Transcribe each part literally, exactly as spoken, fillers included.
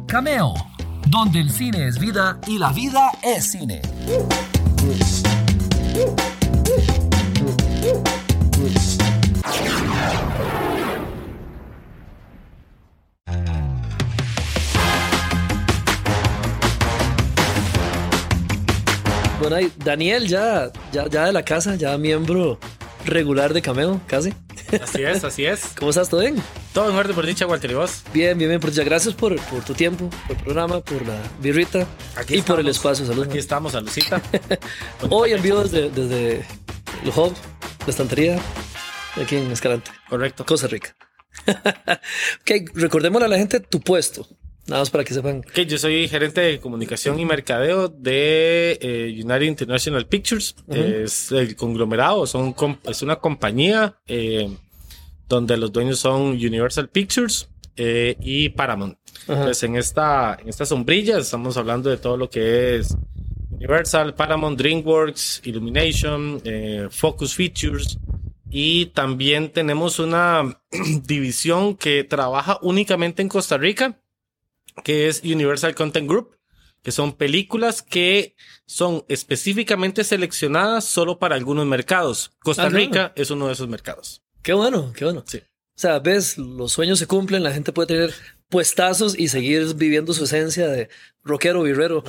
Cameo, donde el cine es vida y la vida es cine. Bueno, ahí, Daniel ya, ya, ya de la casa, ya miembro regular de Cameo, casi. Así es, así es. ¿Cómo estás? ¿Todo bien? Todo en orden por dicha, Walter, ¿y vos? Bien, bien, bien. Pues ya gracias por, por tu tiempo, por el programa, por la birrita Aquí y estamos, por el espacio. Saludos. Aquí estamos, Salucita. Hoy envío desde, desde el hub, la estantería, aquí en Escalante. Correcto. Costa Rica. Ok, recordémosle a la gente tu puesto. Nada más para que sepan. Okay, yo soy gerente de comunicación y mercadeo de eh, United International Pictures. Uh-huh. Es el conglomerado, son, es una compañía eh, donde los dueños son Universal Pictures eh, y Paramount. Uh-huh. Entonces, en esta, en esta sombrilla estamos hablando de todo lo que es Universal, Paramount, DreamWorks, Illumination, eh, Focus Features. Y también tenemos una división que trabaja únicamente en Costa Rica, que es Universal Content Group, que son películas que son específicamente seleccionadas solo para algunos mercados. Costa ah, Rica no. es uno de esos mercados. Qué bueno, qué bueno. Sí. O sea, ves, los sueños se cumplen, la gente puede tener puestazos y seguir viviendo su esencia de rockero, birrero.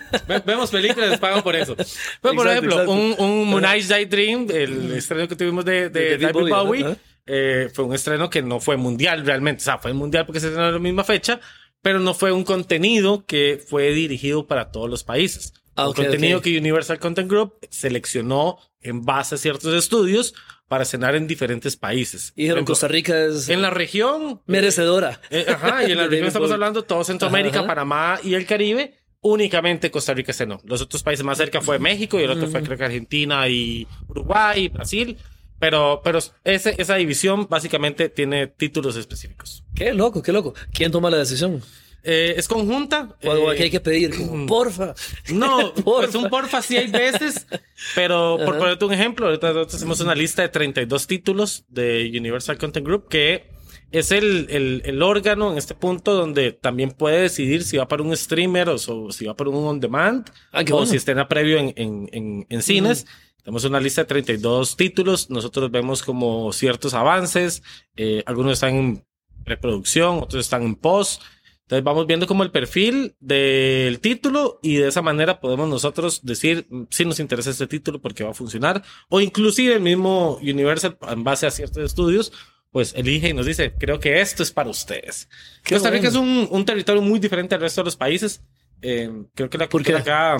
Vemos películas, les pagan por eso. Pero, por exacto, ejemplo, exacto. un, un Moonlight uh-huh. Dream, el estreno que tuvimos de, de, de David Bowie, Bowie uh-huh. eh, fue un estreno que no fue mundial realmente. O sea, fue mundial porque se estrenó en la misma fecha, pero no fue un contenido que fue dirigido para todos los países. Ah, un okay, contenido okay. que Universal Content Group seleccionó en base a ciertos estudios para estrenar en diferentes países. Y dijeron, Costa Rica es... En la región... Merecedora. Eh, ajá, y en la región estamos hablando todo Centroamérica, ajá, ajá. Panamá y el Caribe. Únicamente Costa Rica estrenó. Los otros países más cerca fue México y el otro uh-huh. fue creo que Argentina y Uruguay y Brasil. Pero, pero ese, esa división básicamente tiene títulos específicos. Qué loco, qué loco. ¿Quién toma la decisión? Eh, es conjunta. O algo eh, que hay que pedir, como, porfa. No, porfa. Pues un porfa sí hay veces, pero uh-huh. por ponerte un ejemplo, ahorita nosotros hacemos una lista de treinta y dos títulos de Universal Content Group, que es el, el, el órgano en este punto donde también puede decidir si va para un streamer o, o si va para un on demand ah, o bueno. si estrena previo en, en, en, en cines. Uh-huh. Tenemos una lista de treinta y dos títulos. Nosotros vemos como ciertos avances. Eh, algunos están en preproducción, otros están en post. Entonces vamos viendo como el perfil del título y de esa manera podemos nosotros decir si nos interesa este título porque va a funcionar. O inclusive el mismo Universal, en base a ciertos estudios, pues elige y nos dice, creo que esto es para ustedes. Qué Costa Rica bueno. es un, un territorio muy diferente al resto de los países. Eh, creo que la cultura acá...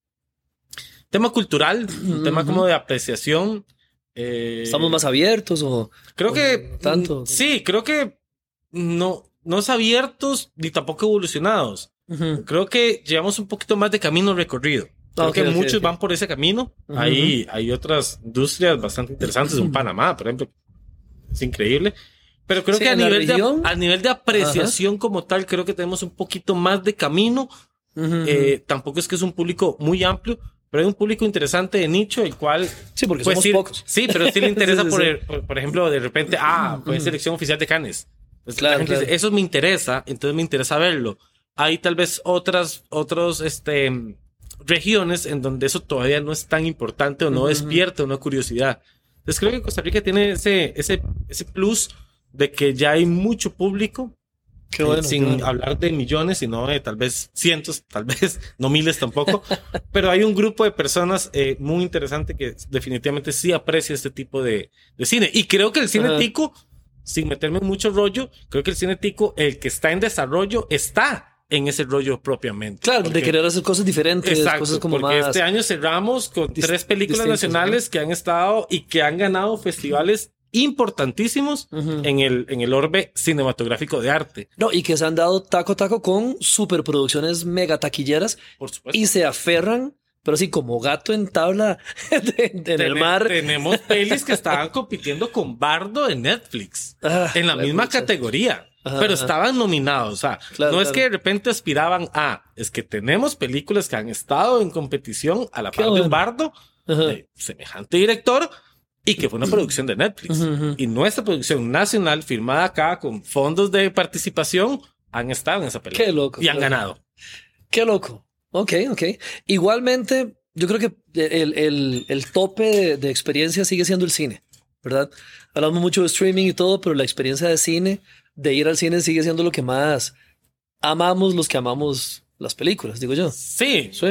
Tema cultural, un uh-huh. tema como de apreciación. Eh, ¿Estamos más abiertos o...? Creo o que... ¿Tanto? Sí, creo que no, no es abiertos ni tampoco evolucionados. Uh-huh. Creo que llevamos un poquito más de camino recorrido. Creo okay, que okay, muchos okay. van por ese camino. Uh-huh. Hay, hay otras industrias bastante interesantes. Uh-huh. En Panamá, por ejemplo. Es increíble. Pero creo sí, que a nivel, de, a nivel de apreciación uh-huh. como tal, creo que tenemos un poquito más de camino. Uh-huh. Eh, tampoco es que es un público muy amplio, pero hay un público interesante de nicho, el cual... Sí, porque pues, somos sí, pocos. Sí, pero sí le interesa, sí, sí, por, el, por, por ejemplo, de repente, ah, pues selección oficial de Cannes. Pues claro, la gente claro. dice, eso me interesa, entonces me interesa verlo. Hay tal vez otras, otros, este, regiones en donde eso todavía no es tan importante o no uh-huh. despierta una curiosidad. Entonces creo que Costa Rica tiene ese, ese, ese plus de que ya hay mucho público. Qué bueno, eh, sin qué bueno. hablar de millones, sino de tal vez cientos, tal vez no miles tampoco. Pero hay un grupo de personas eh, muy interesante que definitivamente sí aprecia este tipo de, de cine. Y creo que el cine uh-huh. tico, sin meterme en mucho rollo, creo que el cine tico, el que está en desarrollo, está en ese rollo propiamente. Claro, porque, de querer hacer cosas diferentes, exacto, cosas como porque más... este año cerramos con Dist- tres películas nacionales, ¿no?, que han estado y que han ganado festivales importantísimos uh-huh. en el en el orbe cinematográfico de arte. No, y que se han dado taco a taco con superproducciones mega taquilleras. Por supuesto. Y se aferran, pero sí, como gato en tabla de, de, en Ten, el mar. Tenemos pelis que estaban compitiendo con Bardo de Netflix ah, en la misma mucha. categoría. Ajá, pero ajá. estaban nominados. O sea, claro, no claro. es que de repente aspiraban a, es que tenemos películas que han estado en competición a la par bueno. de un Bardo ajá. de semejante director. Y que fue una producción de Netflix. Uh-huh. Y nuestra producción nacional, firmada acá con fondos de participación, han estado en esa película. Qué loco. Y han ganado. Qué loco. Ok, ok. Igualmente, yo creo que el, el, el tope de, de experiencia sigue siendo el cine, ¿verdad? Hablamos mucho de streaming y todo, pero la experiencia de cine, de ir al cine, sigue siendo lo que más amamos los que amamos las películas, digo yo. Sí. Sí.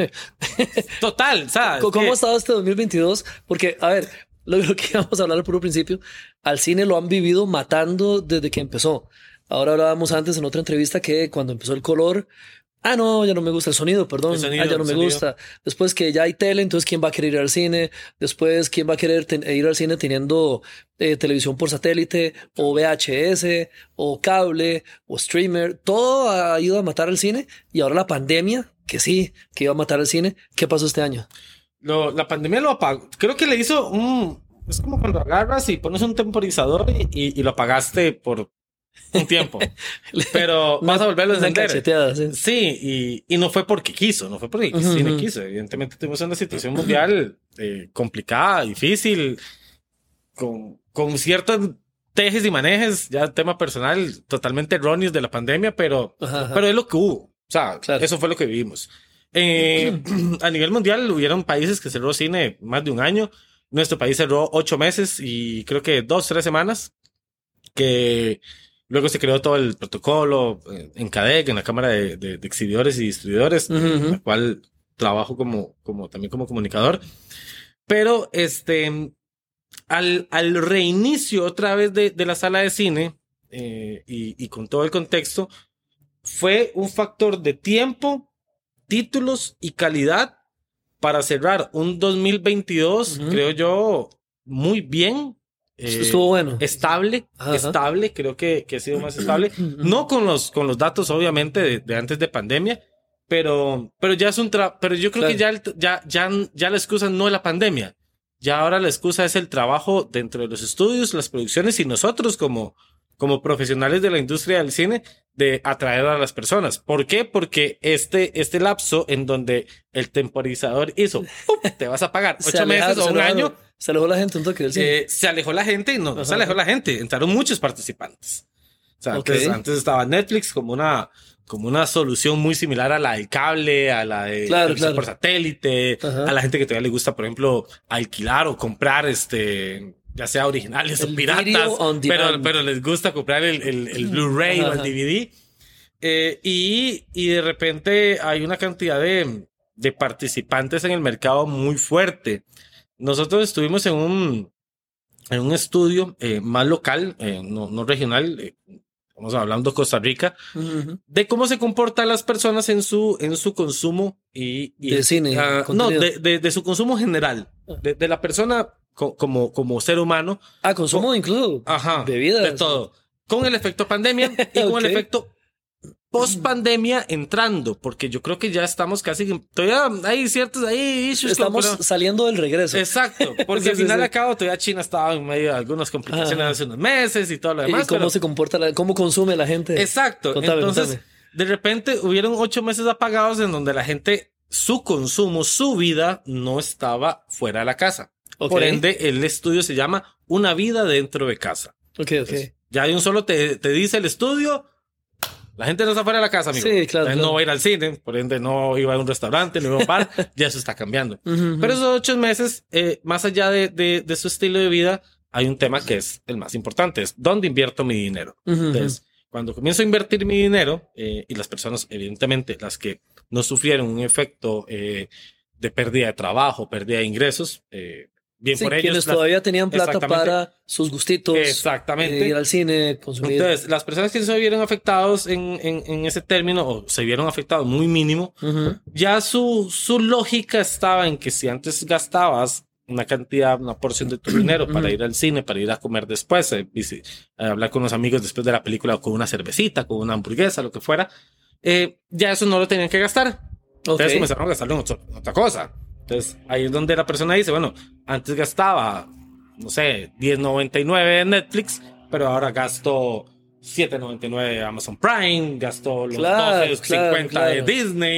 Total, ¿sabes? ¿Cómo que... ha estado este dos mil veintidós? Porque, a ver, lo, lo que íbamos a hablar al puro principio, al cine lo han vivido matando desde que empezó. Ahora hablábamos antes en otra entrevista que cuando empezó el color, ah, no, ya no me gusta el sonido, perdón. El sonido, ah, ya no me sonido. gusta. Después que ya hay tele, entonces ¿quién va a querer ir al cine? Después, ¿quién va a querer ten- ir al cine teniendo eh, televisión por satélite o V H S o cable o streamer? Todo ha ido a matar al cine y ahora la pandemia, que sí, que iba a matar al cine. ¿Qué pasó este año? Lo, la pandemia lo apagó. Creo que le hizo un... Es como cuando agarras y pones un temporizador y, y, y lo apagaste por un tiempo. Pero vas a volverlo a Una encender. cacheteada, sí. Sí, y, y no fue porque quiso, no fue porque el Ujú, cine ujú. quiso. Evidentemente tuvimos una situación mundial eh, complicada, difícil, con, con ciertos tejes y manejes, ya tema personal, totalmente erróneos de la pandemia, pero, Ajá, ajá. pero es lo que hubo. O sea, Claro. eso fue lo que vivimos. Eh, a nivel mundial hubieron países que cerró cine más de un año. Nuestro país cerró ocho meses y creo que dos, tres semanas, que luego se creó todo el protocolo eh, en CADEC, en la Cámara de, de, de Exhibidores y Distribuidores, Ujú, en ujú. la cual trabajo como, como, también como comunicador. Pero este, al, al reinicio otra vez de, de la sala de cine eh, y, y con todo el contexto, fue un factor de tiempo, títulos y calidad para cerrar un dos mil veintidós, Ujú. creo yo, muy bien. eh, Estuvo bueno. Estable, Ajá. estable, creo que, que ha sido más estable. No con los, con los datos, obviamente, de, de antes de pandemia, pero, pero ya es un tra pero yo creo Claro. que ya, el- ya, ya, ya la excusa no es la pandemia. Ya ahora la excusa es el trabajo dentro de los estudios, las producciones y nosotros como, como profesionales de la industria del cine de atraer a las personas. ¿Por qué? Porque este, este lapso en donde el temporizador hizo, ¡pum! Te vas a pagar Se ocho alejaron, meses o se un alejaron. año. Se alejó la gente un toque del cine. Eh, se alejó la gente y no, no Ajá. se alejó la gente. Entraron muchos participantes. O sea, Ok. antes, antes estaba Netflix como una, como una solución muy similar a la del cable, a la de Claro, televisión claro. por satélite, Ajá. a la gente que todavía le gusta, por ejemplo, alquilar o comprar este, ya sea originales El o piratas, video on pero, demand. pero les gusta comprar el, el, el Blu-ray o el Ajá. D V D. Eh, y, y de repente hay una cantidad de, de participantes en el mercado muy fuerte. Nosotros estuvimos en un, en un estudio eh, más local, eh, no, no regional, eh, estamos hablando Costa Rica, Ujú, ujú. de cómo se comportan las personas en su, en su consumo y, y De cine, ah, no, contenido. de, de, de su consumo general, de, de la persona co- como, como ser humano. Ah, consumo incluso Ajá, bebidas. de todo. Con el efecto pandemia y con Ok. el efecto post pandemia entrando, porque yo creo que ya estamos casi, todavía hay ciertos ahí issues. Estamos pero- saliendo del regreso. Exacto, porque Sí, al sí, final sí. de cabo todavía China estaba en medio de algunas complicaciones Ajá. hace unos meses y todo lo ¿Y demás. cómo pero- se comporta, la, cómo consume la gente? Exacto. Contame, Entonces, contame. de repente hubieron ocho meses apagados en donde la gente, su consumo, su vida no estaba fuera de la casa. Ok. Por ende, el estudio se llama Una vida dentro de casa. Ok, ok. Entonces, ya de un solo te, te dice el estudio, la gente no está fuera de la casa, amigo. Sí, claro, La gente claro. no va a ir al cine, por ende no iba a un restaurante, no iba a un bar, ya eso está cambiando. Ujú, ujú. Pero esos ocho meses, eh, más allá de, de, de su estilo de vida, hay un tema que es el más importante, es ¿dónde invierto mi dinero? Ujú, ujú. Entonces, cuando comienzo a invertir mi dinero, eh, y las personas, evidentemente, las que no sufrieron un efecto eh, de pérdida de trabajo, pérdida de ingresos, eh, bien Sí, por ellos. quienes las- todavía tenían plata Exactamente. para sus gustitos. Exactamente. eh, ir al cine, consumir. Entonces, las personas que se vieron afectados en, en, en ese término, o se vieron afectados muy mínimo, Ujú. ya su, su lógica estaba en que si antes gastabas una cantidad, una porción de tu dinero para ir al cine, para ir a comer después, eh, y si- eh, hablar con los amigos después de la película, o con una cervecita, con una hamburguesa, lo que fuera, eh, ya eso no lo tenían que gastar. Entonces Ok. comenzaron a gastarlo en otro- otra cosa. Entonces ahí es donde la persona dice, bueno, antes gastaba, no sé, diez noventa y nueve en Netflix, pero ahora gasto siete noventa y nueve de Amazon Prime, gasto los Claro, doce claro, cincuenta de claro. Disney,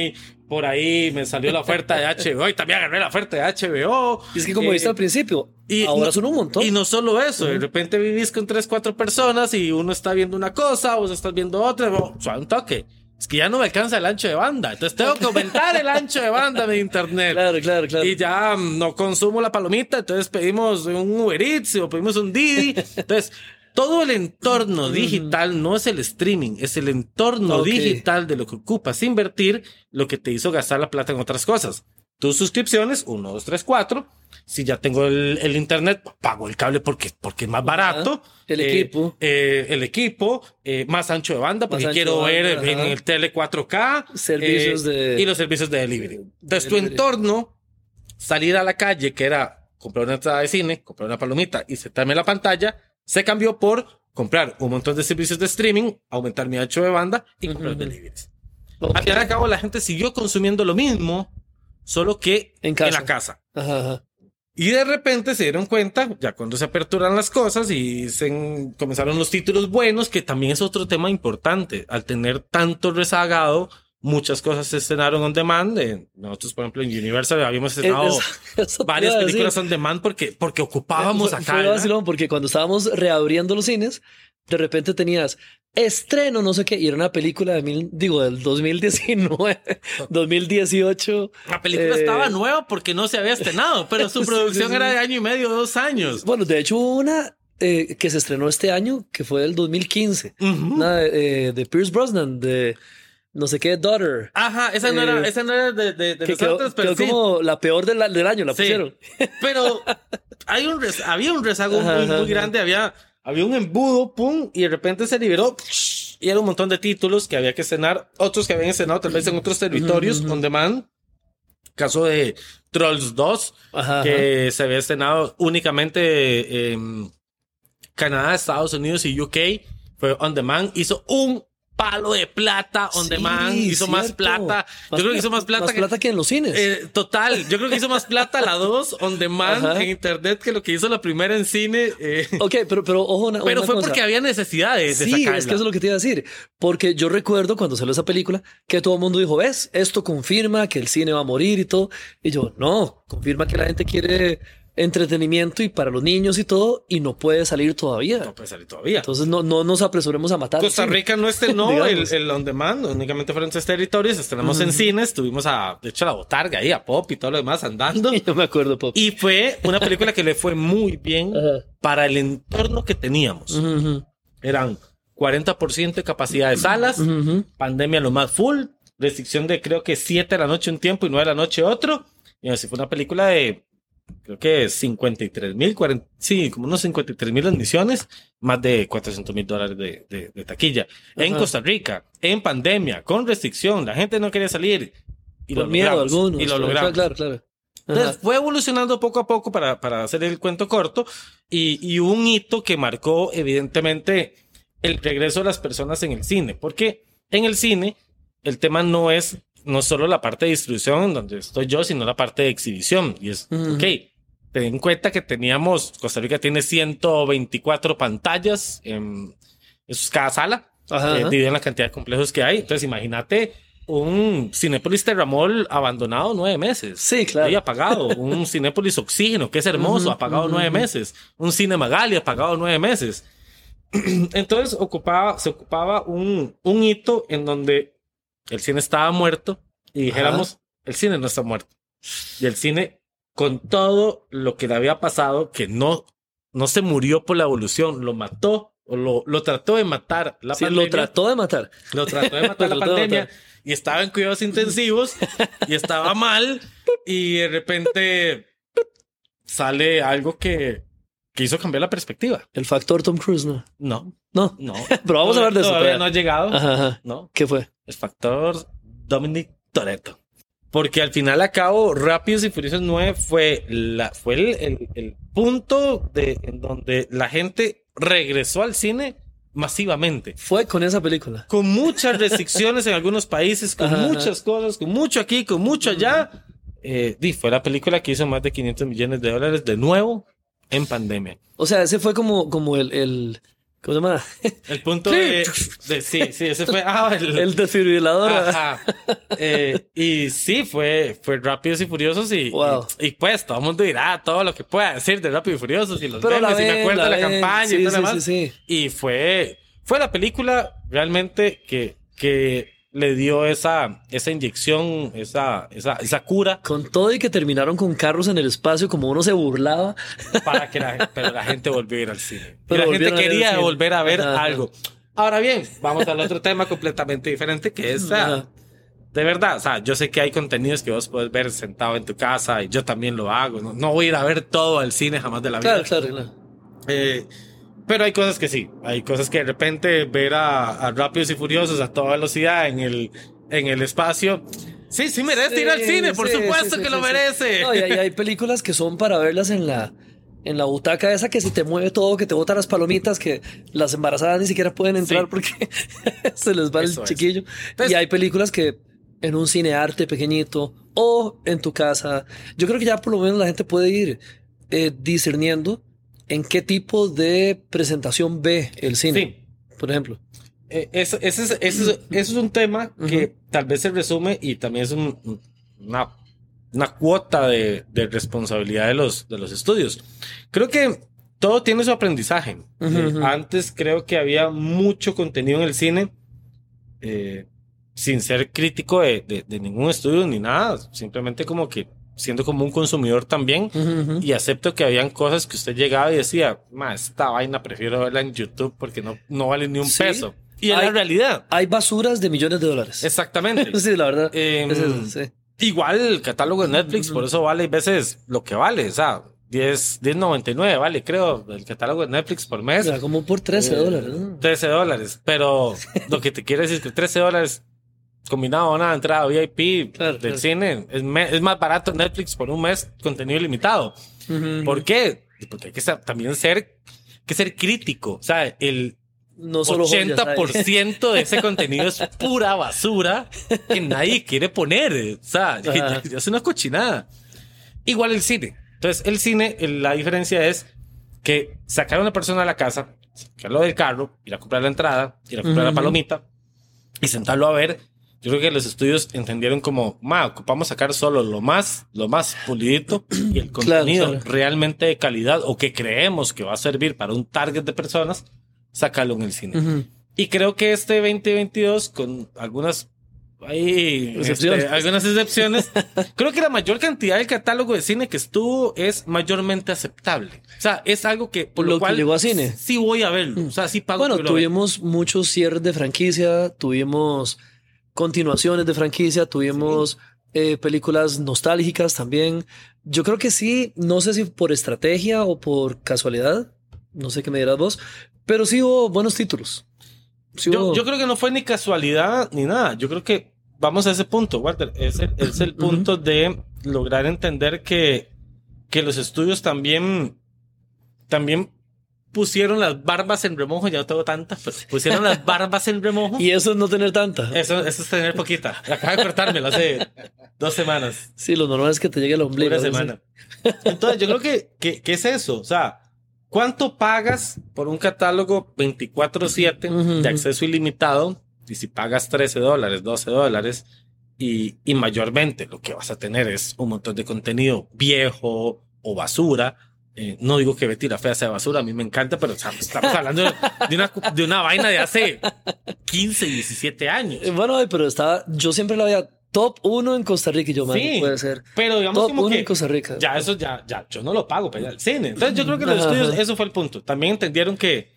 por ahí me salió la oferta de H B O y también agarré la oferta de H B O. Y es que como eh, viste al principio, y ahora no, son un montón. Y no solo eso, uh-huh. de repente vivís con tres, cuatro personas y uno está viendo una cosa, vos estás viendo otra, o sea, un toque. Es que ya no me alcanza el ancho de banda, entonces tengo que aumentar el ancho de banda de internet. Claro, claro, claro. Y ya no consumo la palomita, entonces pedimos un Uber Eats o pedimos un Didi. Entonces, todo el entorno digital no es el streaming, es el entorno okay. digital de lo que ocupas invertir, lo que te hizo gastar la plata en otras cosas. Tus suscripciones, uno, dos, tres, cuatro. Si ya tengo el, el internet, pago el cable porque, porque es más barato. Ajá. El eh, equipo. Eh, el equipo, eh, más ancho de banda porque quiero ver banda, en el tele cuatro K. Servicios eh, de... Y los servicios de delivery. Entonces, delivery. Tu entorno, salir a la calle, que era comprar una entrada de cine, comprar una palomita y sentarme en la pantalla, se cambió por comprar un montón de servicios de streaming, aumentar mi ancho de banda y comprar uh-huh. deliveries. Okay. Al fin y al cabo, la gente siguió consumiendo lo mismo, solo que en, en la casa. Ajá, ajá. Y de repente se dieron cuenta, ya cuando se aperturan las cosas y se en, comenzaron los títulos buenos, que también es otro tema importante. Al tener tanto rezagado, muchas cosas se estrenaron on demand. Eh, nosotros, por ejemplo, en Universal habíamos estrenado eso, eso varias películas on demand porque, porque ocupábamos fue, acá. Fue vacilón, porque cuando estábamos reabriendo los cines, de repente tenías estreno, no sé qué, y era una película de mil, digo, del dos mil diecinueve, dos mil dieciocho. La película eh... estaba nueva porque no se había estrenado, pero su producción sí, sí. era de año y medio, dos años. Bueno, de hecho hubo una eh, que se estrenó este año, que fue del dos mil quince, uh-huh. una de, eh, de Pierce Brosnan, de no sé qué, Daughter. Ajá, esa no era, eh, esa no era de, de, de que nosotros, quedó, pero quedó sí. como la peor de la, del año, la sí. pusieron. Pero hay un res, había un rezago ajá, muy, muy ajá. grande, había... Había un embudo, pum, y de repente se liberó. Y era un montón de títulos que había que estrenar. Otros que habían estrenado tal vez en otros territorios uh-huh. on demand. Caso de Trolls dos, ajá, que ajá. se había estrenado únicamente en Canadá, Estados Unidos y U K. Fue on demand. Hizo un palo de plata on sí, demand. Hizo cierto. más plata. Más Yo creo que hizo más plata. Más que, plata que en los cines. Eh, total. Yo creo que hizo más plata la dos on demand ajá. en internet que lo que hizo la primera en cine. Eh. Ok, pero, pero ojo, una, Pero una fue cosa. porque había necesidad de, de sí, sacarla. es que eso es lo que te iba a decir. Porque yo recuerdo cuando salió esa película que todo el mundo dijo, ves, esto confirma que el cine va a morir y todo. Y yo, no, confirma que la gente quiere entretenimiento y para los niños y todo, y no puede salir todavía. No puede salir todavía. Entonces no, no nos apresuremos a matar. Costa Rica no estrenó el, el on demand, únicamente fueron tres territorios, estrenamos uh-huh. en cines, tuvimos a, de hecho, a la Botarga ahí, a Pop y todo lo demás andando. Yo me acuerdo, Pop. Y fue una película que le fue muy bien uh-huh. para el entorno que teníamos. Uh-huh. Eran cuarenta por ciento de capacidad de salas, uh-huh. pandemia lo más full, restricción de creo que siete de la noche un tiempo y nueve de la noche otro. Y así fue una película de creo que cincuenta y tres mil, sí, como unos cincuenta y tres mil admisiones, más de cuatrocientos mil dólares de, de, de taquilla. Ajá. En Costa Rica, en pandemia, con restricción, la gente no quería salir. Y Por lo miedo logramos, algunos. Y lo logramos. Claro, claro. Entonces fue evolucionando poco a poco para, para hacer el cuento corto y, y un hito que marcó evidentemente el regreso de las personas en el cine, porque en el cine el tema no es no solo la parte de distribución donde estoy yo, sino la parte de exhibición. Y es, uh-huh. ok, ten en cuenta que teníamos, Costa Rica tiene ciento veinticuatro pantallas, en, eso es cada sala, ajá, eh, dividido en la cantidad de complejos que hay. Entonces imagínate un Cinépolis Terramol abandonado nueve meses. Sí, claro. Ahí apagado. Un Cinépolis Oxígeno, que es hermoso, uh-huh, apagado uh-huh. nueve meses. Un Cine Magali apagado nueve meses. Entonces ocupaba, se ocupaba un, un hito en donde el cine estaba muerto y dijéramos, ajá, el cine no está muerto. Y el cine, con todo lo que le había pasado, que no, no se murió por la evolución, lo mató o lo, lo trató de matar la sí, pandemia. Lo trató de matar. Lo trató de matar la pandemia matar. Y estaba en cuidados intensivos y estaba mal y de repente sale algo que, que hizo cambiar la perspectiva. El factor Tom Cruise, ¿no? No. No. No. Pero vamos no, a hablar de eso. Todavía no ha llegado. Ajá, ajá. No. ¿Qué fue? El factor Dominic Toretto. Porque al final a cabo, Rápidos y Furiosos nueve fue, la, fue el, el, el punto de, en donde la gente regresó al cine masivamente. Fue con esa película. Con muchas restricciones en algunos países, con ajá, muchas cosas, con mucho aquí, con mucho allá. Eh, y fue la película que hizo más de quinientos millones de dólares de nuevo en pandemia. O sea, ese fue como, como el... el... ¿Cómo se llama? El punto de, de... Sí, sí, ese fue... Ah, el, el desfibrilador. Ajá. Eh, y sí, fue, fue Rápidos y Furiosos y, wow. y, y pues todo el mundo dirá todo lo que pueda decir de Rápidos y Furiosos y los Pero memes, ven, y me acuerdo de la ven. campaña sí, y todo sí, lo demás. Sí, sí. Y fue, fue la película realmente que, que le dio esa, esa inyección, esa, esa, esa cura. Con todo y que terminaron con carros en el espacio, como uno se burlaba. Para que la, pero la gente volvió a ir al cine. Pero y la gente quería volver a ver ajá, algo. Ahora bien, vamos al otro tema completamente diferente, que es, o sea, de verdad, o sea, yo sé que hay contenidos que vos puedes ver sentado en tu casa y yo también lo hago. No, no voy a ir a ver todo al cine jamás de la vida. Claro, claro, claro. Eh, pero hay cosas que sí, hay cosas que de repente ver a, a Rápidos y Furiosos a toda velocidad en el, en el espacio. Sí, sí merece sí, ir al cine, por sí, supuesto sí, sí, que sí, lo sí. merece. No, y hay, hay películas que son para verlas en la, en la butaca esa que si te mueve todo, que te bota las palomitas, que las embarazadas ni siquiera pueden entrar sí. porque se les va Eso el chiquillo. Entonces, y hay películas que en un cine arte pequeñito o en tu casa, yo creo que ya por lo menos la gente puede ir eh, discerniendo en qué tipo de presentación ve el cine, sí. por ejemplo. Eh, eso, eso, es, eso, es, eso es un tema que uh-huh. tal vez se resume y también es un, una, una cuota de, de responsabilidad de los, de los estudios. Creo que todo tiene su aprendizaje. Uh-huh. Eh, antes creo que había mucho contenido en el cine eh, sin ser crítico de, de, de ningún estudio ni nada. Simplemente como que siendo como un consumidor también uh-huh. y acepto que habían cosas que usted llegaba y decía, ma, esta vaina prefiero verla en YouTube porque no, no vale ni un sí. peso. Y en hay, la realidad. Hay basuras de millones de dólares. Exactamente. sí, la verdad. Eh, es eso, sí. Igual el catálogo de Netflix, uh-huh. por eso vale veces lo que vale. O sea, diez noventa y nueve vale, creo, el catálogo de Netflix por mes. O sea, como por trece dólares. ¿no? trece dólares. Pero lo que te quiere decir es que trece dólares combinado a una entrada V I P claro, del claro. cine es, me, es más barato Netflix por un mes, contenido ilimitado. Uh-huh. ¿Por qué? Porque hay que ser, también ser, que ser crítico. O sea, el no solo ochenta por ciento de ese contenido es pura basura que nadie quiere poner. O sea, uh-huh. es una cochinada. Igual el cine. Entonces, el cine, la diferencia es que sacar a una persona a la casa, sacarlo del carro, ir a comprar la entrada, ir a comprar uh-huh. la palomita y sentarlo a ver. Yo creo que los estudios entendieron como, ma, ocupamos sacar solo lo más, lo más pulidito y el contenido claro, claro. realmente de calidad o que creemos que va a servir para un target de personas, sacarlo en el cine. Uh-huh. Y creo que este veinte veintidós, con algunas, hay, excepciones. Este, algunas excepciones, creo que la mayor cantidad del catálogo de cine que estuvo es mayormente aceptable. O sea, es algo que por lo, lo cual que llegó a cine. Sí voy a verlo. O sea, sí pago. Bueno, tuvimos muchos cierres de franquicia, tuvimos continuaciones de franquicia, tuvimos sí. eh, películas nostálgicas también. Yo creo que sí, no sé si por estrategia o por casualidad, no sé qué me dirás vos, pero sí hubo buenos títulos. Sí yo, hubo... yo creo que no fue ni casualidad ni nada. Yo creo que vamos a ese punto, Walter. Es el, es el punto uh-huh. de lograr entender que, que los estudios también, también pusieron las barbas en remojo, ya no tengo tantas, pero pusieron las barbas en remojo. Y eso es no tener tanta. Eso, eso es tener poquita. Acabo de cortármelo hace dos semanas. Sí, lo normal es que te llegue el ombligo. Una semana. Entonces, yo creo que, que, que es eso. O sea, ¿cuánto pagas por un catálogo veinticuatro siete uh-huh. de acceso ilimitado? Y si pagas trece dólares, doce dólares, y, y mayormente lo que vas a tener es un montón de contenido viejo o basura. Eh, no digo que Betty la Fea sea basura, a mí me encanta, pero o sea, estamos hablando de, de, una, de una vaina de hace quince, diecisiete años. Bueno, pero estaba, yo siempre la veía top uno en Costa Rica y yo, man, sí, puede ser. Pero digamos top como uno que en Costa Rica. Ya eso, ya, ya, yo no lo pago para ir al cine. Entonces yo creo que los Ajá. estudios, eso fue el punto. También entendieron que,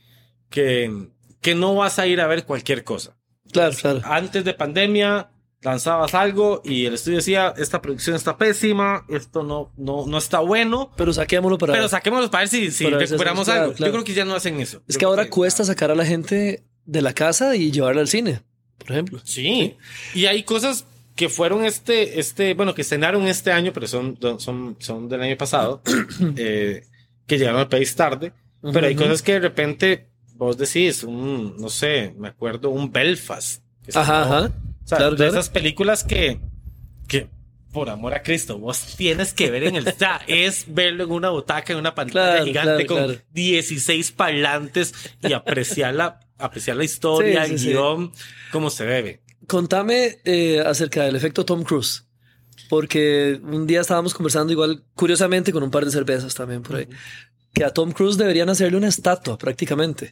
que, que no vas a ir a ver cualquier cosa. Claro, claro. Antes de pandemia lanzabas algo y el estudio decía, esta producción está pésima, esto no, no, no está bueno. Pero saquémoslo para Pero saquémoslo para ver si, si para recuperamos claro, algo. claro. Yo creo que ya no hacen eso. Es Yo que ahora que, cuesta ah, sacar a la gente de la casa y llevarla al cine, por ejemplo. Sí. sí. Y hay cosas que fueron este, este, bueno, que estrenaron este año, pero son, son, son del año pasado, eh, que llegaron al país tarde. Uh-huh. Pero hay cosas que de repente vos decís, un, no sé, me acuerdo, un Belfast. Ajá, ajá. O sea, claro, de claro. esas películas que, que por amor a Cristo, vos tienes que ver en el... O sea, es verlo en una butaca, en una pantalla Claro, gigante claro, con claro. dieciséis parlantes y apreciar la, apreciar la historia, Sí, el sí, sí. guión, como se debe. Contame eh, acerca del efecto Tom Cruise. Porque un día estábamos conversando igual, curiosamente, con un par de cervezas también por ahí, que a Tom Cruise deberían hacerle una estatua prácticamente.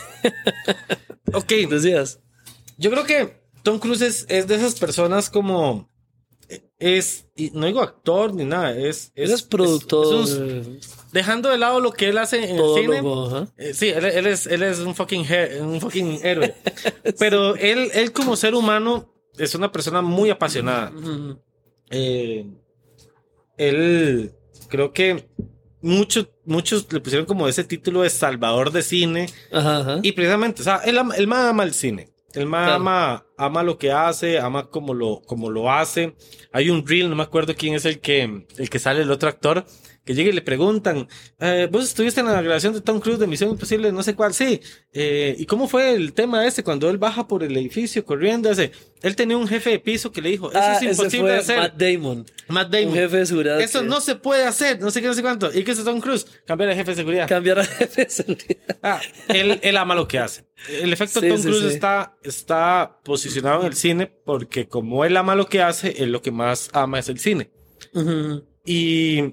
Ok, Decías. yo creo que Tom Cruise es, es de esas personas como... Es, y no digo actor ni nada, es... Él es productor. es- es un- dejando de lado lo que él hace en el cine... todólogo, ajá. Eh, sí, él, él es, él es un fucking, he- un fucking héroe. Pero él, él como ser humano es una persona muy apasionada. Ujú. Eh, él, creo que muchos, muchos le pusieron como ese título de salvador de cine. Ajá, ajá. Y precisamente, o sea, él, ama- él más ama el cine. Él más Claro. ama, ama lo que hace, ama como lo, como lo hace. Hay un reel, no me acuerdo quién es el que, el que sale, el otro actor, que llega y le preguntan, eh, vos estuviste en la grabación de Tom Cruise de Misión Imposible, no sé cuál, sí. Eh, ¿y cómo fue el tema ese cuando él baja por el edificio corriendo? Ese, él tenía un jefe de piso que le dijo, eso Ah, es ese imposible fue de hacer. Matt Damon, Matt un Damon. jefe de seguridad. Eso que no se puede hacer, no sé qué, no sé cuánto. ¿Y qué es Tom Cruise? Cambiar de jefe de seguridad. cambiar a jefe de seguridad. Ah, él, él ama lo que hace. El efecto Sí, Tom sí, Cruise sí. Está, está posicionado en el cine porque como él ama lo que hace, él lo que más ama es el cine. Ujú. Y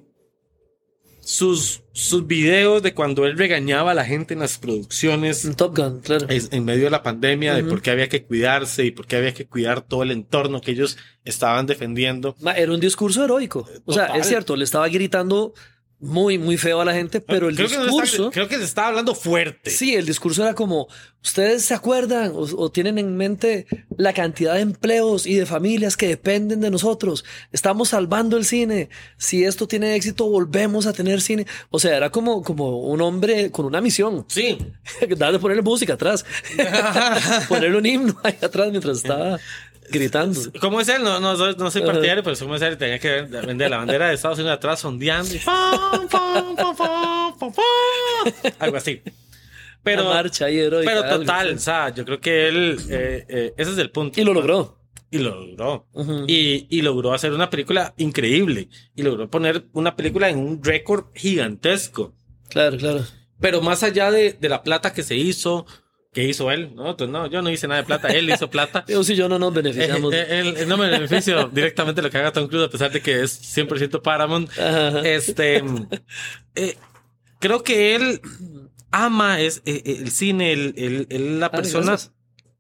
sus, sus videos de cuando él regañaba a la gente en las producciones En Top Gun, claro. es- en medio de la pandemia, de Ujú. por qué había que cuidarse y por qué había que cuidar todo el entorno que ellos estaban defendiendo. Ma, era un discurso heroico. O sea, Total. es cierto, le estaba gritando muy, muy feo a la gente, pero el creo, que no le discurso... estaba- creo que se estaba hablando fuerte. Sí, el discurso era como, ¿ustedes se acuerdan o, o tienen en mente la cantidad de empleos y de familias que dependen de nosotros? Estamos salvando el cine. Si esto tiene éxito, volvemos a tener cine. O sea, era como, como un hombre con una misión. Sí. Darle ponerle música atrás. Ponerle un himno ahí atrás mientras estaba gritando. ¿Cómo es él? No, no, soy- no soy Ajá. partidario, pero como es él, tenía que vender la bandera de Estados Unidos atrás sondeando y ¡fam, fam, fam, fam, fam, fam! Algo así. Pero, Una marcha ahí heroica, pero algo, total, sí. o sea, yo creo que él, eh, eh, ese es el punto. Y lo logró. Y lo logró. Ujú. y, y logró hacer una película increíble. Y logró poner una película en un récord gigantesco. Claro, claro. Pero más allá de, de la plata que se hizo, que hizo él, ¿no? Entonces, no, yo no hice nada de plata, él hizo plata. Digo, si yo no nos Eh, beneficiamos. eh, él- él no me beneficio directamente de lo que haga Tom Cruise, a pesar de que es cien por ciento Paramount. Ajá, ajá. Este, eh, creo que él ama es, eh, eh, el cine, el, el- el- la Ah, persona gracias.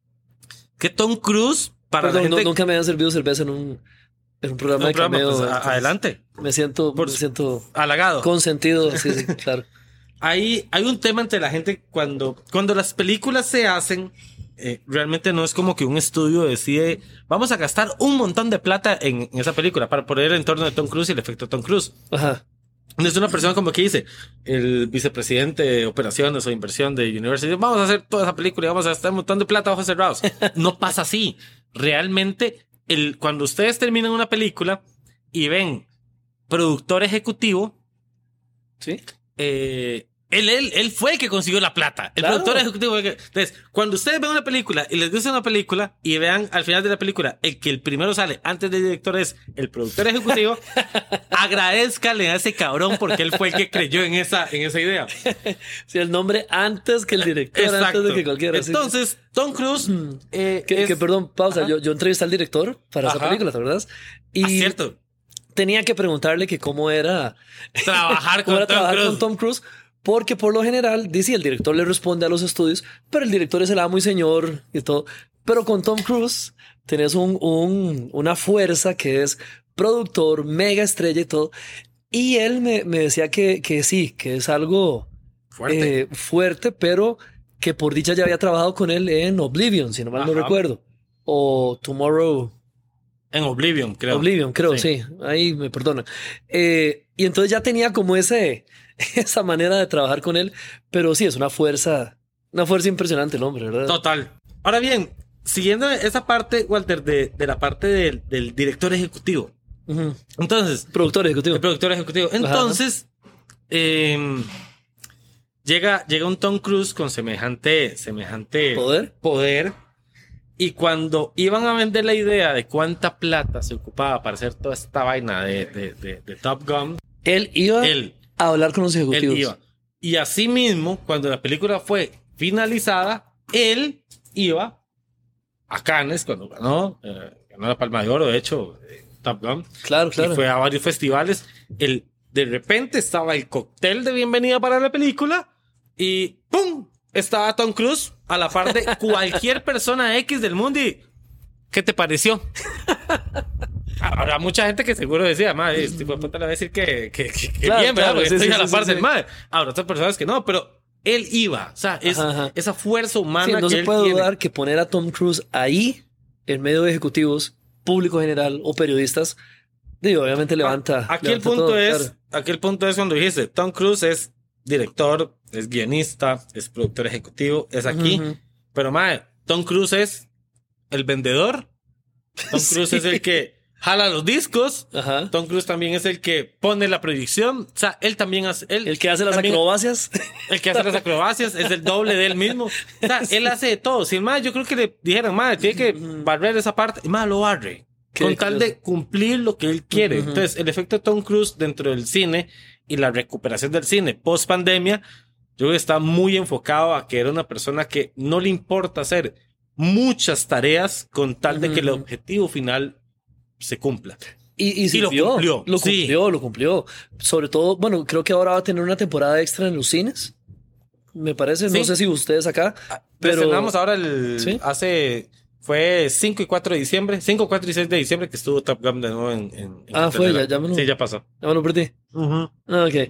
que Tom Cruise, para Perdón, la gente... no- nunca me habían servido cerveza en un, en un programa No, de programa, cameo. pues, a- entonces adelante, Me siento, Por me su- siento halagado. consentido. Sí, sí, claro. Hay, hay un tema entre la gente cuando, cuando las películas se hacen, eh, realmente no es como que un estudio decide, vamos a gastar un montón de plata en, en esa película para poner el entorno de Tom Cruise y el efecto Tom Cruise. Ajá. No es una persona como que dice, el vicepresidente de operaciones o inversión de Universal, vamos a hacer toda esa película y vamos a gastar un montón de plata ojos cerrados. No pasa así. Realmente, el, cuando ustedes terminan una película y ven productor ejecutivo, Sí. eh, él, él, él fue el que consiguió la plata. El Claro. productor ejecutivo. fue el que- Entonces, cuando ustedes ven una película y les gusta una película y vean al final de la película el que el primero sale antes del director es el productor ejecutivo, agradezcale a ese cabrón porque él fue el que creyó en esa, en esa idea. Sí, el nombre antes que el director, Exacto. antes de que cualquiera. sí. Entonces, Tom Cruise. eh, Que, es- que, perdón, pausa. Ajá. Yo, yo entrevisté al director para esa Ajá. película, ¿te acuerdas? Y Ah, cierto. tenía que preguntarle que cómo era Trabajar cómo con era Tom trabajar Cruise. con Tom Cruise, porque por lo general, dice, el director le responde a los estudios, pero el director es el amo y señor y todo. Pero con Tom Cruise tenés un, un, una fuerza que es productor, mega estrella y todo. Y él me, me decía que, que sí, que es algo Fuerte. eh, fuerte, pero que por dicha ya había trabajado con él en Oblivion, si no mal no Ajá. recuerdo. O Tomorrow... En Oblivion, creo. Oblivion, creo, Sí. sí. Ahí me perdona. Eh, y entonces ya tenía como ese, esa manera de trabajar con él, pero sí, es una fuerza, una fuerza impresionante el hombre, ¿verdad? Total. Ahora bien, siguiendo esa parte, Walter, de, de la parte del, del director ejecutivo. Ujú. Entonces, Productor ejecutivo. el productor ejecutivo. Entonces, eh, llega, llega un Tom Cruise con semejante, semejante ¿Poder? poder Y cuando iban a vender la idea de cuánta plata se ocupaba para hacer toda esta vaina de, de, de, de Top Gun, él iba él, a hablar con los ejecutivos. él iba. Y así mismo, cuando la película fue finalizada, él iba a Cannes, cuando ganó, eh, ganó la Palma de Oro, de hecho, eh, Top Gun. Claro, claro. Y fue a varios festivales. Él, de repente estaba el cóctel de bienvenida para la película y ¡pum! Estaba Tom Cruise a la par de cualquier persona X del mundo. Y ¿qué te pareció? Habrá mucha gente que seguro decía, madre, este tipo de puta le va a decir que, que, que, que Claro, bien, ¿verdad? claro, Porque sí, estoy sí, a la sí, par sí, del sí. madre. Habrá otras personas que no, pero él iba. O sea, es Ajá, ajá. esa fuerza humana Sí, no que se él puede tiene. dudar que poner a Tom Cruise ahí, en medio de ejecutivos, público general o periodistas, digo, obviamente levanta. Aquí el levanta punto todo, es, claro. aquí el punto es cuando dijiste, Tom Cruise es director, es guionista, es productor ejecutivo, es aquí. Ujú. Pero, madre, Tom Cruise es el vendedor. Tom Cruise Sí. es el que jala los discos. Ajá. Tom Cruise también es el que pone la proyección. O sea, él también hace... Él, El que hace las también- acrobacias. El que hace las acrobacias es el doble de él mismo. O sea, él hace de todo. Si el madre, yo creo que le dijeran, madre, tiene que barrer esa parte. El madre lo barre. Qué Con tal curioso. de cumplir lo que él quiere. Ujú. Entonces, el efecto de Tom Cruise dentro del cine y la recuperación del cine post pandemia, yo creo que está muy enfocado a que era una persona que no le importa hacer muchas tareas con tal de que el Ujú. objetivo final se cumpla. Y, y, Y lo sirvió, cumplió, Lo sí. cumplió, lo cumplió. Sobre todo, bueno, creo que ahora va a tener una temporada extra en los cines. Me parece, Sí. no sé si ustedes acá, Pero pero ahora el ¿Sí? hace fue cinco y cuatro de diciembre, cinco, cuatro y seis de diciembre que estuvo Top Gun de nuevo en, en, en Ah, fue, cartelera. ya- ya me lo- Sí, ya pasó. ya me lo perdí. Ah, ok.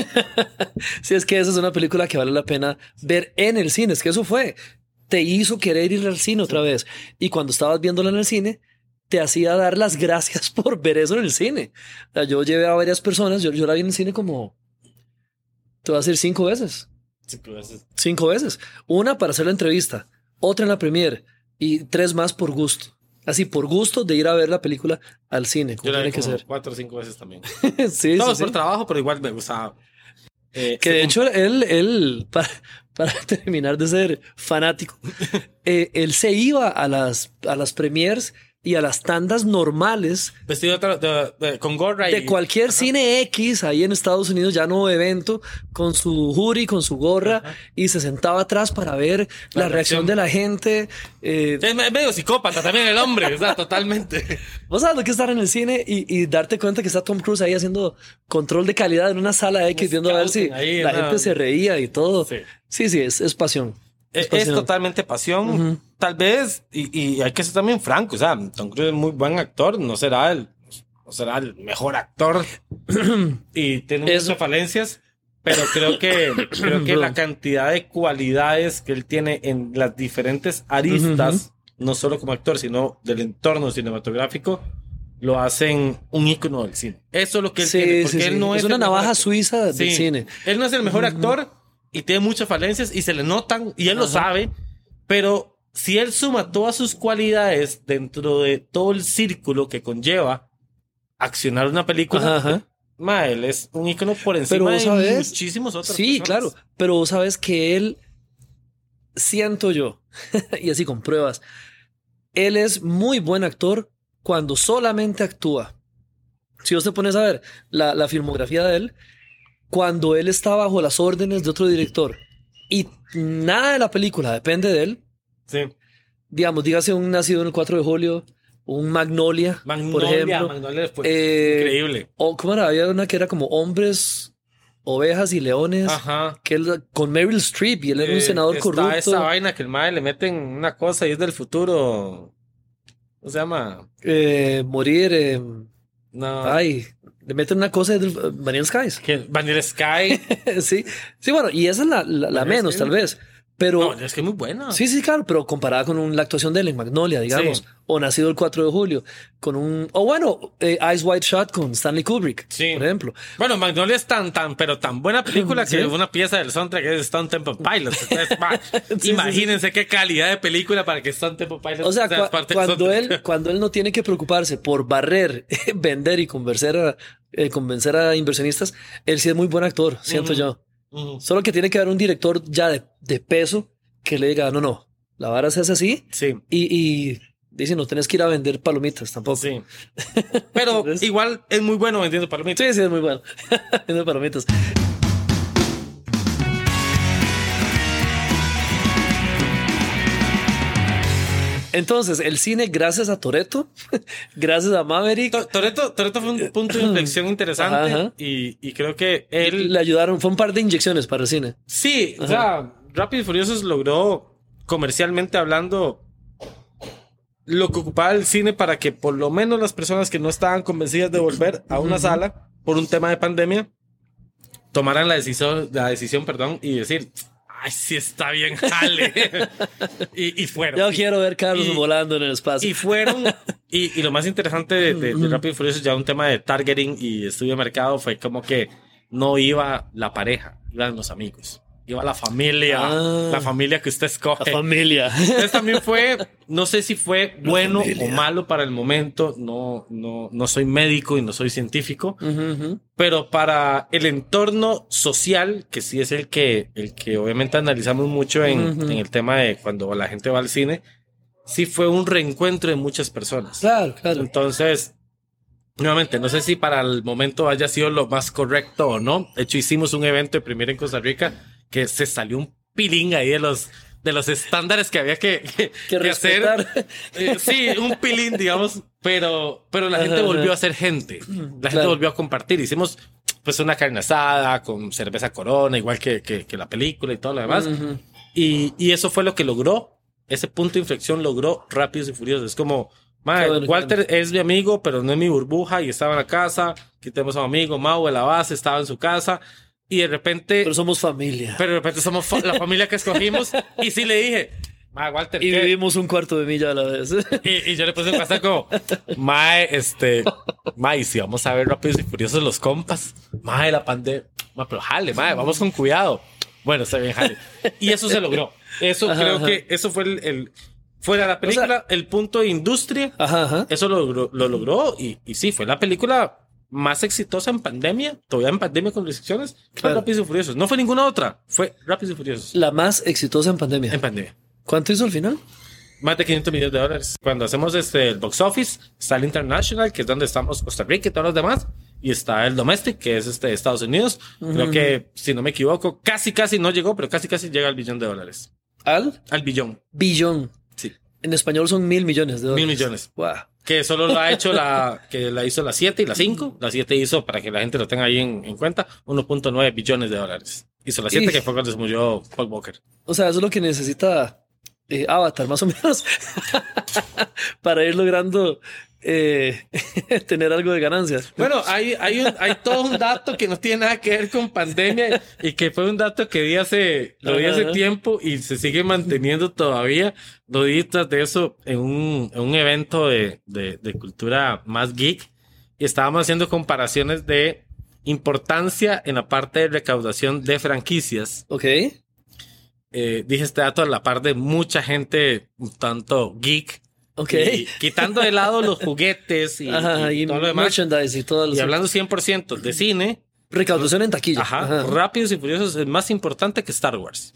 Sí, es que esa es una película que vale la pena ver en el cine. Es que eso fue. Te hizo querer ir al cine otra vez. Y cuando estabas viéndola en el cine, te hacía dar las gracias por ver eso en el cine. O sea, yo llevé a varias personas, yo, yo la vi en el cine como, te voy a decir cinco veces. Cinco veces. Cinco veces. Una para hacer la entrevista, otra en la premiere y tres más por gusto. Así, por gusto de ir a ver la película al cine, como Yo la vi tiene que como ser. cuatro o cinco veces también. Sí, sí, Todos sí. por trabajo, pero igual me gustaba. Eh, Que de según- hecho él, él para, para terminar de ser fanático, eh, él se iba a las, a las premiers y a las tandas normales vestido de, tra- de- de- con gorra y de cualquier cine X ahí en Estados Unidos, ya no evento, con su hoodie, con su gorra, Ajá. y se sentaba atrás para ver la, La reacción reacción. de la gente. Eh, es me- medio psicópata también el hombre, o sea, totalmente. Vos sabes lo que es estar en el cine y, y darte cuenta que está Tom Cruise ahí haciendo control de calidad en una sala X, viendo a ver si scouting ahí, la una- gente se reía y todo. Sí. Sí, sí, es, es pasión. Es, es pasión. totalmente pasión, Ujú. tal vez, y, y hay que ser también franco, o sea, Tom Cruise es muy buen actor, no será el, no será el mejor actor y tiene Eso. muchas falencias, pero creo que, creo que la cantidad de cualidades que él tiene en las diferentes aristas, no solo como actor, sino del entorno cinematográfico, lo hacen un ícono del cine. Eso es lo que él Sí, tiene, sí, porque sí. él no es es una el mejor navaja actor. suiza del Sí. cine. Él no es el mejor actor y tiene muchas falencias y se le notan y él lo Ajá. sabe, pero si él suma todas sus cualidades dentro de todo el círculo que conlleva accionar una película, Ajá, ajá. ma, él es un ícono por Pero encima vos de sabes- muchísimos otros. Sí, claro. Pero vos sabes que él, siento yo, y así con pruebas, él es muy buen actor cuando solamente actúa. Si vos te pones a ver la, la filmografía de él, cuando él está bajo las órdenes de otro director y nada de la película depende de él, Sí. digamos, dígase un Nacido en el cuatro de julio, un Magnolia, Magnolia, por ejemplo. Magnolia fue Eh, increíble. O cómo era, había una que era como Hombres, Ovejas y Leones, Ajá. que él, con Meryl Streep, y él era un Eh, senador está corrupto. esa vaina que el mae le meten una cosa y es del futuro. ¿Cómo se llama? eh, morir, eh, No. ay, le meten una cosa del uh, Vanilla Skies. que Vanilla Sky. sí, sí, bueno, y esa es la, la, la Vanilla menos, Sky. tal vez. Pero No, es que es muy buena. sí, sí, claro, pero comparada con un- la actuación de él en Magnolia, digamos, Sí. o Nacido el cuatro de julio, con un, o bueno, eh, Eyes Wide Shut con Stanley Kubrick, Sí. por ejemplo. Bueno, Magnolia es tan, tan, pero tan buena película Sí. que una pieza del soundtrack es Stone Temple Pilots. Entonces, ma, sí, imagínense qué calidad de película para que Stone Temple Pilots O sea, sea cua- parte del cuando soundtrack. él, cuando él no tiene que preocuparse por barrer, vender y convencer a, eh, convencer a inversionistas, él sí es muy buen actor, siento Ujú. yo. Ujú. Solo que tiene que haber un director ya de, de peso que le diga, no, no, La vara se hace así. Sí. Y, y dice, no tenés que ir a vender palomitas tampoco. Sí. Pero Entonces, igual es muy bueno vendiendo palomitas. sí, sí, es muy bueno. Vendiendo palomitas. Entonces, el cine, gracias a Toretto, gracias a Maverick, To- Toretto, Toretto fue un punto de inflexión interesante Ajá. y, y creo que él... le ayudaron. Fue un par de inyecciones para el cine. Sí, o sea, Rápido y Furiosos logró, comercialmente hablando, lo que ocupaba el cine para que por lo menos las personas que no estaban convencidas de volver a una sala por un tema de pandemia tomaran la decisión, la decisión, perdón, y decir, ay, sí está bien, jale. y, y fueron. Yo Y- quiero ver carros y- volando en el espacio. Y fueron, y, y lo más interesante de, de, de Rápido y Furioso, ya un tema de targeting y estudio de mercado, fue como que no iba la pareja, iban los amigos, iba la familia, Ah. la familia que usted La escoge. familia. Entonces también fue, no sé si fue bueno familia. o malo para el momento, no, no, no soy médico y no soy científico, Ujú, ujú. pero para el entorno social, que sí es el que, el que obviamente analizamos mucho en, Ujú. en el tema de cuando la gente va al cine, sí fue un reencuentro de muchas personas. Claro, claro. Entonces, nuevamente, no sé si para el momento haya sido lo más correcto o no. De hecho, hicimos un evento de premiere en Costa Rica que se salió un pilín ahí de los, de los estándares que había que, que, Que que hacer. respetar. Eh, sí, un pilín, digamos, pero, pero la gente Ajá, volvió ajá. a ser gente. La gente Claro. volvió a compartir. Hicimos pues una carne asada con cerveza Corona, igual que, que, que la película y todo lo demás. Ujú. Y, y eso fue lo que logró, ese punto de inflexión logró Rápidos y Furiosos. Es como, mae, Qué bueno, qué Walter es mi amigo, pero no es mi burbuja y estaba en la casa. Aquí tenemos a un amigo, Mau de la base, estaba en su casa. Y de repente, Pero somos familia. pero de repente somos fa- la familia que escogimos. Y sí le dije, mae, Walter, Y ¿qué? vivimos un cuarto de milla a la vez. Y, y yo le puse un pasar como, mae, este, mae, si vamos a ver Rápidos y Furiosos los compas, mae, la pandemia, mae, pero jale, mae, vamos con cuidado. Bueno, está bien, jale. Y eso se logró. Eso Ajá, creo ajá. que eso fue el, el- fuera de la película, el punto de industria, Ajá, ajá. eso lo logró, lo logró y, y sí, fue la película más exitosa en pandemia, todavía en pandemia con restricciones, fue Claro. Rápidos y Furiosos. No fue ninguna otra, fue Rápidos y Furiosos La más exitosa en pandemia. en pandemia. ¿Cuánto hizo al final? Más de quinientos millones de dólares. Cuando hacemos este, el box office, está el international, que es donde estamos Costa Rica y todos los demás. Y está el domestic, que es este Estados Unidos. Creo que, si no me equivoco, casi, casi no llegó, pero casi, casi llega al billón de dólares. Al Al billón. billón. Sí. En español son mil millones de dólares. Mil millones. Wow. Que solo lo ha hecho la, que la hizo la siete y la cinco. La siete hizo, para que la gente lo tenga ahí en, en cuenta, uno punto nueve billones de dólares. Hizo la siete, Y- que fue cuando se murió Paul Walker. O sea, eso es lo que necesita eh, Avatar, más o menos, para ir logrando eh, tener algo de ganancias. Bueno, hay, hay, un- hay todo un dato que no tiene nada que ver con pandemia y que fue un dato que di hace, lo di hace Ajá. tiempo y se sigue manteniendo todavía. Lo di tras de eso en un, en un evento de, de, de cultura más geek y estábamos haciendo comparaciones de importancia en la parte de recaudación de franquicias. Ok. Eh, dije este dato a la par de mucha gente un tanto geek. Ok. Y quitando de lado los juguetes y, Ajá, y y todo lo demás. merchandise y todo lo Y hablando cien por ciento de cine, recaudación en taquilla. ajá, Ajá. Rápidos y Furiosos es más importante que Star Wars.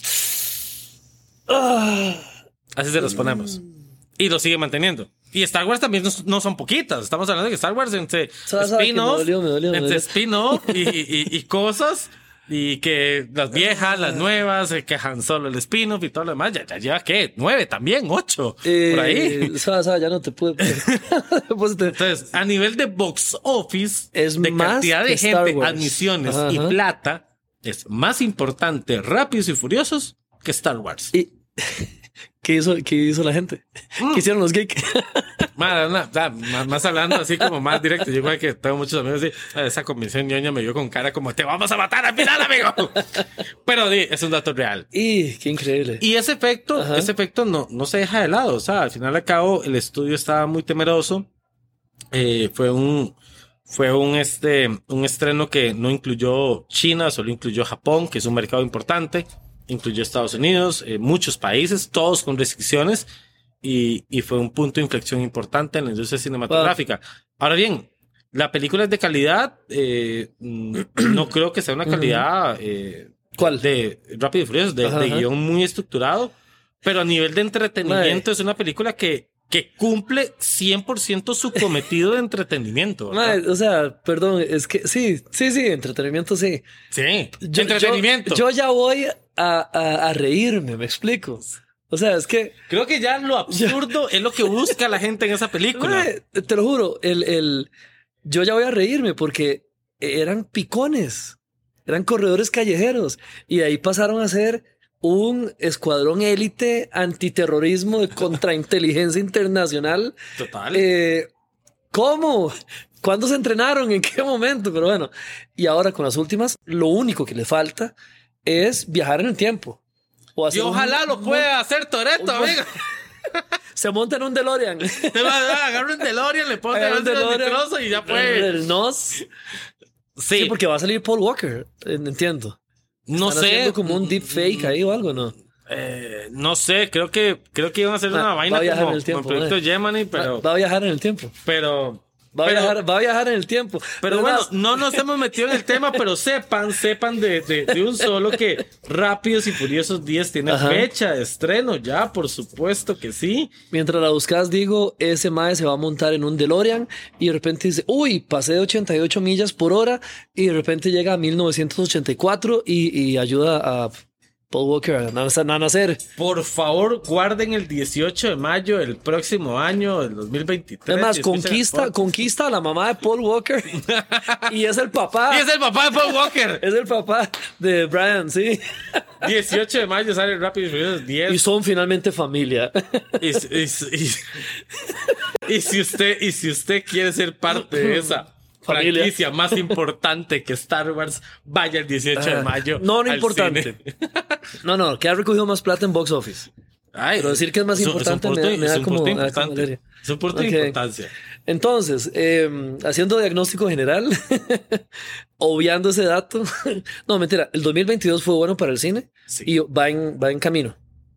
Ah, Así se los ponemos. Y lo sigue manteniendo. Y Star Wars también no, no son poquitas. Estamos hablando de que Star Wars entre Sabe, sabe que me spin-off, dolió, me dolió, me entre dolió. spin-off y, y- y cosas. Y que las viejas, las nuevas, eh, que Han Solo el spin-off y todo lo demás. Ya, ya lleva, ¿qué? Nueve también, ocho. eh, por ahí. sabe, sabe, ya no te pude. Pues te- Entonces, a nivel de box office, Es de más cantidad de que Star gente, Wars. admisiones Ajá, y ajá. plata, es más importante Rápidos y Furiosos que Star Wars. ¿Y qué hizo, qué hizo la gente? Mm. ¿Qué hicieron los geeks? Más, más, más- más hablando así como más directo. Yo igual que tengo muchos amigos así. "Ah, esa convención ñoña me vio con cara como te vamos a matar al final, amigo." Pero sí, es un dato real. y qué increíble. Y ese efecto, Ajá. ese efecto no, no se deja de lado. O sea, al final al cabo, el estudio estaba muy temeroso. Eh, fue un, fue un, este, un estreno que no incluyó China, solo incluyó Japón, que es un mercado importante. Incluyó Estados Unidos, eh, muchos países, todos con restricciones. Y, y fue un punto de inflexión importante en la industria cinematográfica. Ahora bien, la película es de calidad. eh, mm, no creo que sea una calidad eh, ¿Cuál? de Rápido y Furioso, de, Ajá, de ajá. guión muy estructurado. pero a nivel de entretenimiento mae, es una película que, que cumple cien por ciento su cometido de entretenimiento. Mae, o sea, perdón, es que sí, sí, sí, entretenimiento sí. Sí, yo, entretenimiento. Yo, yo ya voy a, a, a reírme, me explico. O sea, es que... Creo que ya lo absurdo ya, es lo que busca la gente en esa película. Mae, te lo juro, el, el, yo ya voy a reírme porque eran picones, eran corredores callejeros y de ahí pasaron a ser un escuadrón élite antiterrorismo de contrainteligencia internacional. Total. Eh, ¿Cómo? ¿Cuándo se entrenaron? ¿En qué momento? Pero bueno, y ahora con las últimas, lo único que le falta es viajar en el tiempo. O y ojalá un, lo pueda un, hacer Toretto, amigo. Se monta en un DeLorean. Agarra un DeLorean, le pone el microso y ya puede. El nos. Sí. sí, porque va a salir Paul Walker, entiendo. No ¿Están sé. Como un deep fake ahí o algo, ¿no? Eh, no sé, creo que creo que iban a hacer va, una vaina va como, el tiempo, como el proyecto Gemini, pero... Va, va a viajar en el tiempo. Pero... Va a, pero, viajar, va a viajar en el tiempo. Pero, pero bueno, más... no nos hemos metido en el tema, pero sepan, sepan de, de, de un solo que Rápidos y Furiosos diez tiene Ajá. fecha de estreno ya, por supuesto que sí. Mientras la buscas, digo, ese mae se va a montar en un DeLorean y de repente dice, uy, pasé de ochenta y ocho millas por hora y de repente llega a mil novecientos ochenta y cuatro y, y ayuda a Paul Walker a nacer. Por favor, guarden el dieciocho de mayo del próximo año, del dos mil veintitrés. Además, conquista, conquista a la mamá de Paul Walker y es el papá. Y es el papá de Paul Walker. Es el papá de Brian, sí. dieciocho de mayo sale Rápido y Furiosos diez. Y son finalmente familia. Y, y, y, y, si usted, y si usted quiere ser parte de esa familia. Franquicia más importante que Star Wars, vaya el dieciocho de mayo. No, no importante. No, no, que ha recogido más plata en box office. Ay, pero decir que es más es, importante es un, me, me da como, importante. Es un punto de okay. importancia. Entonces, eh, haciendo diagnóstico general, obviando ese dato. No, mentira, el dos mil veintidós fue bueno para el cine sí. y va en, va en camino.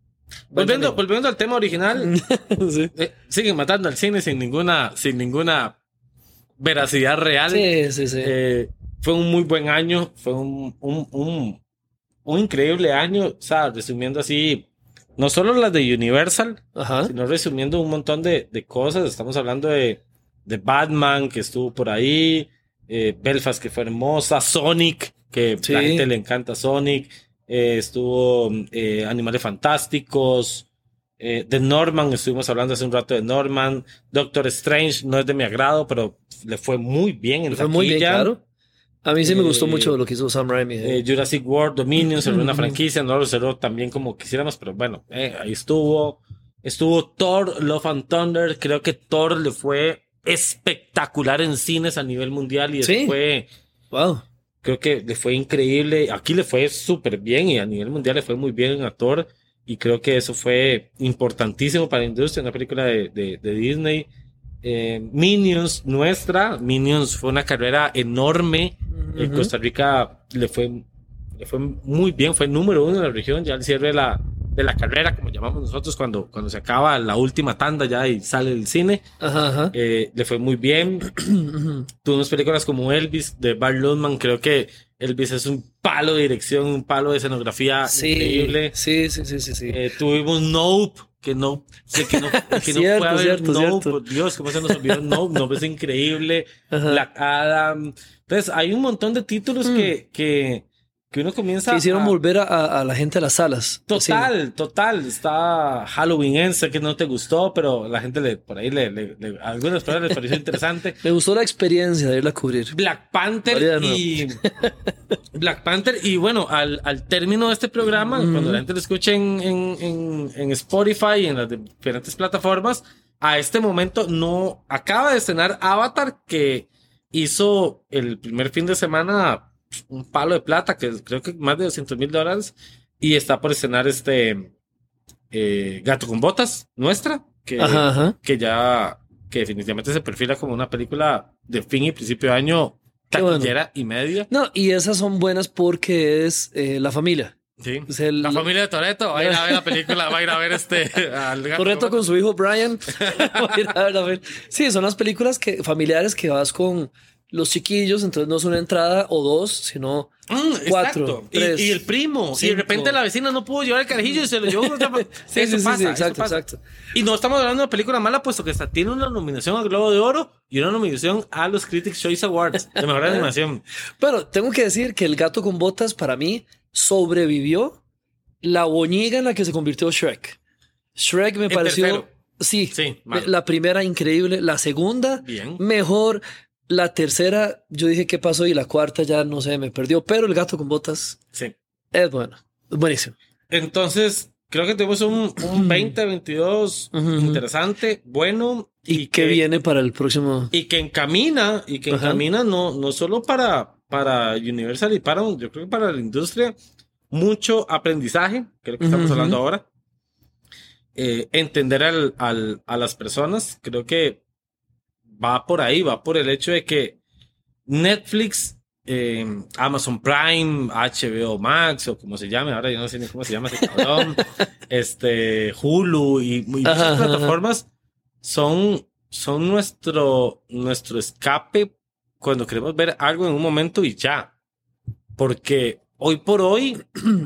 Va volviendo, en camino. volviendo al tema original, sí. eh, siguen matando al cine sin ninguna, sin ninguna veracidad real. Sí, sí, sí. Eh, fue un muy buen año, fue un, un, un, un increíble año, o sea, resumiendo así, no solo las de Universal, Ajá. sino resumiendo un montón de, de cosas. Estamos hablando de, de Batman, que estuvo por ahí, eh, Belfast, que fue hermosa, Sonic, que sí. la gente le encanta Sonic, eh, estuvo eh, Animales Fantásticos, Eh, de Norman, estuvimos hablando hace un rato de Norman. Doctor Strange no es de mi agrado, pero le fue muy bien en le fue muy bien, claro. A mí sí eh, me gustó mucho lo que hizo Sam Raimi. Eh. Eh, Jurassic World Dominion cerró una franquicia, no lo cerró también como quisiéramos, pero bueno, eh, ahí estuvo. Estuvo Thor, Love and Thunder. Creo que Thor le fue espectacular en cines a nivel mundial y ¿Sí? fue... Wow. Creo que le fue increíble. Aquí le fue súper bien y a nivel mundial le fue muy bien a Thor. Y creo que eso fue importantísimo para la industria, una película de, de, de Disney. Eh, Minions, nuestra. Minions fue una carrera enorme. Uh-huh. En Costa Rica le fue, le fue muy bien, fue número uno en la región. Ya al cierre de la, de la carrera, como llamamos nosotros, cuando, cuando se acaba la última tanda ya y sale del cine. Ajá, ajá. Eh, le fue muy bien. Tuvimos películas como Elvis, de Baz Luhrmann. Creo que Elvis es un palo de dirección, un palo de escenografía sí, increíble. Sí, sí, sí, sí, sí. Eh, tuvimos Nope, que no, sé que no, que no cierto, fue a ver cierto, Nope, cierto. por Dios, cómo se nos olvidó Nope, Nope es increíble. Ajá. Black Adam. Entonces, hay un montón de títulos mm. que, que, que uno comienza que hicieron a... volver a, a la gente a las salas. Total, total. Está Halloween, sé que no te gustó, pero la gente le, por ahí le, le, le a algunas personas les pareció interesante. Me gustó la experiencia de irla a cubrir. Black Panther y Black Panther y bueno, al, al término de este programa, mm-hmm. cuando la gente lo escuche en, en, en, en Spotify y en las diferentes plataformas, a este momento no acaba de estrenar Avatar, que hizo el primer fin de semana un palo de plata, que creo que más de doscientos mil dólares, y está por estrenar este eh, Gato con Botas, nuestra, que, ajá, ajá. que ya, que definitivamente se perfila como una película de fin y principio de año, taquillera bueno. y media. No, y esas son buenas porque es eh, la familia. Sí. Es el... La familia de Toretto va a ir a ver la película, va a ir a ver este al Gato Toretto con su hijo Brian. Va a ir a ver la... Sí, son las películas que familiares que vas con los chiquillos, entonces no es una entrada o dos, sino mm, cuatro, y, tres, y el primo. cinco. Y de repente la vecina no pudo llevar el carajillo y se lo llevó. sí, eso sí, pasa, sí, eso exacto, pasa. exacto. Y no estamos hablando de una película mala, puesto que esta tiene una nominación al Globo de Oro y una nominación a los Critics' Choice Awards de mejor animación. Pero tengo que decir que El gato con botas para mí sobrevivió la boñiga en la que se convirtió Shrek. Shrek me El pareció... tercero. Sí, Sí, mal. la primera increíble, la segunda Bien. mejor, la tercera yo dije qué pasó y la cuarta ya no sé, me perdió, pero El gato con botas Sí. es bueno, es buenísimo. Entonces, creo que tuvimos un, un veinte veintidós Ujú. interesante, bueno. ¿Y, Y qué que- viene para el próximo? Y que encamina, y que Ajá. encamina no, no solo para, para Universal y para, yo creo que para la industria, mucho aprendizaje, que es lo que estamos Ujú. hablando ahora. Eh, entender al, al- a las personas, creo que va por ahí, va por el hecho de que Netflix, eh, Amazon Prime, H B O Max, o como se llame, ahora yo no sé ni cómo se llama ese cabrón, este, Hulu y, y muchas Ajá, ajá, plataformas son, son nuestro, nuestro escape cuando queremos ver algo en un momento y ya. Porque hoy por hoy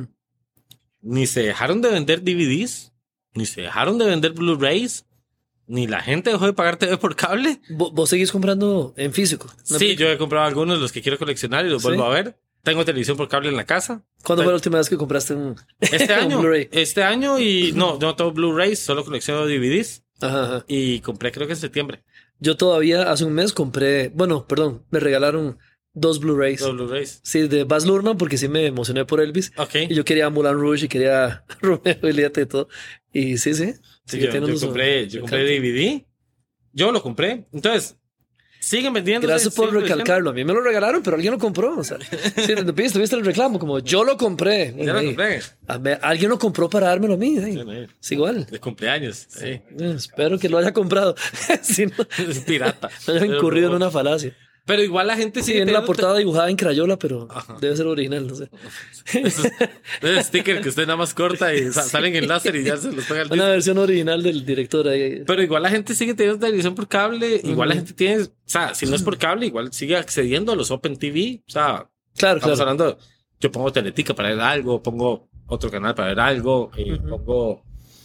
ni se dejaron de vender D V Ds, ni se dejaron de vender Blu-rays, ni la gente dejó de pagar T V por cable. ¿Vo- ¿Vos seguís comprando en físico? ¿No? Sí, yo he comprado algunos de los que quiero coleccionar y los ¿Sí? vuelvo a ver. Tengo televisión por cable en la casa. ¿Cuándo fue la última vez que compraste un, Este un año, Blu-ray? este año y no, no tengo Blu-rays, solo colecciono D V Ds Ajá, ajá. y compré creo que en septiembre Yo todavía hace un mes compré, bueno, perdón, me regalaron dos Blu-rays. los Blu-rays. Sí, de Baz Luhrmann porque sí me emocioné por Elvis. Ok. Y yo quería Moulin Rouge y quería Romeo y Julieta y todo. Y sí, sí. Sí, que yo, tiene yo unos- compré, yo me compré encanta. D V D. Yo lo compré. Entonces, siguen vendiendo. Gracias por recalcarlo. A mí me lo regalaron, pero alguien lo compró. O sea, sí, te viste, tuviste el reclamo, como yo lo compré. Ya lo Ey, compré. a ver, alguien lo compró para dármelo a mí. ey. Sí, sí. Es igual. De cumpleaños. Sí. Eh, espero que lo haya comprado. Si no, Es pirata. no haya Pero incurrido en no. una falacia. Pero igual la gente Sí, sigue en la teniendo- portada dibujada en crayola, pero Ajá. debe ser original, no sé. Esos, esos stickers que usted nada más corta y sa- salen en láser y ya se los pega al Una disco. versión original del director ahí. Pero igual la gente sigue teniendo televisión por cable. Igual la Ujú. gente tiene. O sea, si no es por cable, igual sigue accediendo a los Open T V. O sea, Claro, estamos claro. hablando. Yo pongo Teletica para ver algo, pongo otro canal para ver algo, y Ujú. pongo.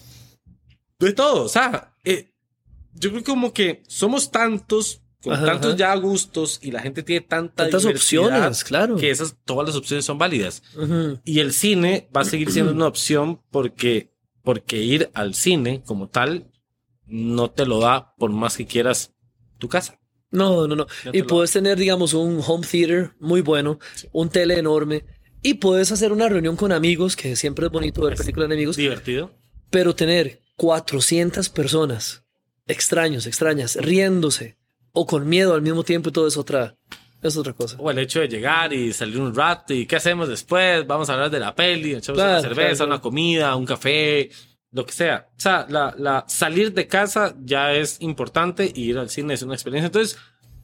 De todo. O sea, eh, yo creo que como que somos tantos, con Ajá, tantos ajá. ya gustos, y la gente tiene tanta Tantas diversidad opciones, claro. que esas, todas las opciones son válidas. Ujú. Y el cine va a seguir siendo una opción porque, porque ir al cine como tal no te lo da por más que quieras tu casa. No, no, no. Ya te Y lo- puedes tener, digamos, un home theater muy bueno, Sí. un tele enorme, y puedes hacer una reunión con amigos, que siempre es bonito ver Es películas de amigos, Divertido. pero tener cuatrocientas personas extraños, extrañas, riéndose o con miedo al mismo tiempo y todo es otra, es otra cosa. O el hecho de llegar y salir un rato y qué hacemos después, vamos a hablar de la peli, echamos Claro, una cerveza, claro, claro. una comida, un café, lo que sea. O sea, la, la salir de casa ya es importante y ir al cine es una experiencia. Entonces,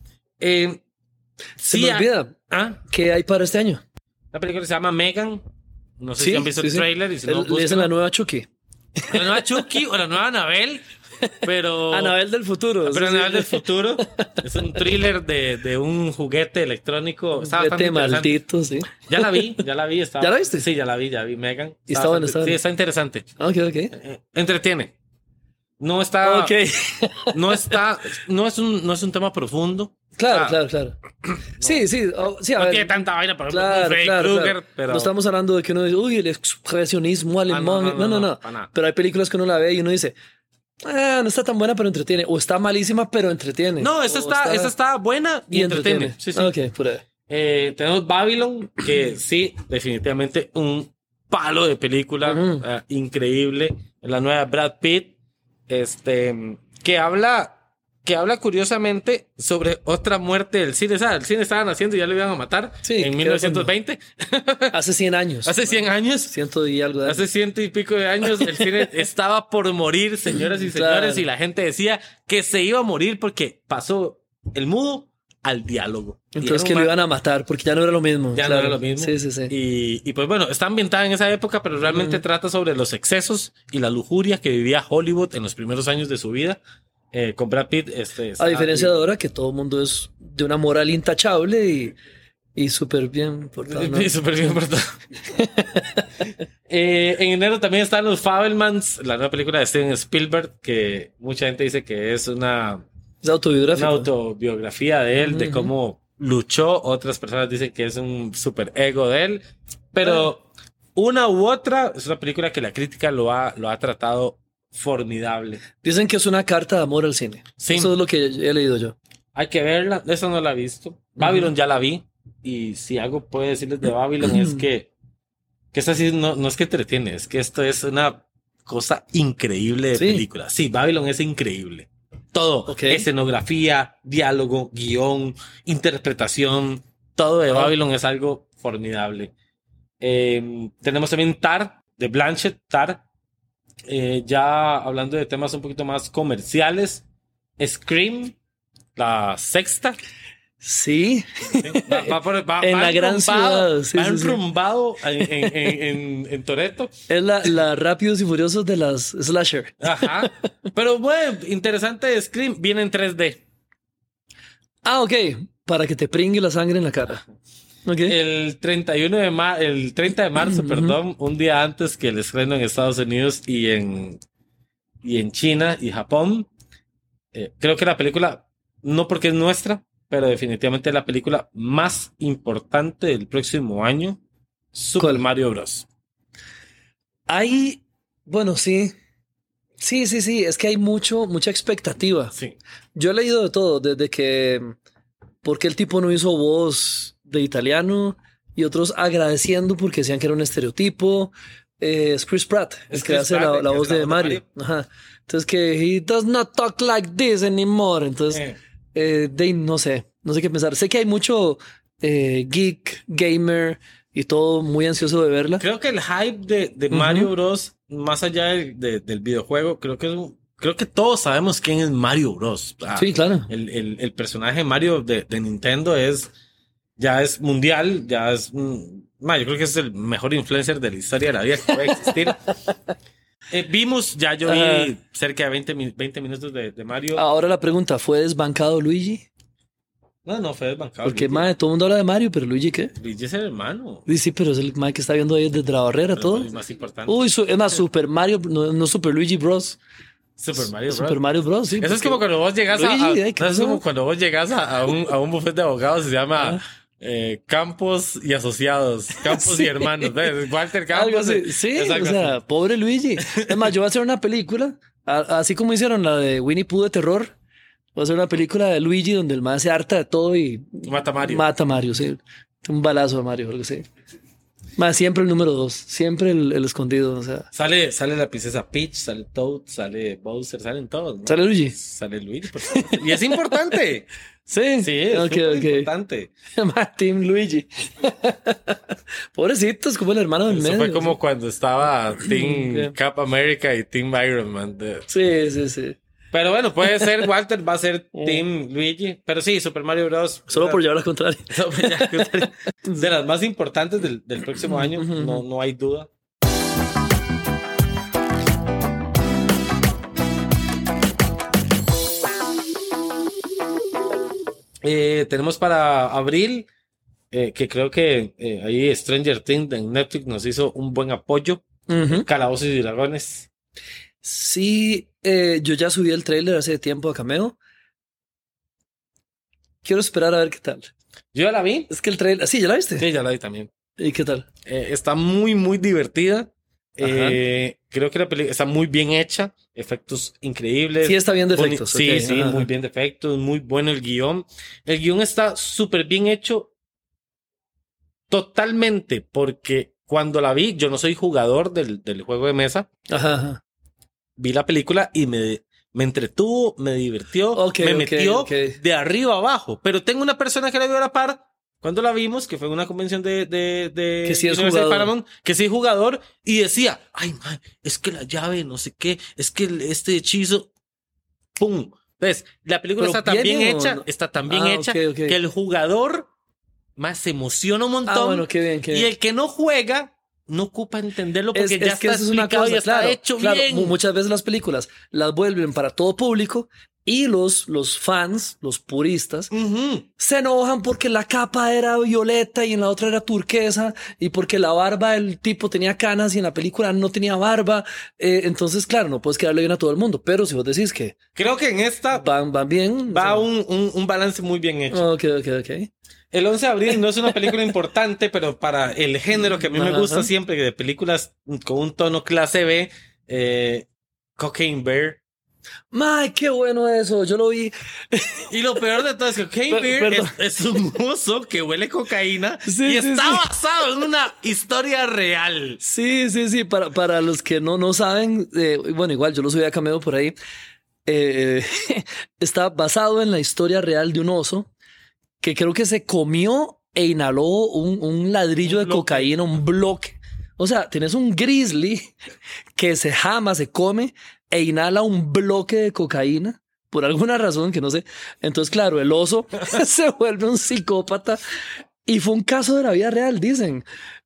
eh, Se sí, me hay- olvida, ¿ah? ¿qué hay para este año? La película se llama Megan. No sé Sí, si han visto sí, el sí. trailer y si no, El- Le dicen búsquenlo. la nueva Chucky. La nueva Chucky o la nueva Anabel, pero... Anabel del futuro. Pero sí, sí. Anabel del futuro. Es un thriller de, de un juguete electrónico. Está bastante Vete interesante. maldito, sí. Ya la vi, ya la vi. Está, ¿Ya la viste? Sí, ya la vi, ya vi Megan. Y está bueno, bastante- está bueno. Sí, está interesante. Ok, ok. Eh, entretiene. No está... Ok. No está... No es un, no es un tema profundo. Claro, Ah, claro, claro. Sí, sí, oh, sí, a No ver. tiene tanta vaina para ejemplo, Claro, como Freddy claro, Krueger, claro. pero... No estamos hablando de que uno dice, uy, el expresionismo alemán. no, No, no, no, no. no, para nada. Pero hay películas que uno la ve y uno dice, ah, no está tan buena, pero entretiene. O está malísima, pero entretiene. No, esta O está, esta está buena y, y entretiene. entretiene. Sí, sí. Ok, por ahí. Eh, tenemos Babylon, que sí, definitivamente un palo de película, Ujú. eh, increíble. La nueva Brad Pitt, este, que habla, que habla curiosamente sobre otra muerte del cine. O sea, el cine estaba naciendo y ya lo iban a matar Sí, en ¿qué mil novecientos veinte. Hace cien años. Hace cien años. Ciento y algo de años. Hace ciento y pico de años el cine estaba por morir, señoras y señores, Claro. y la gente decía que se iba a morir porque pasó el mudo al diálogo. Y Entonces era que un lo ma- iban a matar porque ya no era lo mismo. Ya claro. no era lo mismo. Sí, sí, sí. Y, y pues bueno, está ambientada en esa época, pero realmente trata sobre los excesos y la lujuria que vivía Hollywood en los primeros años de su vida. eh, con Brad Pitt. Este, A diferencia de ahora que todo el mundo es de una moral intachable y, y súper bien portado, ¿no? Sí, súper bien portado. eh, en enero también están los Fabelmans, la nueva película de Steven Spielberg, que mucha gente dice que es una, Es autobiográfico. una autobiografía de él, uh-huh. de cómo luchó. Otras personas dicen que es un super ego de él. Pero una u otra es una película que la crítica lo ha, lo ha tratado formidable. Dicen que es una carta de amor al cine. Sí. Eso es lo que he leído yo. Hay que verla. Esa no la he visto. Babylon uh-huh. ya la vi. Y si algo puedo decirles de Babylon es que, que esta sí no, no es que entretiene, es que esto es una cosa increíble de sí. película. Sí, Babylon es increíble. Todo. Okay. Escenografía, diálogo, guión, interpretación. Todo de oh. Babylon es algo formidable. Eh, tenemos también Tar, de Blanchett, Tar. Eh, ya hablando de temas un poquito más comerciales. Scream, la sexta. Sí, sí. Va, va, por, va, en va la gran ciudad. Sí, va sí, enrumbado sí. en, en, en, en, en Toretto. Es la, la Rápidos y Furiosos de las slasher. Ajá. Pero bueno, interesante. Scream viene en tres D. Ah, ok. Para que te pringue la sangre en la cara. Okay. El treinta y uno de ma el treinta de marzo, uh-huh. perdón, un día antes que el estreno en Estados Unidos y en, y en China y Japón. Eh, creo que la película, no porque es nuestra, pero definitivamente la película más importante del próximo año, Super ¿Cuál? Mario Bros. Hay, bueno, sí. Sí, sí, sí. Es que hay mucho, mucha expectativa. Sí. Yo he leído de todo, desde que, porque el tipo no hizo voz de italiano y otros agradeciendo porque decían que era un estereotipo. Eh, es Chris Pratt, es el que hace Pratt, la, la voz de, de Mario. Mario. Ajá. Entonces que he does not talk like this anymore. Entonces... Eh. Eh, de, no sé, no sé qué pensar. Sé que hay mucho eh, geek, gamer y todo muy ansioso de verla. Creo que el hype de, de Mario uh-huh. Bros, más allá de, de, del videojuego, creo que es un, creo que todos sabemos quién es Mario Bros. Ah, sí, claro. El, el, el personaje Mario de, de Nintendo es ya es mundial, ya es mm, man, yo creo que es el mejor influencer de la historia de la vida que puede existir. Eh, vimos, ya yo vi uh, cerca de veinte, veinte minutos de, de Mario. Ahora la pregunta, ¿fue desbancado Luigi? No, no fue desbancado. Porque, madre, todo el mundo habla de Mario, pero Luigi, ¿qué? Luigi es el hermano. Sí, sí, pero es el madre que está viendo ahí desde la barrera, pero todo. Es más importante. Uy, su, es más, Super Mario, no, no Super Luigi Bros. Super Mario Bros. Super Mario Bros, sí. Eso es como cuando vos llegas Luigi, a, a eso es como cuando vos llegas a, a, un, a un buffet de abogados, se llama... ¿Ah? Eh, Campos y asociados, Campos sí. y hermanos, ¿ves? Walter Campos. Así, sí, o sea, así. Pobre Luigi. Es más, yo voy a hacer una película, a, así como hicieron la de Winnie Pooh de terror. Voy a hacer una película de Luigi donde el man se harta de todo y mata a Mario. Mata a Mario, sí. Un balazo a Mario, algo así. Más siempre el número dos, siempre el, el escondido, o sea. Sale, sale la princesa Peach, sale Toad, sale Bowser, salen todos, ¿no? Sale Luigi. Sale Luigi, por favor. Y es importante. Sí, sí, es okay, okay. importante. Team Luigi. Pobrecitos, como el hermano del medio. Eso fue como cuando estaba Team yeah. Cap America y Team Iron Man. De... Sí, sí, sí. Pero bueno, puede ser Walter, va a ser Team Luigi. Pero sí, Super Mario Bros. Solo por llevar la contraria. De las más importantes del, del próximo año, no, no hay duda. Eh, tenemos para abril, eh, que creo que eh, ahí Stranger Things en Netflix nos hizo un buen apoyo. Uh-huh. Calabozos y Dragones. Sí, eh, yo ya subí el tráiler hace tiempo a Cameo. Quiero esperar a ver qué tal. Yo ya la vi. Es que el tráiler... ¿Sí, ya la viste? Sí, ya la vi también. ¿Y qué tal? Eh, está muy, muy divertida. Eh, creo que la película está muy bien hecha. Efectos increíbles. Sí, está bien de efectos. Sí, okay. sí, ajá. Muy bien de efectos. Muy bueno el guión. El guión está súper bien hecho. Totalmente. Porque cuando la vi, yo no soy jugador del, del juego de mesa. Ajá, ajá. Vi la película y me, me entretuvo, me divirtió, okay, me okay, metió okay. de arriba a abajo. Pero tengo una persona que la vio a la par cuando la vimos, que fue una convención de, de, de, que sí es jugador. Paramount, que sí es jugador, y decía, ay, man, es que la llave, no sé qué, es que este hechizo, ¡pum! ¿Ves? La película está tan bien hecha, no? está tan bien ah, hecha, okay, okay. que el jugador más se emociona un montón. Ah, bueno, qué bien, qué bien. Y el que no juega... no ocupa entenderlo porque es, ya es que está eso explicado es una cosa, y está claro, hecho claro, bien. Muchas veces las películas las vuelven para todo público Y los, los fans, los puristas, Uh-huh. se enojan porque la capa era violeta y en la otra era turquesa y porque la barba del tipo tenía canas y en la película no tenía barba. Eh, entonces, claro, no puedes quedarle bien a todo el mundo. Pero si vos decís que Creo que en esta van, van bien... va o sea, un, un, un balance muy bien hecho. Ok, ok, ok. El once de abril no es una película importante, pero para el género que a mí me Ajá. gusta siempre, de películas con un tono clase B, eh, Cocaine Bear. ¡Ay, qué bueno eso! Yo lo vi. Y lo peor de todo es que Cocaine Per- Bear perdón. es, es un oso que huele cocaína Sí, y sí, está sí. basado en una historia real. Sí, sí, sí. Para, para los que no, no saben, eh, bueno, igual yo lo subí a Cameo por ahí. Eh, está basado en la historia real de un oso que creo que se comió e inhaló un, un ladrillo Un de bloque. cocaína, un bloque. O sea, tienes un grizzly que se jama, se come e inhala un bloque de cocaína por alguna razón que no sé. Entonces, claro, el oso se vuelve un psicópata y fue un caso de la vida real, dicen.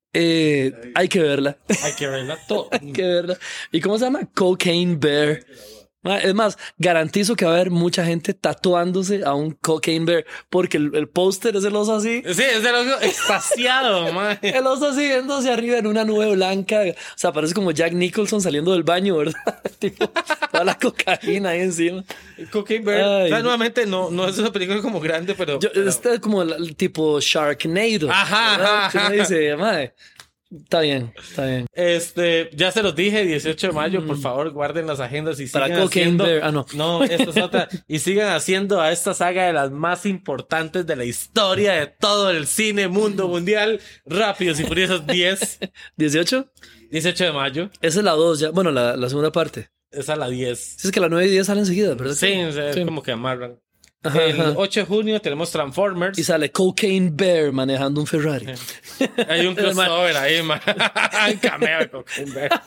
Eh, hay que verla, Hay que verla todo. hay que verla. ¿Y cómo se llama? Cocaine Bear. Ah, es más, garantizo que va a haber mucha gente tatuándose a un Cocaine Bear porque el, el póster es el oso así. Sí, es del oso extasiado, man. El oso así viendo hacia arriba en una nube blanca. O sea, parece como Jack Nicholson saliendo del baño, ¿verdad? Tipo, toda la cocaína ahí encima. Cocaine Bear. Ay. O sea, nuevamente, no, no es una película como grande, pero... Yo, pero- este es como el, el tipo Sharknado. Ajá, ¿verdad? ajá, Que uno ajá. dice, "Mae, está bien, está bien. Este, ya se los dije, dieciocho de mayo, por favor, guarden las agendas y Para sigan Cocaine haciendo... Bear. Ah, no. No, esta es otra. Y sigan haciendo a esta saga de las más importantes de la historia de todo el cine mundo mundial. Rápidos y Furiosos diez, ¿dieciocho? dieciocho de mayo. Esa es la dos ya. Bueno, la, la segunda parte. Esa es la diez. Si es que la nueve y diez salen enseguida, ¿verdad? Sí, o sea, es Sí. como que amarran. Ajá, El ajá. ocho de junio tenemos Transformers. Y sale Cocaine Bear manejando un Ferrari. Hay un crossover ahí, man. Un cameo de Cocaine Bear.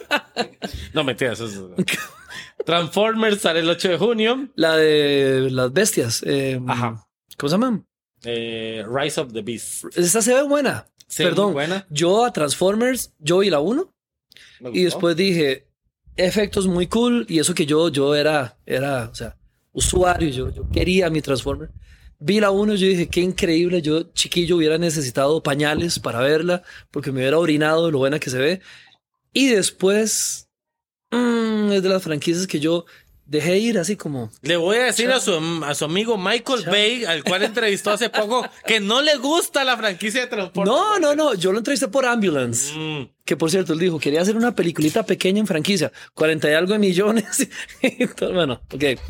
No, mentira, eso es... Transformers sale el ocho de junio. La de las bestias. eh, Ajá. ¿Cómo se llaman? Eh, Rise of the Beast. Esa se ve buena. Se ve Perdón. muy buena. Yo a Transformers, yo vi la uno Me y gustó. después dije, efectos muy cool. Y eso que yo, yo era, era, o sea, usuario. Yo, yo quería mi Transformer. Vi la uno y yo dije, qué increíble. Yo, chiquillo, hubiera necesitado pañales para verla porque me hubiera orinado de lo buena que se ve. Y después, mm, es de las franquicias que yo dejé ir así como... Le voy a decir a su, a su amigo Michael Chao. Bay, al cual entrevistó hace poco, que no le gusta la franquicia de Transformers. No, no, no. Yo lo entrevisté por Ambulance. Mm. Que por cierto, él dijo, quería hacer una peliculita pequeña en franquicia. cuarenta y algo de millones. Entonces, bueno, ok. El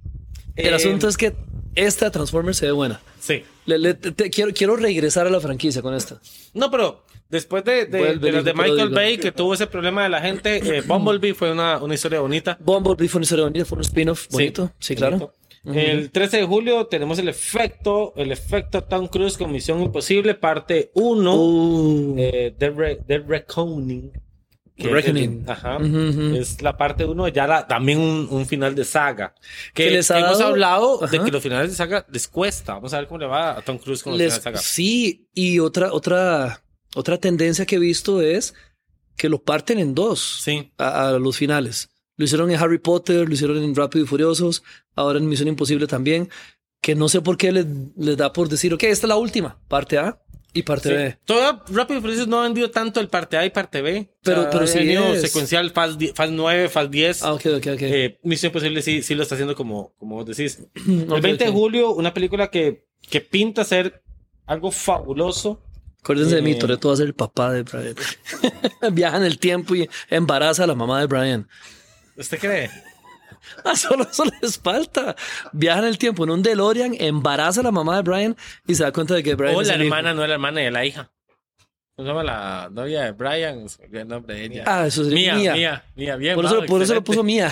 Eh, asunto es que esta Transformers se ve buena. Sí. Le- le- te- te- quiero, quiero regresar a la franquicia con esta. No, pero después de, de, Vuelve, de las de dijo, pero Michael digo. Bay, que tuvo ese problema de la gente, eh, Bumblebee fue una, una historia bonita. Bumblebee fue una historia bonita, fue un spin-off bonito. Sí, claro. bonito. El trece de julio tenemos el efecto, el efecto Tom Cruise con Misión Imposible, parte uno, Uh, eh, The, Re- The Reckoning. que Reckoning. es el- ajá. Ujú, ujú. Es la parte uno, ya la, también un, un final de saga. Que, Que les ha que hemos dado- hablado de Ajá. que los finales de saga les cuesta. Vamos a ver cómo le va a Tom Cruise con los les- finales de saga. sí, y otra, otra, otra tendencia que he visto es que lo parten en dos. Sí. a, a los finales. Lo hicieron en Harry Potter, lo hicieron en Rápido y Furiosos, ahora en Misión Imposible también, que no sé por qué les, les da por decir, ok, esta es la última, parte A y parte Sí. B. Todavía Rápido y Furioso no ha vendido tanto el parte A y parte B. Pero- O sea, pero ha sí venido es. secuencial, Fast, die- Fast nueve, Fast diez. Ah, ok, ok, ok. Eh, Misión Imposible sí, sí lo está haciendo como, como vos decís. Ok, El veinte ok. de julio, una película que, que pinta ser algo fabuloso. Acuérdense de mí, eh, Toretto va a ser el papá de Brian. Viaja en el tiempo y embaraza a la mamá de Brian. ¿Usted cree? Ah, solo eso les falta. Viaja en el tiempo en un DeLorean, embaraza a la mamá de Brian y se da cuenta de que Brian O es la el hijo. hermana, no la hermana de la hija. ¿Cómo se llama la novia de Brian? Se me olvidó el nombre de ella. Ah, eso sería Mía, Mía. Mía, Mía, bien. Por eso, Mau, por eso lo excelente. puso Mía.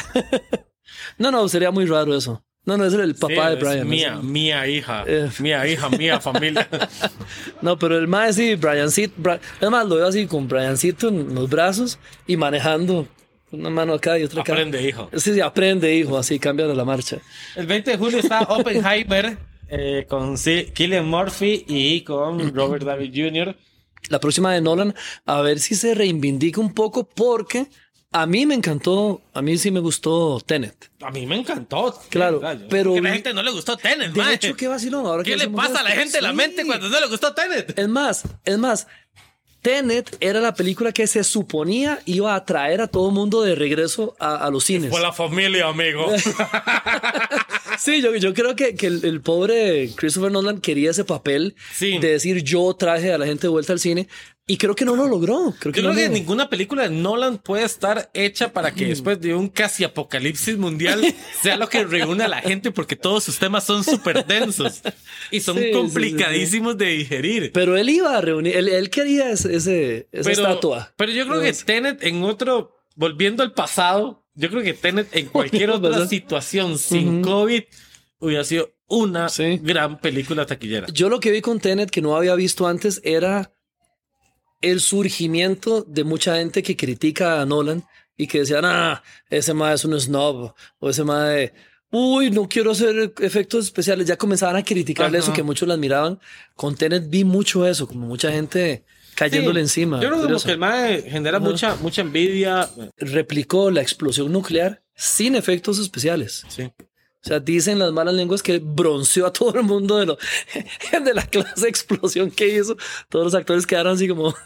No, no, sería muy raro eso. No, no, es el papá Sí, de es Brian. Mía, Es- Mía, hija. Eh. Mía, hija, mía, familia. No, pero el más sí, Briancito. Bra- es más, lo veo así con Briancito en los brazos y manejando una mano acá y otra acá. Aprende, hijo. Sí, sí, aprende, hijo, así cambia la marcha. El veinte de julio está Oppenheimer eh, con C- Cillian Murphy y con Robert Downey junior La próxima de Nolan, a ver si se reivindica un poco porque A mí me encantó, a mí sí me gustó Tenet. A mí me encantó. Claro, ¿verdad? pero... Que a la gente no le gustó Tenet, De mae. hecho, qué vacilón. Ahora ¿Qué que le hacemos pasa a la esto. gente en la Sí. mente cuando no le gustó Tenet? Es más, es más, Tenet era la película que se suponía iba a traer a todo mundo de regreso a, a los cines. Fue la familia, amigo. Sí, yo, yo creo que, que el, el pobre Christopher Nolan quería ese papel Sí. de decir yo traje a la gente de vuelta al cine y creo que no lo logró. Creo que Yo no creo que lo- ninguna película de Nolan puede estar hecha para que después de un casi apocalipsis mundial sea lo que reúne a la gente, porque todos sus temas son súper densos y son Sí, sí, complicadísimos de digerir. Pero él iba a reunir, él, él quería ese, ese- esa Pero, estatua. pero yo creo que Entonces, Tenet en otro, volviendo al pasado, yo creo que Tenet en cualquier otra ¿Verdad? situación sin Ujú. COVID hubiera sido una Sí. gran película taquillera. Yo lo que vi con Tenet que no había visto antes era el surgimiento de mucha gente que critica a Nolan y que decían, ah, ese mae es un snob, o ese mae, uy, no quiero hacer efectos especiales. Ya comenzaban a criticarle Ajá. eso, que muchos lo admiraban. Con Tenet vi mucho eso, como mucha gente cayéndole Sí. encima. Yo creo como Curioso. que el mae genera Ajá. mucha, mucha envidia. Replicó la explosión nuclear sin efectos especiales. Sí. O sea, dicen las malas lenguas que bronceó a todo el mundo de, lo, de la clase de explosión que hizo. Todos los actores quedaron así como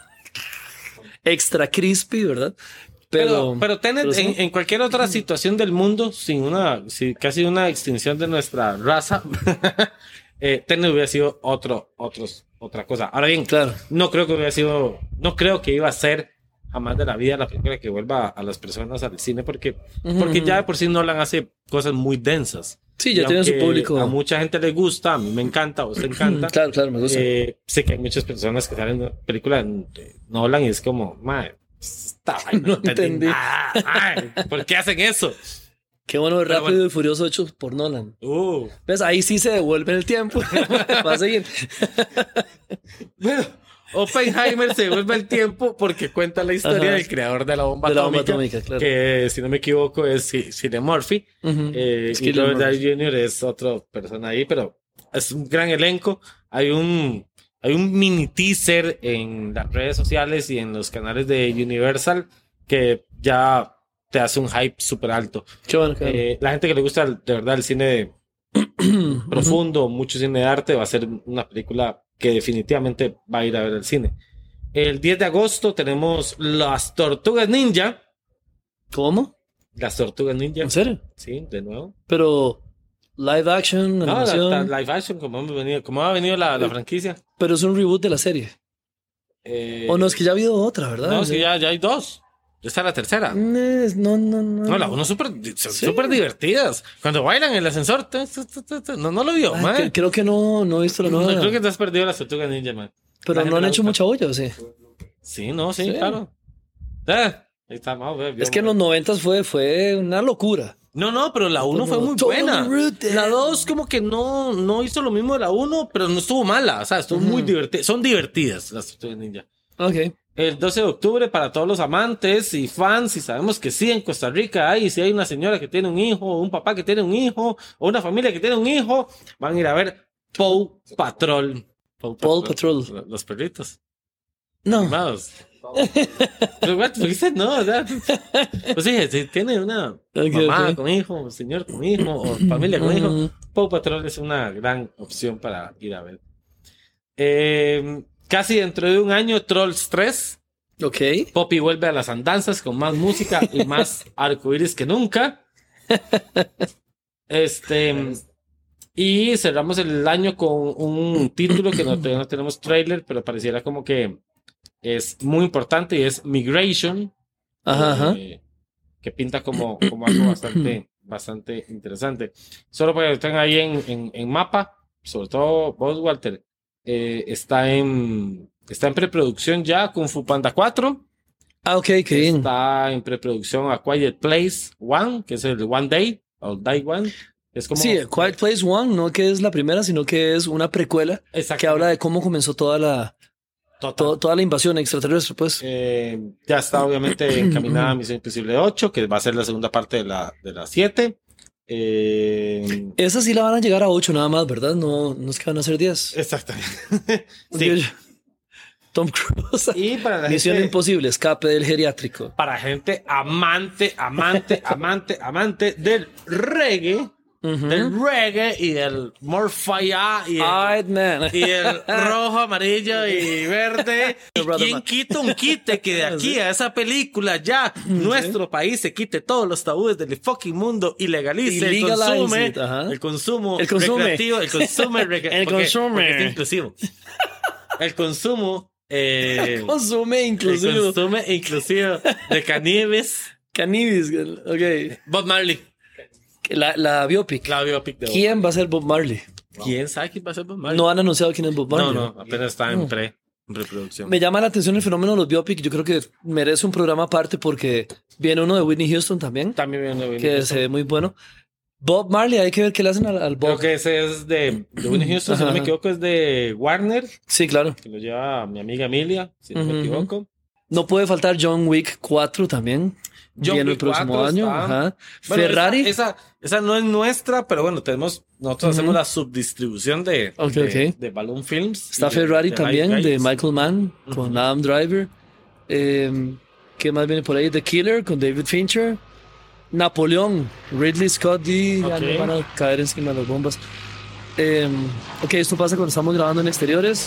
extra crispy, ¿verdad? Pero, pero Tenet pero sí. en, en cualquier otra situación del mundo, sin una, sin casi una extinción de nuestra raza, eh, Tenet hubiera sido otro, otros, otra cosa. Ahora bien, Claro. no creo que hubiera sido, no creo que iba a ser jamás de la vida la película que vuelva a las personas al cine, porque, Ujú, porque ujú. ya de por sí Nolan hace cosas muy densas. Sí, ya Y tiene su aunque público. A mucha gente le gusta, a mí me encanta, a vos te encanta. Claro, claro, me gusta. Eh, sé que hay muchas personas que salen de películas de Nolan y es como, madre, esta vaina No no entendí entendí. nada, mae, ¿por qué hacen eso? Qué bueno, pero Rápido bueno. y Furioso hecho por Nolan. Uh, ¿Ves? Ahí sí se devuelve el tiempo. Va a seguir. bueno, Oppenheimer se vuelve el tiempo porque cuenta la historia Ajá. del creador de la bomba De la bomba atómica, atómica, claro. que si no me equivoco es Cillian Murphy. Ujú. Eh, y Cillian Robert Downey Murphy. junior es otra persona ahí, pero es un gran elenco. Hay un, hay un mini teaser en las redes sociales y en los canales de Universal que ya te hace un hype súper alto. Qué bueno, qué bueno. Eh, la gente que le gusta de verdad el cine profundo, mucho cine de arte, va a ser una película que definitivamente va a ir a ver al cine. El diez de agosto tenemos Las Tortugas Ninja. ¿Cómo? Las Tortugas Ninja. ¿En serio? Sí, de nuevo. Pero live action, No, la, animación. la live action, como, hemos venido, como ha venido la, la franquicia. Pero es un reboot de la serie. Eh, O no, es que ya ha habido otra, ¿verdad? No, es que ya, ya hay dos. Esta es la tercera. No, no, no. No, la uno súper son súper divertidas. Cuando bailan en el ascensor. tu, tu, tu, tu, tu. No, no lo vio, Ay, man. cre- creo que no, no he visto la No, nueva. creo que te has perdido las Tortugas Ninja, man. Pero La no gente han le hecho gusta. mucha olla, ¿o sí? Sí, no, sí, Sí. claro. Ah, ahí está, vamos, ve, Es que en vio, los noventas fue, fue una locura. No, no, pero la uno Como fue muy Totally buena. Rooted. La dos como que no, no hizo lo mismo de la uno, pero no estuvo mala. O sea, estuvo muy divertida. Son divertidas las Tortugas Ninja. Ok. El doce de octubre para todos los amantes y fans, y sabemos que sí, en Costa Rica hay, si hay una señora que tiene un hijo, o un papá que tiene un hijo, o una familia que tiene un hijo, van a ir a ver Paw Patrol. Paw Paw Patrol. Los, los perritos. No. Animados. Pero, what, ¿por qué dices no? O sea, pues sí, si tiene una Ok, mamá ok. con hijo, un señor con hijo, o familia con hijo, Ujú. Paw Patrol es una gran opción para ir a ver. Eh, casi dentro de un año, Trolls tres. Ok. Poppy vuelve a las andanzas con más música y más arcoíris que nunca. Este. Y cerramos el año con un título que no, todavía no tenemos trailer, pero pareciera como que es muy importante y es Migration. Ajá, ajá. eh, que pinta como, como algo bastante, bastante interesante. Solo para que lo tengan ahí en, en, en mapa, sobre todo vos, Walter, eh, está en está en preproducción ya Kung Fu Panda cuatro. Ah, ok, qué bien. Está en preproducción A Quiet Place One, que es el One Day, o Day One. Es como, Sí, A Quiet Place One, no que es la primera, sino que es una precuela Exacto. que habla de cómo comenzó toda la, Total. to- toda la invasión extraterrestre, pues. Eh, ya está obviamente encaminada a Misión Imposible ocho, que va a ser la segunda parte de la de la siete. Eh, Esa sí la van a llegar a ocho nada más, ¿verdad? No, no es que van a ser diez. exactamente. Digo sí. yo. Tom Cruise. Y para la Misión gente, Imposible, escape del geriátrico. para gente amante, amante, amante, amante del reggae, Ujú. del reggae y del morfaya y el, Ay, man. y el rojo, amarillo y verde. ¿Y Brother, quién man. quita un quite que de aquí a esa película ya nuestro país se quite todos los tabúes del fucking mundo y legalice Y el legalize consume, it, ajá. el consumo El consume. recreativo, el consumo recre- El porque- consume. porque es inclusivo. El consumo eh, Consume el inclusive. consume inclusivo de cannabis. Cannabis. Ok. Bob Marley. La, la biopic. La biopic de Bob. ¿Quién va a ser Bob Marley? ¿Quién sabe quién va a ser Bob Marley? No han anunciado quién es Bob no, Marley. no, apenas está en pre en reproducción. Me llama la atención el fenómeno de los biopic. Yo creo que merece un programa aparte porque viene uno de Whitney Houston también, También viene Whitney que Houston. se ve muy bueno. Bob Marley, hay que ver qué le hacen al, al Creo Bob. que ese es de, de Whitney Houston, si no Ajá. me equivoco, es de Warner, Sí, claro. que lo lleva mi amiga Emilia, si no Ujú, me equivoco. No puede faltar John Wick cuatro también. John Viene el Wick próximo cuatro año. está. Ajá. Bueno, Ferrari. Esa, esa, esa no es nuestra, pero bueno, tenemos, nosotros hacemos la subdistribución de, Ok, de, ok. de Balloon Films. Está y de- Ferrari de también, Live de Guys. Michael Mann, con Adam Driver. Eh, ¿Qué más viene por ahí? The Killer, con David Fincher. Napoleón, Ridley Scott, y ya Ok. no van a caer encima de las bombas. Eh, ok, esto pasa cuando estamos grabando en exteriores.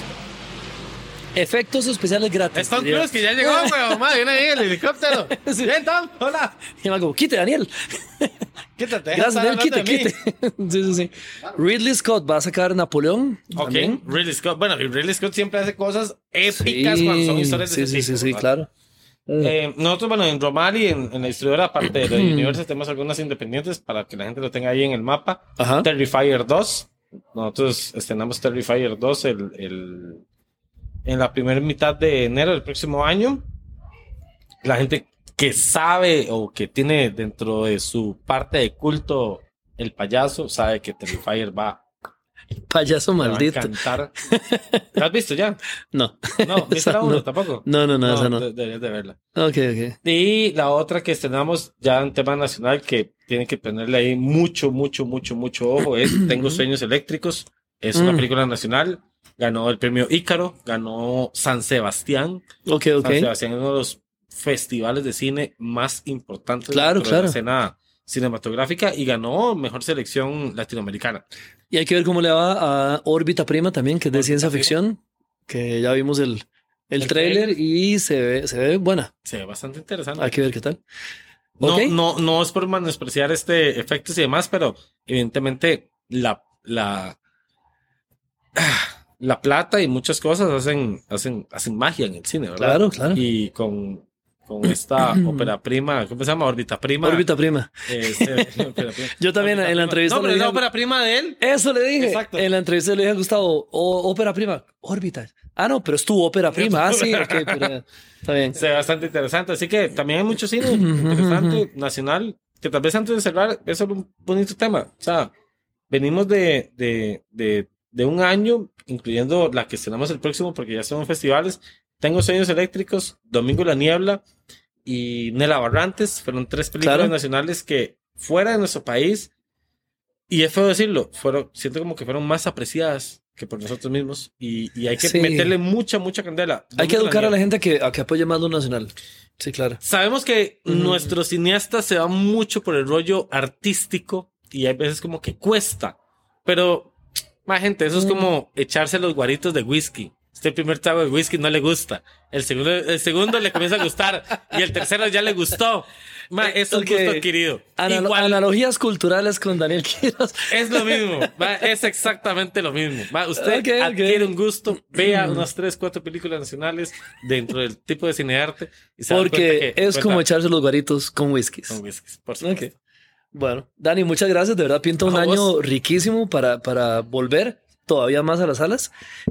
Efectos especiales gratis. Es Tom diría. Cruise, que ya llegó, weón, madre, viene ahí en el helicóptero. Sí. Bien, Tom, hola. Y me hago, quite, Daniel. Quítate. Gracias, estás Daniel, quite, hablando de mí. quite. Sí, sí, sí. Ridley Scott va a sacar Napoleón. Ok, también. Ridley Scott. Bueno, y Ridley Scott siempre hace cosas épicas Sí, cuando son historias de sí, ese sí, sí, tipo, sí, ¿verdad? claro. Eh, nosotros, bueno, en Romali, en, en la distribuidora, aparte de la Universal, tenemos algunas independientes para que la gente lo tenga ahí en el mapa. Ajá. Terrifier dos. Nosotros estrenamos Terrifier dos el, el, en la primera mitad de enero del próximo año. La gente que sabe o que tiene dentro de su parte de culto el payaso sabe que Terrifier va, Payaso le va a maldito. encantar. ¿La has visto ya? No. No, ¿viste Esa la uno no. tampoco? No, no, no, esa no. de- Deberías de verla. Ok, ok. Y la otra que estrenamos ya en tema nacional que tienen que ponerle ahí mucho, mucho, mucho, mucho ojo es Tengo Sueños Eléctricos. Es una Mm. película nacional. Ganó el premio Ícaro, ganó San Sebastián. Ok, ok. San Sebastián es uno de los festivales de cine más importantes Claro, dentro de claro. la escena cinematográfica y ganó mejor selección latinoamericana. Y hay que ver cómo le va a Órbita Prima también, que es de Órbita ciencia Prima. ficción, que ya vimos el, el, El trailer trailer. y se ve, se ve buena. Se ve bastante interesante. Hay que ver qué tal. No, Ok. no, no es por menospreciar este efectos y demás, pero evidentemente la, la, ah, la plata y muchas cosas hacen, hacen, hacen magia en el cine, ¿verdad? Claro, claro. Y con, con esta ópera prima, ¿cómo se llama? Órbita Prima. Órbita Prima. Este, ópera prima. Yo también Órbita en la Prima. entrevista No, pero le es la dije- ópera prima de él. Eso le dije. Exacto. En la entrevista le dije a Gustavo, "O- Ópera Prima, Órbita. Ah, no, pero es tu ópera prima. Ah, sí, ok, pero está bien. Se ve bastante interesante. Así que también hay mucho cine interesante, nacional, que tal vez antes de cerrar es solo un bonito tema. O sea, venimos de, de, de, de un año, incluyendo la que estrenamos el próximo, porque ya son festivales. Tengo Sueños Eléctricos, Domingo la Niebla y Nela Barrantes. Fueron tres películas Claro. nacionales que fuera de nuestro país, y es feo decirlo, fueron, siento como que fueron más apreciadas que por nosotros mismos. Y, y hay que Sí. meterle mucha, mucha candela. Hay que Domingo educar a la Niebla. gente a que, a que apoye más lo nacional. Sí, claro. Sabemos que Ujú. nuestros cineastas se van mucho por el rollo artístico y hay veces como que cuesta, pero más gente, eso es como echarse los guaritos de whisky. Este primer trago de whisky no le gusta, el segundo, el segundo le comienza a gustar y el tercero ya le gustó. Ma, es un Ok. gusto adquirido. Analo- Igual Analogías culturales con Daniel Quiroz. es lo mismo, ma, es exactamente lo mismo. Ma, usted Ok, ok. adquiere un gusto, vea unas tres, cuatro películas nacionales dentro del tipo de cine arte y se da cuenta Porque que es como cuenta echarse los guaritos con whiskies. con whiskies, por supuesto. Ok. Bueno, Dani, muchas gracias. De verdad, pinta un A vos. año riquísimo para, para volver todavía más a las salas.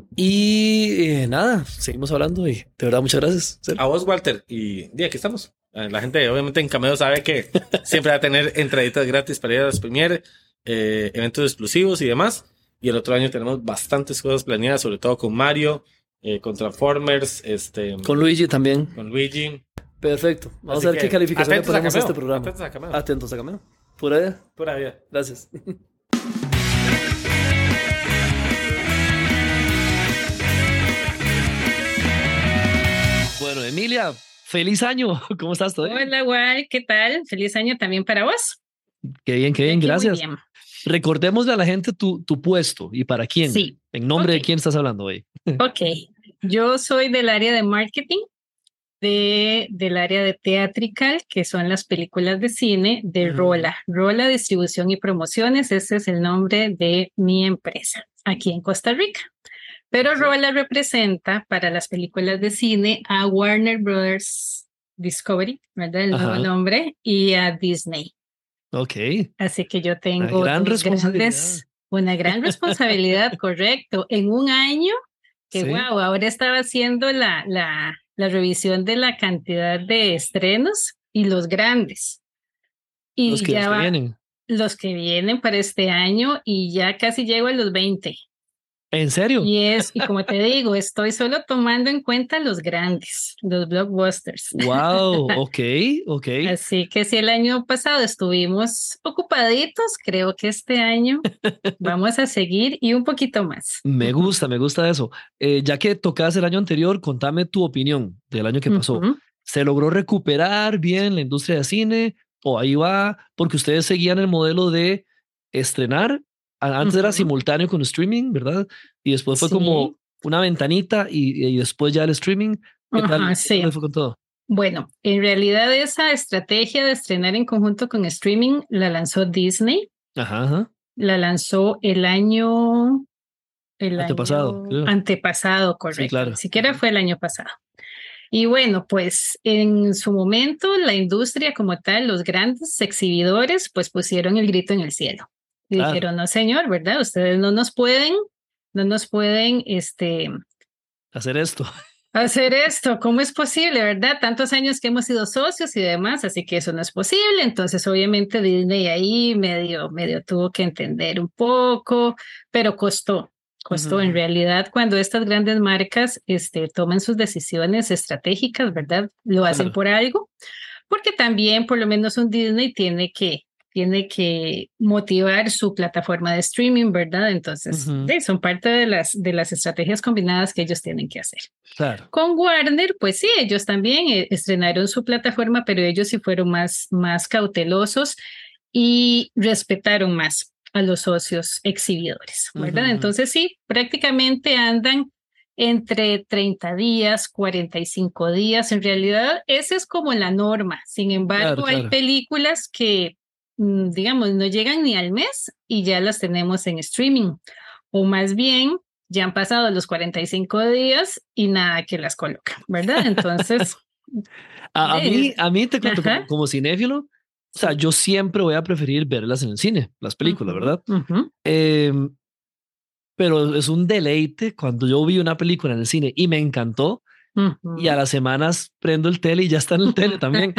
Y eh, nada, seguimos hablando y de verdad, muchas gracias. A vos, Walter. Y di, aquí estamos. Eh, La gente, obviamente, en Cameo sabe que siempre va a tener entraditas gratis para ir a las premiere, eh, eventos exclusivos y demás. Y el otro año tenemos bastantes cosas planeadas, sobre todo con Mario, eh, con Transformers, este, con, Con Luigi también. Luigi. Perfecto. Vamos Así a ver que qué calificación le atentos a ponemos a Cameo, este programa. atentos a Cameo. Atentos a Cameo. Pura vida. Pura vida. Gracias. Natalia, feliz año. ¿Cómo estás? ¿Todo bien? Hola, Guay, ¿qué tal? Feliz año también para vos. Qué bien, qué bien, Aquí muy gracias. bien. Recordémosle a la gente tu, tu puesto y para quién. Sí. En nombre Ok. de quién estás hablando hoy. Ok, yo soy del área de marketing, de, del área de theatrical, que son las películas de cine, de Ujú. Rola. Rola Distribución y Promociones, ese es el nombre de mi empresa aquí en Costa Rica. Pero Rola representa para las películas de cine a Warner Brothers Discovery, ¿verdad? El nuevo Ajá. nombre, y a Disney. Ok. Así que yo Una tengo gran dos responsabilidad. grandes, una gran responsabilidad, correcto, en un año que, Sí. wow, ahora estaba haciendo la, la, la revisión de la cantidad de estrenos y los grandes. Y Los que, los ya que va, vienen. los que vienen para este año y ya casi llego a los veinte. ¿En serio? Y es, y como te digo, estoy solo tomando en cuenta los grandes, los blockbusters. Wow. Ok, ok. Así que si el año pasado estuvimos ocupaditos, creo que este año vamos a seguir y un poquito más. Me gusta, me gusta eso. Eh, ya que tocas el año anterior, contame tu opinión del año que pasó. Ujú. ¿Se logró recuperar bien la industria de cine? ¿O ahí va? Porque ustedes seguían el modelo de estrenar. A- Antes era Ujú. simultáneo con streaming, ¿verdad? Y después fue Sí. como una ventanita y, y después ya el streaming. ¿Qué tal? Ajá, ¿Qué sí. tal les fue con todo? Bueno, en realidad esa estrategia de estrenar en conjunto con streaming la lanzó Disney, Ajá, ajá. la lanzó el año, el Antepasado, año creo. antepasado, Sí, correcto, ni claro. siquiera Ujú. fue el año pasado. Y bueno, pues en su momento la industria como tal, los grandes exhibidores, pues pusieron el grito en el cielo y Claro. dijeron, no señor, ¿verdad? Ustedes no nos pueden, no nos pueden, este, Hacer esto. hacer esto. ¿Cómo es posible, verdad? Tantos años que hemos sido socios y demás, así que eso no es posible. Entonces, obviamente Disney ahí medio, medio tuvo que entender un poco, pero costó. Costó en Ujú. realidad cuando estas grandes marcas este, toman sus decisiones estratégicas, ¿verdad? Lo hacen Claro. por algo, porque también por lo menos un Disney tiene que, tiene que motivar su plataforma de streaming, ¿verdad? Entonces, Ujú. sí, son parte de las, de las estrategias combinadas que ellos tienen que hacer. Claro. Con Warner, pues sí, ellos también eh, estrenaron su plataforma, pero ellos sí fueron más, más cautelosos y respetaron más a los socios exhibidores, ¿verdad? Ujú. Entonces sí, prácticamente andan entre treinta días, cuarenta y cinco días. En realidad, esa es como la norma. Sin Claro, embargo, hay claro. películas que, mm, digamos, no llegan ni al mes y ya las tenemos en streaming. O más bien, ya han pasado los cuarenta y cinco días y nada que las coloca, ¿verdad? Entonces, A, a mí, eh, a mí te cuento como, ajá, como cinéfilo, o sea, sí. yo siempre voy a preferir verlas en el cine, las películas, Ujú, ¿verdad? ujú, Em, pero es un deleite cuando yo vi una película en el cine y me encantó y a ujú. las semanas prendo el tele y ya está en el tele también.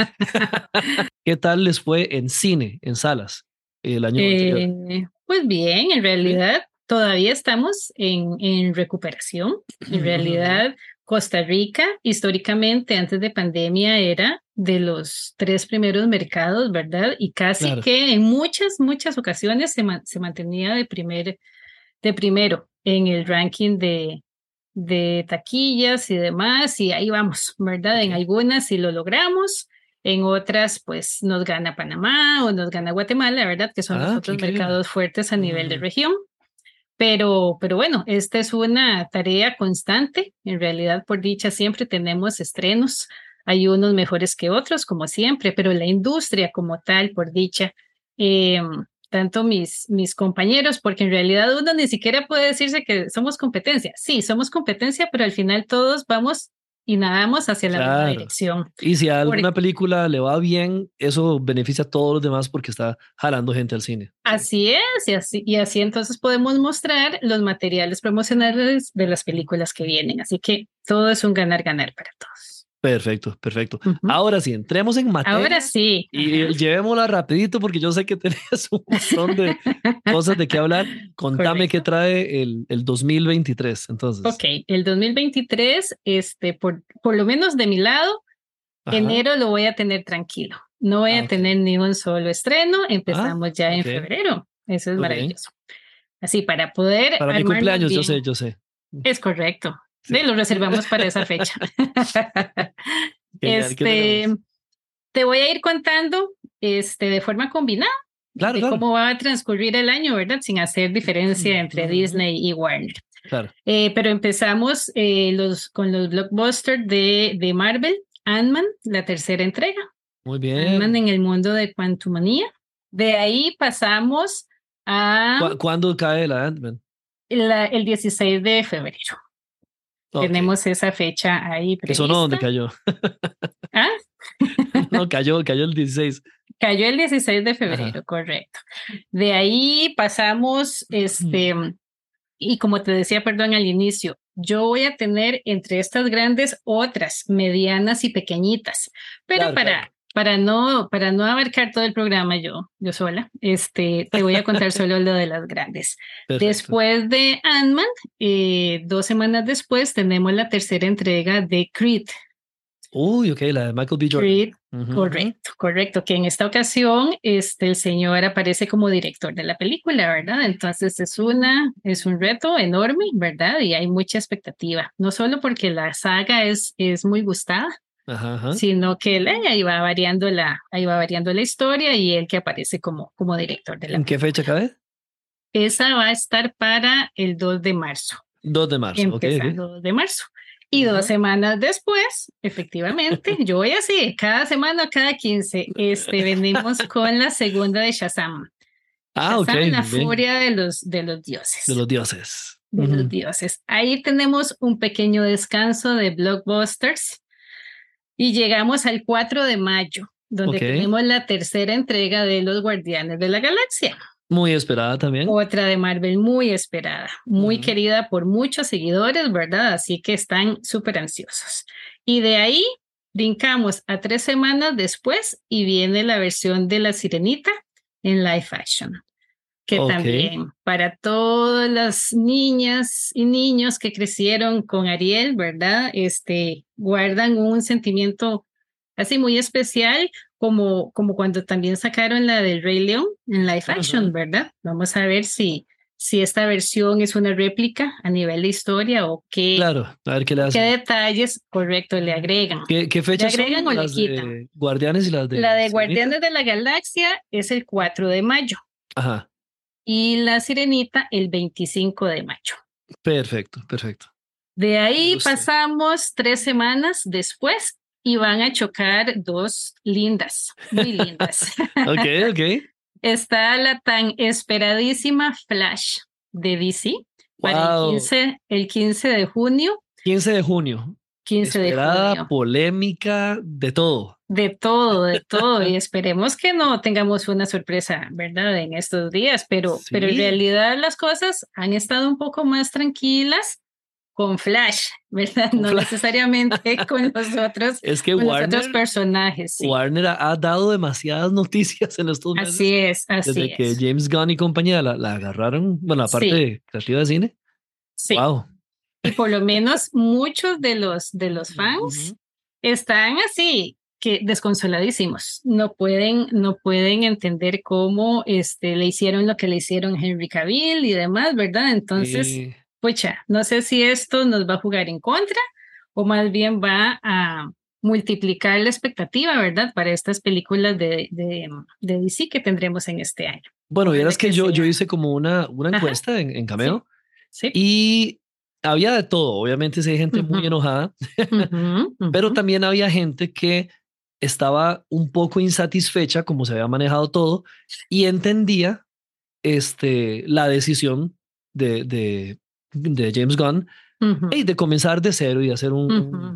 ¿Qué tal les fue en cine, en salas, el año anterior? Eh, pues bien, en ¿Sí? realidad todavía estamos en, en recuperación. En Ujú. realidad, Costa Rica, históricamente, antes de pandemia, era de los tres primeros mercados, ¿verdad? Y casi Claro, que en muchas, muchas ocasiones se, ma- se mantenía de, primer, de primero en el ranking de, de taquillas y demás, y ahí vamos, ¿verdad? En ok. algunas sí lo logramos, en otras pues nos gana Panamá o nos gana Guatemala, ¿verdad? Que son los Ah, qué otros increíble. mercados fuertes a nivel de Ujú. región. Pero, pero bueno, esta es una tarea constante. En realidad, por dicha, siempre tenemos estrenos. Hay unos mejores que otros, como siempre, pero la industria como tal, por dicha, eh, tanto mis, mis compañeros, porque en realidad uno ni siquiera puede decirse que somos competencia. Sí, somos competencia, pero al final todos vamos y nadamos hacia la misma Claro. dirección. Y si a Por, alguna película le va bien, eso beneficia a todos los demás porque está jalando gente al cine. Sí. Así es, y así, y así entonces podemos mostrar los materiales promocionales de las películas que vienen. Así que todo es un ganar-ganar para todos. Perfecto, perfecto. Ujú. Ahora sí, entremos en Ahora materia sí. y Ajá. llevémosla rapidito porque yo sé que tenés un montón de cosas de qué hablar. Contame qué Correcto. trae el, el dos mil veintitrés, entonces. Ok, el dos mil veintitrés, este, por, por lo menos de mi lado, Ajá. enero lo voy a tener tranquilo. No voy Ah, a ok. tener ni un solo estreno. Ah, Empezamos ya en ok, febrero. Eso es ok. maravilloso. Así, para poder Para mi armarnos cumpleaños, yo bien. sé, yo sé. Es correcto. Sí. De lo reservamos para esa fecha. Genial, ¿qué Este, tenemos? te voy a ir contando este, de forma combinada Claro, de claro. cómo va a transcurrir el año, ¿verdad? Sin hacer diferencia entre Ujú. Disney y Warner. Claro. Eh, pero empezamos eh, los, con los blockbusters de, de Marvel, Ant-Man, la tercera entrega. Muy Ant-Man bien. en el mundo de Quantumania. De ahí pasamos a ¿Cu- ¿Cuándo cae la Ant-Man? la- el dieciséis de febrero. Ok. Tenemos esa fecha ahí Que sonó donde prevista. cayó. Ah, No, cayó, cayó el dieciséis. cayó el dieciséis de Ajá. febrero, correcto. De ahí pasamos, este, y como te decía, perdón, al inicio, yo voy a tener entre estas grandes otras medianas y pequeñitas, pero Claro, para, claro. para no, para no abarcar todo el programa yo, yo sola, este, te voy a contar solo lo de las grandes. Perfecto. Después de Ant-Man, eh, dos semanas después tenemos la tercera entrega de Creed. Uy, ok, la de Michael B. Jordan. Creed, Ujú. correcto, correcto, que en esta ocasión este, el señor aparece como director de la película, ¿verdad? Entonces es una, es un reto enorme, ¿verdad? Y hay mucha expectativa, no solo porque la saga es, es muy gustada, Ajá, ajá. sino que él, eh, ahí va variando la, ahí va variando la historia y él que aparece como, como director de la ¿En qué fecha cae? Esa va a estar para el dos de marzo, dos de marzo, ok, ok. empezando dos de marzo. Y dos Ajá. semanas después, efectivamente, yo voy así, cada semana, cada quince, este, venimos con la segunda de Shazam. Ah, ok, Shazam, la bien. furia de los, de los dioses. De los dioses. De Ujú. los dioses. Ahí tenemos un pequeño descanso de blockbusters y llegamos al cuatro de mayo, donde Ok. tenemos la tercera entrega de Los Guardianes de la Galaxia. Muy esperada también. Otra de Marvel muy esperada, muy Ujú. querida por muchos seguidores, ¿verdad? Así que están súper ansiosos. Y de ahí brincamos a tres semanas después y viene la versión de La Sirenita en live action, que Ok. también para todas las niñas y niños que crecieron con Ariel, ¿verdad? Este, guardan un sentimiento así muy especial, como, como cuando también sacaron la del Rey León en live action, Ujú. ¿verdad? Vamos a ver si, si esta versión es una réplica a nivel de historia o qué, Claro, a ver qué le qué hacen. detalles correcto le agregan. ¿Qué, qué Le fechas son? agregan o le Las quitan. de Guardianes y las de La de Sirenita. Guardianes de la Galaxia es el cuatro de mayo Ajá. y La Sirenita el veinticinco de mayo. Perfecto, perfecto. De Me ahí gusta. pasamos tres semanas después y van a chocar dos lindas, muy lindas. Ok, ok. Está la tan esperadísima Flash de D C para el Wow. quince, el quince de junio. quince de junio. quince de Esperada, junio. polémica, de todo. De todo, de todo. Y esperemos que no tengamos una sorpresa, ¿verdad? En estos días, pero, Sí. pero en realidad las cosas han estado un poco más tranquilas con Flash, ¿verdad? Con No Flash. necesariamente con los otros, Es que con los otros Warner, personajes. Sí. Warner ha, ha dado demasiadas noticias en estos meses. Así es, así Desde que es. James Gunn y compañía la, la agarraron, bueno, la parte Sí, creativa de cine. sí. Wow. Y por lo menos muchos de los, de los fans Ujú. están así, que desconsoladísimos. No pueden, no pueden entender cómo este, le hicieron lo que le hicieron a Henry Cavill y demás, ¿verdad? Entonces, Sí. pucha, no sé si esto nos va a jugar en contra o más bien va a multiplicar la expectativa, ¿verdad? Para estas películas de, de, de D C que tendremos en este año. Bueno, Ojalá vieras que, que yo, yo sea. hice como una, una Ajá, encuesta en, en Cameo sí. y había de todo. Obviamente sí hay gente muy Ujú. enojada, Ujú, pero ujú. también había gente que estaba un poco insatisfecha como se había manejado todo y entendía este, la decisión de, de, de James Gunn Ujú, hey, de comenzar de cero y hacer un, un, ujú.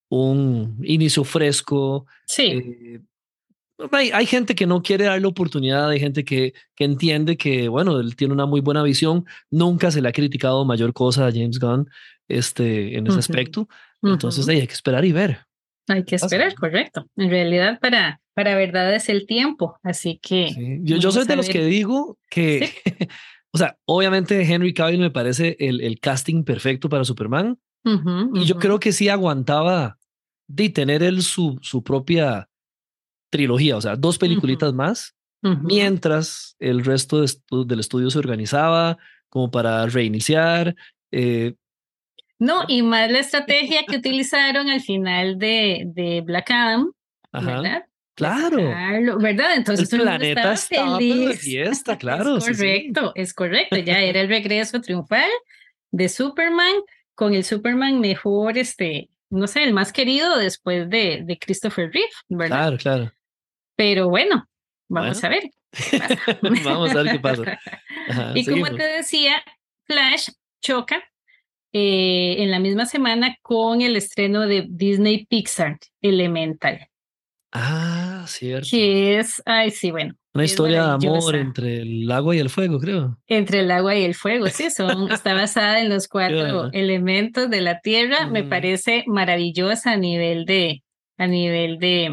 un inicio fresco. Sí, Eh, hay, hay gente que no quiere darle oportunidad, hay gente que, que entiende que, bueno, él tiene una muy buena visión. Nunca se le ha criticado mayor cosa a James Gunn este, en ese ujú, aspecto. Entonces ujú. hey, hay que esperar y ver. Hay que ¿Qué pasa? esperar, correcto. En realidad, para, para verdad es el tiempo, así que Sí. Yo, yo soy vamos de a los que ver. digo que, Sí. o sea, obviamente Henry Cavill me parece el, el casting perfecto para Superman Ujú, y yo ujú, creo que sí aguantaba de tener él su, su propia trilogía, o sea, dos peliculitas ujú, más, ujú. mientras el resto de estu- del estudio se organizaba como para reiniciar. Eh, No, y más la estrategia que utilizaron al final de, de Black Adam, Ajá. ¿verdad? Claro. Sacarlo, ¿verdad? Entonces El todo mundo planeta estaba estaba pero de feliz. fiesta, claro. Es sí, sí. correcto, es correcto. Ya era el regreso triunfal de Superman, con el Superman mejor, este, no sé, el más querido después de, de Christopher Reeve, ¿verdad? Claro, claro. Pero bueno, vamos Bueno. a ver qué pasa. Vamos a ver qué pasa. Ajá, Y como seguimos. te decía, Flash choca eh, en la misma semana con el estreno de Disney Pixar Elemental, Ah, cierto. que es, ay, sí, bueno, Una es historia de amor maravillosa. entre el agua y el fuego, creo. Entre el agua y el fuego, sí, son, está basada en los Qué cuatro bueno. elementos de la tierra. Me Mm, parece maravillosa a nivel de, a nivel de,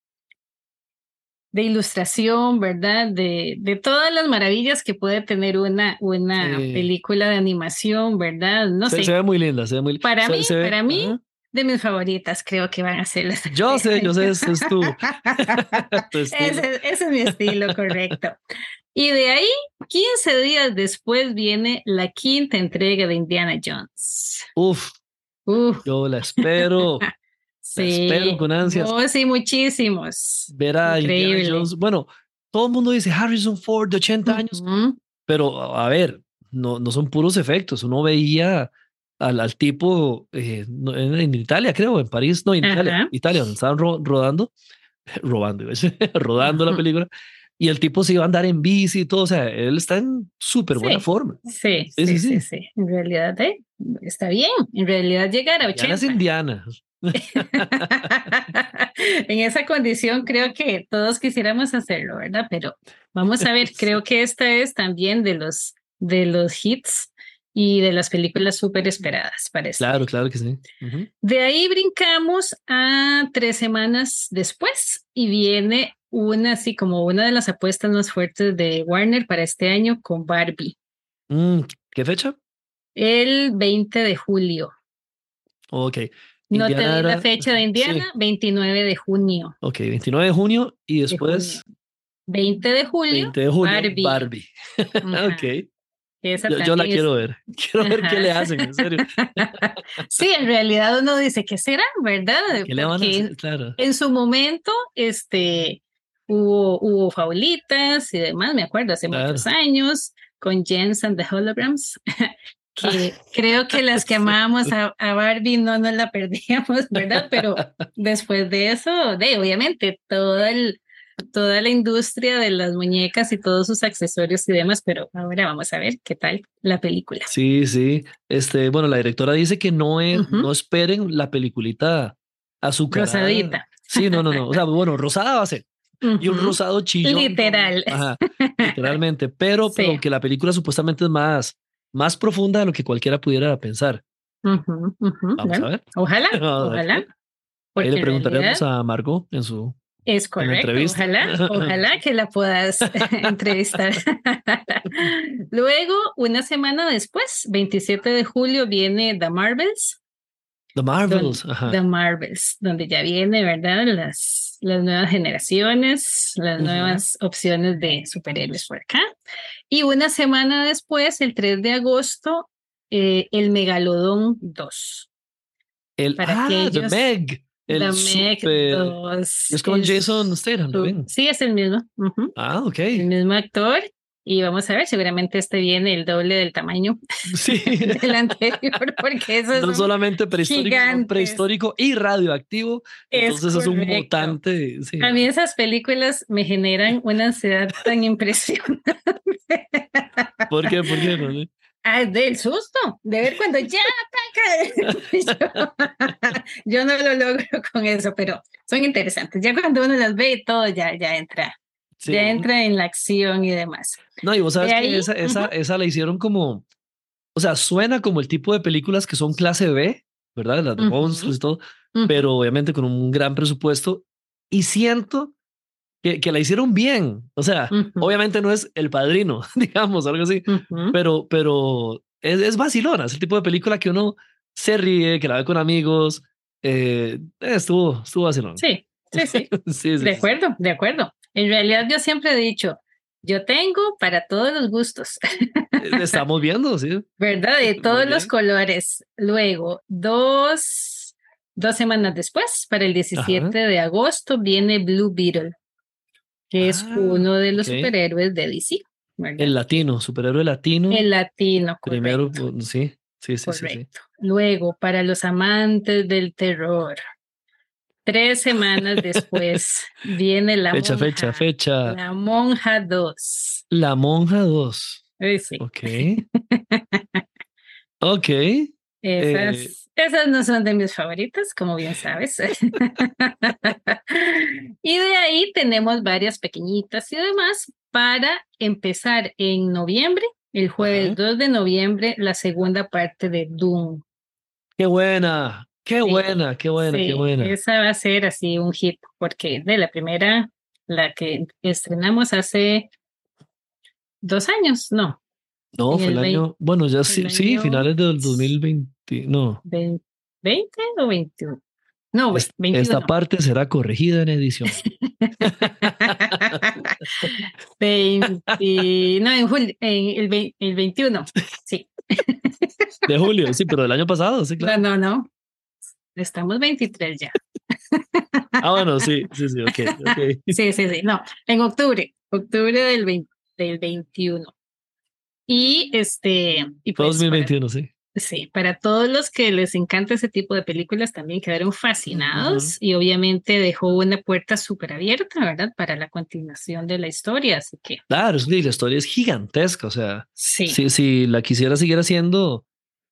de ilustración, ¿verdad? De, de todas las maravillas que puede tener una, una sí. película de animación, ¿verdad? No Se, sé. se ve muy linda, se ve muy Para se, mí, se ve, para mí, ajá. de mis favoritas, creo que van a ser las. Yo sé, yo sé, ese es tu, tu estilo. Ese, ese es mi estilo, correcto. Y de ahí, quince días después, viene la quinta entrega de Indiana Jones. Uf, Uf, yo la espero, la espero sí, con ansias. oh, sí, muchísimos. Ver a Indiana Increíble. Jones. Bueno, todo el mundo dice Harrison Ford de ochenta años, Ujú. pero a ver, no, no son puros efectos. Uno veía al, al tipo eh, no, en, en Italia, creo, en París, no, en Italia, Ajá. Italia, donde estaban ro- rodando, robando, iba a decir, rodando la película, y el tipo se iba a andar en bici y todo, o sea, él está en súper buena Sí, forma. sí, Sí, sí, sí, sí, sí. sí. En realidad, eh, está bien. En realidad, llegar a Indiana es ochenta. Indiana. En esa condición creo que todos quisiéramos hacerlo, ¿verdad? Pero vamos a ver, creo que esta es también de los, de los hits y de las películas súper esperadas para este Claro, año. claro que sí. Ujú. De ahí brincamos a tres semanas después y viene una, así como una de las apuestas más fuertes de Warner para este año con Barbie, Mm, ¿qué fecha? el veinte de julio. Ok. No te Indiana di la era, fecha de Indiana, sí, veintinueve de junio. ok, veintinueve de junio y De junio. después veinte de julio, veinte de julio, Barbie. Barbie. Ajá, Ok, esa yo, yo la también es. quiero ver. Quiero ver qué Ajá. le hacen, en serio. Sí, en realidad uno dice, ¿qué será? ¿Verdad? ¿Qué le van a Porque hacer? Claro. en su momento, este, hubo, hubo faulitas y demás, me acuerdo, hace muchos Claro. años, con Jens and the Holograms, que creo que las que amábamos a, a Barbie no nos la perdíamos, ¿verdad? Pero después de eso, de obviamente, todo el, toda la industria de las muñecas y todos sus accesorios y demás, pero ahora vamos a ver qué tal la película. Sí, sí. Este, bueno, la directora dice que no, es, Ujú. no esperen la peliculita azucarada. Rosadita. Sí, no, no, no. O sea, bueno, rosada va a ser. Y un Ujú. rosado chillón. Literal. Ajá, literalmente. Pero, Sí. pero que la película supuestamente es más, más profunda de lo que cualquiera pudiera pensar. Ujú, ujú. Vamos Bueno, a ver. ojalá, Vamos a ver. ojalá, Ahí porque le en preguntaremos realidad a Margot en su es en la correcto, entrevista. ojalá, ojalá que la puedas entrevistar. Luego, una semana después, veintisiete de julio, viene The Marvels. The Don- Marvels. Ajá. The Marvels, donde ya viene, ¿verdad? Las, las nuevas generaciones, las Ujú. nuevas opciones de superhéroes por acá. Y una semana después, el tres de agosto, eh, el Megalodón dos. El, Para ah, The aquellos, Meg. The El Meg super. dos. Es con es Jason Statham, ¿no su- ven? Sí, es el mismo. Ujú. Ah, ok. El mismo actor. Y vamos a ver, seguramente este viene el doble del tamaño Sí. del anterior, porque esos No son solamente prehistórico, sino gigantes. prehistórico y radioactivo. Es Entonces es un correcto. mutante. Sí. A mí esas películas me generan una ansiedad tan impresionante. ¿Por qué? ¿Por qué? ¿Por qué? Ah, del susto, de ver cuando ya ataca. Yo, yo no lo logro con eso, pero son interesantes. Ya cuando uno las ve y todo, ya, ya entra, Sí. ya entra en la acción y demás. No, y vos sabes De que ahí, esa, esa, ujú, esa la hicieron como. O sea, suena como el tipo de películas que son clase B, ¿verdad? Las de ujú, monstruos y todo, ujú, pero obviamente con un gran presupuesto. Y siento que, que la hicieron bien. O sea, ujú, obviamente no es El Padrino, digamos, algo así, ujú. pero, pero es, es vacilona. Es el tipo de película que uno se ríe, que la ve con amigos. Eh, estuvo, estuvo vacilón. Sí, sí, sí. Sí, sí, De sí, sí. acuerdo, de acuerdo. En realidad yo siempre he dicho, Yo tengo para todos los gustos, Estamos viendo, sí. ¿verdad? De Muy todos los bien. colores. Luego, dos, dos semanas después, para el Ajá. diecisiete de agosto, viene Blue Beetle, que es Ah, uno de los ok. superhéroes de D C, ¿verdad? El latino, superhéroe latino. El latino, Primero, correcto, pues, sí, sí, sí, sí, sí. correcto. Luego, para los amantes del terror, tres semanas después, viene La Fecha, fecha, Monja, fecha. La Monja dos. La Monja dos. Uy, sí. Ok. Ok. Eh, Esas, esas no son de mis favoritas, como bien sabes. Y de ahí tenemos varias pequeñitas y demás para empezar en noviembre, el jueves ajá. dos de noviembre, la segunda parte de Doom. Qué buena, qué Sí, buena, qué buena, qué sí, buena. esa va a ser así un hit, porque de la primera, la que estrenamos hace dos años, no, No, en fue el el veinte, año, bueno, ya el sí, sí, año finales del dos mil veinte, no. veinte o veintiuno. No, güey, Es- esta veintiuno. parte será corregida en edición. veinte, no, en julio, en el, vei- el veintiuno. Sí. De julio, sí, pero del año pasado, sí, No, claro. no, no. Estamos veintitrés ya. Ah, bueno, sí, sí, sí, ok, ok. Sí, sí, sí. No, en octubre, octubre del veinte, del veintiuno. Y este, y pues para, dos mil veintiuno, sí. sí, para todos los que les encanta ese tipo de películas también quedaron Ujú. fascinados y obviamente dejó una puerta súper abierta, ¿verdad? Para la continuación de la historia. Así que Claro, sí, la historia es gigantesca, o sea, sí, si, si la quisiera seguir haciendo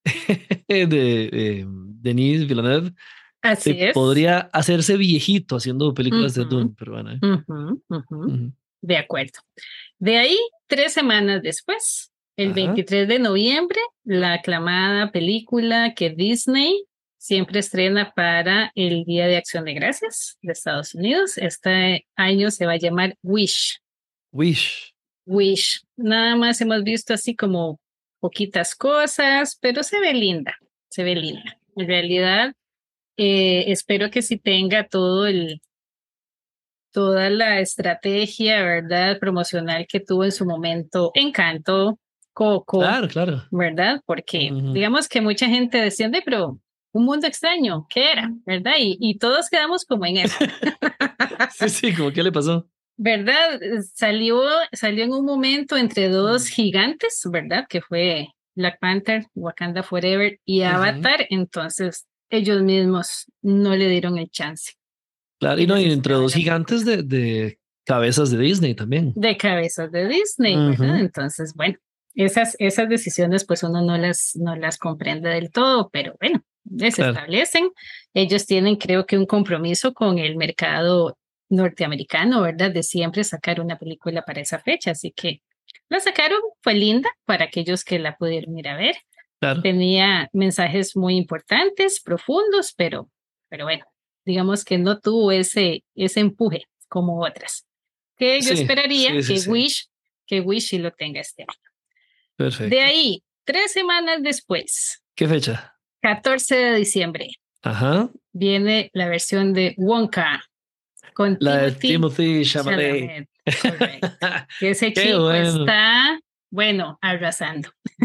de eh, Denis Villeneuve, así eh, es. podría hacerse viejito haciendo películas de Ujú, Dune, pero bueno, eh. ujú, ujú. Ujú. De acuerdo. De ahí, tres semanas después, el Ajá. veintitrés de noviembre, la aclamada película que Disney siempre estrena para el Día de Acción de Gracias de Estados Unidos. Este año se va a llamar Wish. Wish. Wish. Nada más hemos visto así como poquitas cosas, pero se ve linda, se ve linda. En realidad, eh, espero que sí tenga todo el toda la estrategia, ¿verdad? Promocional que tuvo en su momento Encanto, Coco, Claro, claro. ¿verdad? Porque Ujú. digamos que mucha gente decía, "De, pero un mundo extraño, ¿qué era?", ¿verdad? Y, y todos quedamos como en eso, Sí, sí, ¿cómo qué le pasó? ¿verdad? Salió, salió en un momento entre dos gigantes, ¿verdad? Que fue Black Panther, Wakanda Forever y Ujú. Avatar, entonces ellos mismos no le dieron el chance Claro, y y no, y entre necesitaban dos la gigantes película. de, de cabezas de Disney también. De cabezas de Disney, ¿verdad? Ujú. Entonces, bueno, esas, esas decisiones pues uno no las, no las comprende del todo, pero bueno, les Claro. establecen. Ellos tienen, creo que, un compromiso con el mercado norteamericano, ¿verdad? De siempre sacar una película para esa fecha, así que la sacaron, fue linda para aquellos que la pudieron ir a ver. Claro. Tenía mensajes muy importantes, profundos, pero, pero bueno, digamos que no tuvo ese, ese empuje como otras que yo Sí, esperaría sí, sí, que sí. Wish, que Wish sí lo tenga este año. De Perfecto. ahí, tres semanas después, ¿Qué fecha? catorce de diciembre, Ajá. viene la versión de Wonka con La de Timothy Timothy Chalamet. Chalamet. Correcto. Que ese Qué chico bueno. está, bueno, arrasando.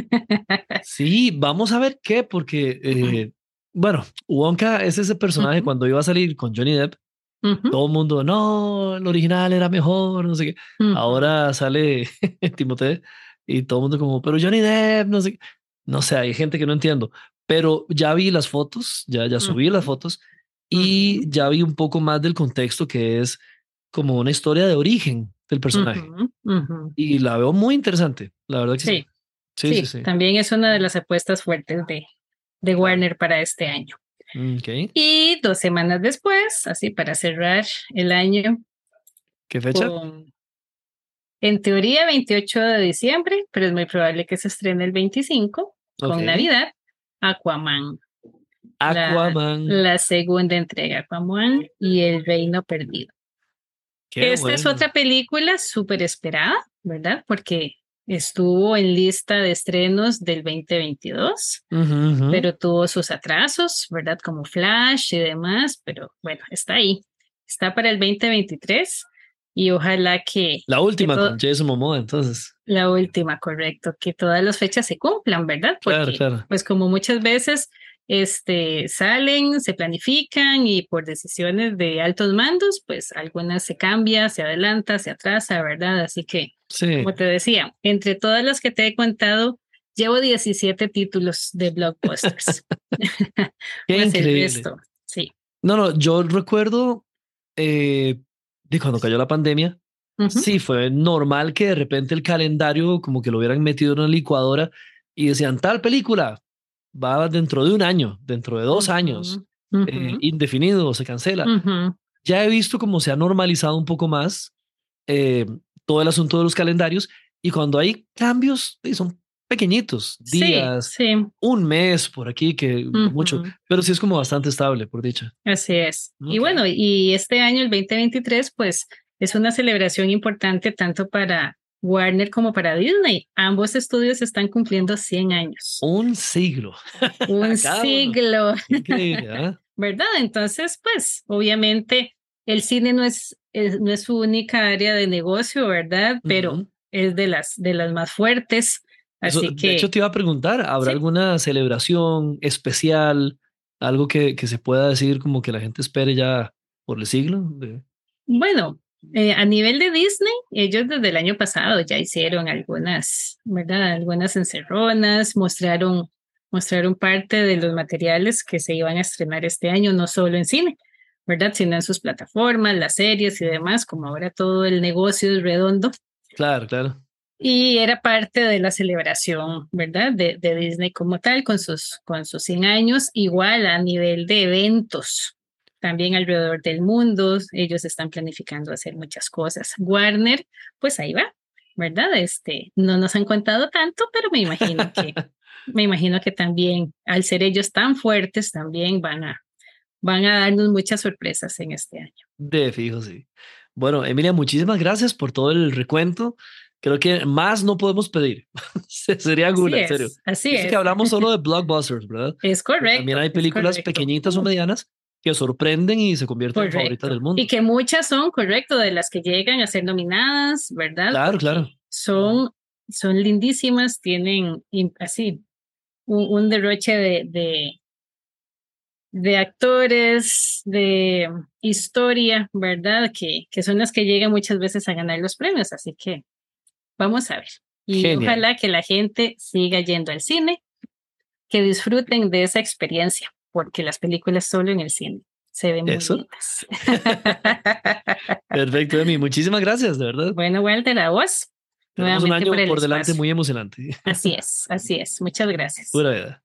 Sí, vamos a ver qué, porque, eh, bueno, Wonka es ese personaje Ujú, cuando iba a salir con Johnny Depp, ujú, todo el mundo, no, el original era mejor, no sé qué. ujú, Ahora sale Timothée y todo el mundo como, pero Johnny Depp, no sé qué. No sé, hay gente que no entiendo, pero ya vi las fotos, ya, ya subí las ujú, fotos ujú, y ya vi un poco más del contexto que es como una historia de origen del personaje ujú, ujú. y la veo muy interesante, la verdad que sí. Sí, Sí, sí, sí, sí. también es una de las apuestas fuertes de, de Claro. Warner para este año. Ok. Y dos semanas después, así para cerrar el año, ¿Qué fecha? con, en teoría, veintiocho de diciembre, pero es muy probable que se estrene el veinticinco, Ok. con Navidad, Aquaman, la, Aquaman. la segunda entrega, Aquaman y el Reino Perdido. Qué Esta es bueno. otra película súper esperada, ¿verdad? Porque estuvo en lista de estrenos del veinte veintidós, Ujú, ujú. pero tuvo sus atrasos, ¿verdad? Como Flash y demás, pero bueno, está ahí. Está para el veinte veintitrés y ojalá que... La última que todo, con Jason Momoa, entonces. La última, correcto, que todas las fechas se cumplan, ¿verdad? Porque, claro, claro. pues como muchas veces este, salen, se planifican y por decisiones de altos mandos, pues algunas se cambia, se adelanta, se atrasa, ¿verdad? Así que, sí. como te decía, entre todas las que te he contado, llevo diecisiete títulos de blockbusters. Qué pues increíble. El resto, sí. No, no, yo recuerdo eh, de cuando cayó la pandemia, uh-huh. sí, fue normal que de repente el calendario como que lo hubieran metido en una licuadora y decían, tal película va dentro de un año, dentro de dos uh-huh. años, uh-huh. Eh, indefinido, se cancela. Uh-huh. Ya he visto cómo se ha normalizado un poco más eh, todo el asunto de los calendarios y cuando hay cambios, son pequeñitos, días, sí, sí. un mes por aquí, que uh-huh. mucho, pero sí es como bastante estable, por dicha. Así es. Okay. Y bueno, y este año, el veinte veintitrés, pues es una celebración importante tanto para Warner como para Disney. Ambos estudios están cumpliendo cien años. Un siglo. Un siglo. Increíble, ¿eh? ¿Verdad? Entonces, pues, obviamente, el cine no es, es, no es su única área de negocio, ¿verdad? Pero uh-huh. es de las, de las más fuertes. Así Eso, que, de hecho, te iba a preguntar, ¿habrá ¿sí? alguna celebración especial, algo que, que se pueda decir como que la gente espere ya por el siglo? De... Bueno, eh, a nivel de Disney, ellos desde el año pasado ya hicieron algunas, ¿verdad? Algunas encerronas, mostraron, mostraron parte de los materiales que se iban a estrenar este año, no solo en cine, ¿verdad? Sino en sus plataformas, las series y demás, como ahora todo el negocio es redondo. Claro, claro. Y era parte de la celebración, ¿verdad? De, de Disney como tal, con sus, con sus cien años, igual a nivel de eventos, también alrededor del mundo, ellos están planificando hacer muchas cosas. Warner, pues ahí va, ¿verdad? Este, no nos han contado tanto, pero me imagino que, me imagino que también, al ser ellos tan fuertes, también van a, van a darnos muchas sorpresas en este año. De fijo, sí. Bueno, Emilia, muchísimas gracias por todo el recuento. Creo que más no podemos pedir. Sería gula, en serio. Así es. es. que hablamos solo de blockbusters, ¿verdad? Es correcto. Pero también hay películas pequeñitas o medianas que sorprenden y se convierten correcto. en favoritas del mundo. Y que muchas son, correcto, de las que llegan a ser nominadas, ¿verdad? Claro, Porque claro. Son, son lindísimas, tienen así un, un derroche de, de, de actores, de historia, ¿verdad? Que, que son las que llegan muchas veces a ganar los premios, así que vamos a ver. Y Genial. Ojalá que la gente siga yendo al cine, que disfruten de esa experiencia, porque las películas solo en el cine se ven muy ¿Eso? lindas. Perfecto, Emi. Muchísimas gracias, de verdad. Bueno, Walter, a vos. Tenemos un año por, por delante espacio. muy emocionante. Así es, así es. Muchas gracias. Pura vida.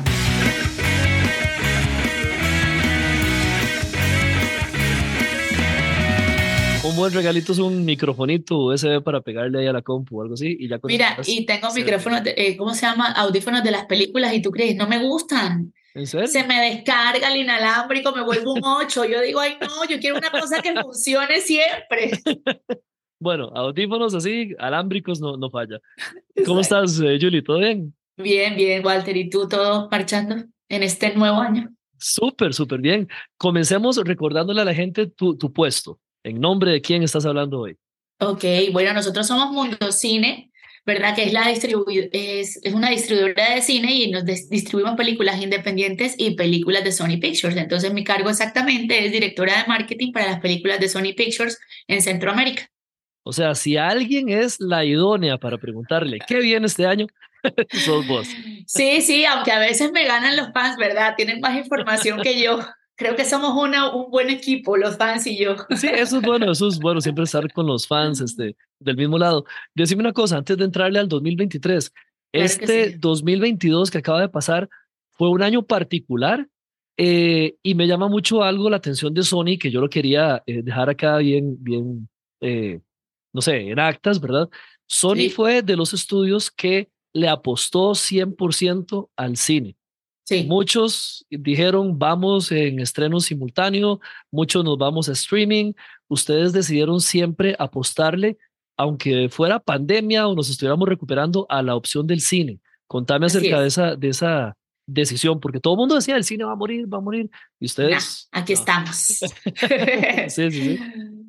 Un buen regalito es un microfonito U S B para pegarle ahí a la compu o algo así. Y ya con Mira, y tengo micrófonos, de, eh, ¿cómo se llama? Audífonos de las películas y tú crees, no me gustan. ¿En serio? Se me descarga el inalámbrico, me vuelvo un ocho. Yo digo, ay no, yo quiero una cosa que funcione siempre. Bueno, audífonos así, alámbricos no, no falla. ¿Cómo Exacto. estás, eh, Julie? ¿Todo bien? Bien, bien, Walter. ¿Y tú todo marchando en este nuevo año? Súper, súper bien. Comencemos recordándole a la gente tu, tu puesto. ¿En nombre de quién estás hablando hoy? Ok, bueno, nosotros somos Mundo Cine, ¿verdad? Que es, la distribu es, es una distribuidora de cine y nos distribuimos películas independientes y películas de Sony Pictures. Entonces mi cargo exactamente es directora de marketing para las películas de Sony Pictures en Centroamérica. O sea, si alguien es la idónea para preguntarle qué viene este año, sos vos. Sí, sí, aunque a veces me ganan los fans, ¿verdad? Tienen más información que yo. Creo que somos una, un buen equipo, los fans y yo. Sí, eso es bueno, eso es bueno, siempre estar con los fans este, del mismo lado. Decime una cosa, antes de entrarle al dos mil veintitrés, claro este sí. dos mil veintidós que acaba de pasar fue un año particular eh, y me llama mucho algo la atención de Sony, que yo lo quería eh, dejar acá bien, bien eh, no sé, en actas, ¿verdad? Sony sí. fue de los estudios que le apostó cien por ciento al cine. Sí. Muchos dijeron vamos en estreno simultáneo, muchos nos vamos a streaming. Ustedes decidieron siempre apostarle, aunque fuera pandemia o nos estuviéramos recuperando, a la opción del cine. Contame acerca de esa, de esa decisión, porque todo el mundo decía el cine va a morir, va a morir, y ustedes... Nah, aquí no. estamos. sí, sí, sí.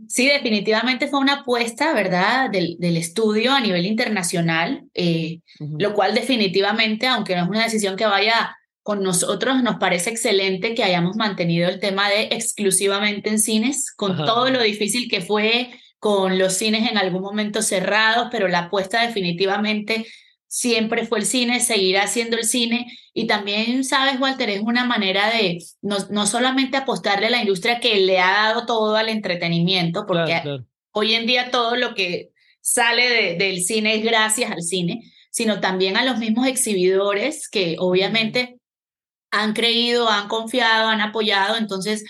Sí, definitivamente fue una apuesta, ¿verdad?, del, del estudio a nivel internacional, eh, Ujú. lo cual definitivamente, aunque no es una decisión que vaya con nosotros, nos parece excelente que hayamos mantenido el tema de exclusivamente en cines, con Ajá. todo lo difícil que fue, con los cines en algún momento cerrados, pero la apuesta definitivamente siempre fue el cine, seguirá siendo el cine. Y también, sabes, Walter, es una manera de no, no solamente apostarle a la industria que le ha dado todo al entretenimiento, Claro, porque claro. hoy en día todo lo que sale de- del cine es gracias al cine, sino también a los mismos exhibidores que Ujú. obviamente han creído, han confiado, han apoyado. Entonces,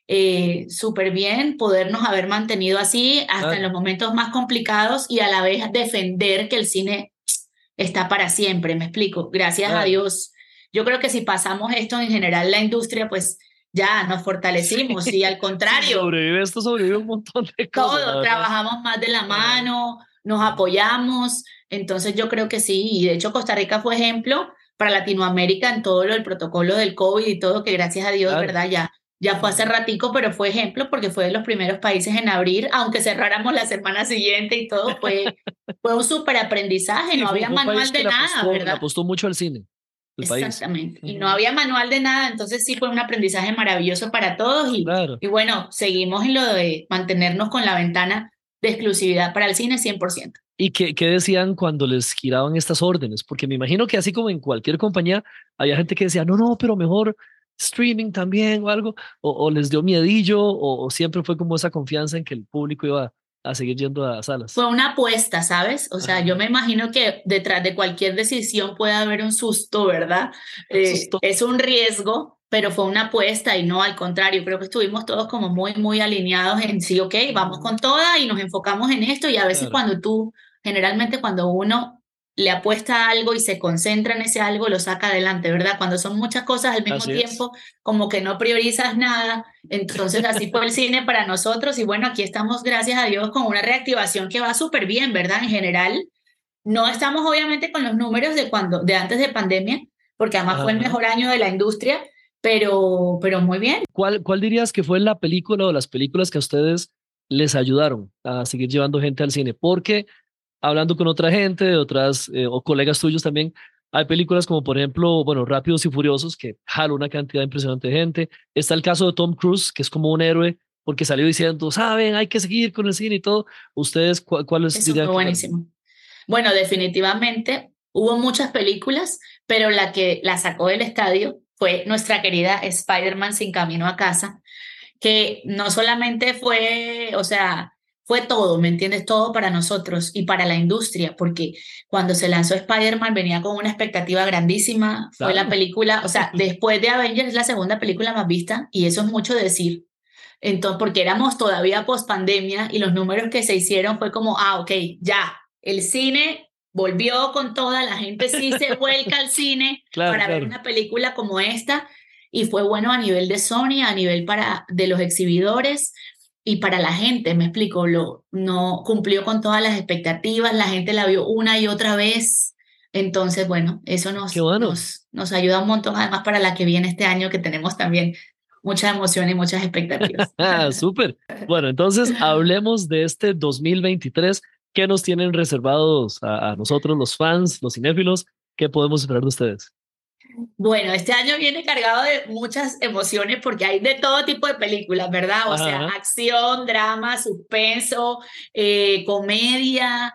eh, súper bien podernos haber mantenido así hasta en Claro. los momentos más complicados y a la vez defender que el cine está para siempre, me explico. Gracias a Claro. Dios. Yo creo que si pasamos esto en general, la industria, pues ya nos fortalecimos y al Sí, si contrario, sobrevive esto, sobrevive un montón de cosas, la todo, verdad. trabajamos más de la Ajá. mano, nos apoyamos. Entonces yo creo que sí, y de hecho Costa Rica fue ejemplo para Latinoamérica en todo lo del protocolo del COVID y todo, que gracias a Dios, Claro. ¿verdad? Ya, ya fue hace Ujú. ratico, pero fue ejemplo porque fue de los primeros países en abrir, aunque cerráramos la semana siguiente y todo, fue, fue un súper aprendizaje, Sí, no fue, había fue un país manual que de le nada, apostó, le ¿verdad? apostó mucho al cine, el país. Exactamente. Y no Ujú. había manual de nada, entonces sí fue un aprendizaje maravilloso para todos y, Claro. y bueno, seguimos en lo de mantenernos con la ventana de exclusividad para el cine cien por ciento. ¿Y qué, qué decían cuando les giraban estas órdenes? Porque me imagino que así como en cualquier compañía, había gente que decía, no, no, pero mejor streaming también o algo, o, o les dio miedillo, o, o siempre fue como esa confianza en que el público iba a seguir yendo a salas. Fue una apuesta, ¿sabes? O sea, yo Ajá. me imagino que detrás de cualquier decisión puede haber un susto, ¿verdad? Eh, Asustó. es un riesgo, pero fue una apuesta y no al contrario. Creo que estuvimos todos como muy, muy alineados en sí, ok, vamos Ujú. con toda y nos enfocamos en esto. Y a veces Claro, cuando tú, generalmente cuando uno le apuesta a algo y se concentra en ese algo, lo saca adelante, ¿verdad? Cuando son muchas cosas al mismo así es. tiempo, como que no priorizas nada. Entonces así fue el cine para nosotros y bueno, aquí estamos, gracias a Dios, con una reactivación que va súper bien, ¿verdad? En general, no estamos obviamente con los números de cuando, de antes de pandemia, porque además fue el Ajá. mejor año de la industria, pero, pero muy bien. ¿Cuál, cuál dirías que fue la película o las películas que a ustedes les ayudaron a seguir llevando gente al cine? Porque hablando con otra gente, de otras, eh, o colegas tuyos también, hay películas como, por ejemplo, bueno, Rápidos y Furiosos, que jala una cantidad impresionante de gente. Está el caso de Tom Cruise, que es como un héroe, porque salió diciendo, saben, hay que seguir con el cine y todo. ¿Ustedes cu- cuáles Eso dirían fue que fueron? buenísimo. Bueno, definitivamente hubo muchas películas, pero la que la sacó del estadio fue nuestra querida Spider-Man Sin Camino a Casa, que no solamente fue, o sea, fue todo, ¿me entiendes? Todo para nosotros y para la industria, porque cuando se lanzó Spider-Man venía con una expectativa grandísima, fue la Claro, película, o sea, después de Avengers es la segunda película más vista y eso es mucho decir. Entonces, porque éramos todavía post pandemia y los números que se hicieron fue como, ah, ok, ya, el cine volvió con toda, la gente sí se vuelca al cine claro, para ver claro. una película como esta y fue bueno a nivel de Sony, a nivel para, de los exhibidores y para la gente, me explico, lo, no cumplió con todas las expectativas, la gente la vio una y otra vez. Entonces, bueno, eso Qué nos, bueno. nos, nos ayuda un montón, además para la que viene este año, que tenemos también mucha emoción y muchas expectativas. Ah, súper. Bueno, entonces hablemos de este dos mil veintitrés. ¿Qué nos tienen reservados a, a nosotros, los fans, los cinéfilos? ¿Qué podemos esperar de ustedes? Bueno, este año viene cargado de muchas emociones porque hay de todo tipo de películas, ¿verdad? O sea, Ajá. acción, drama, suspenso, eh, comedia,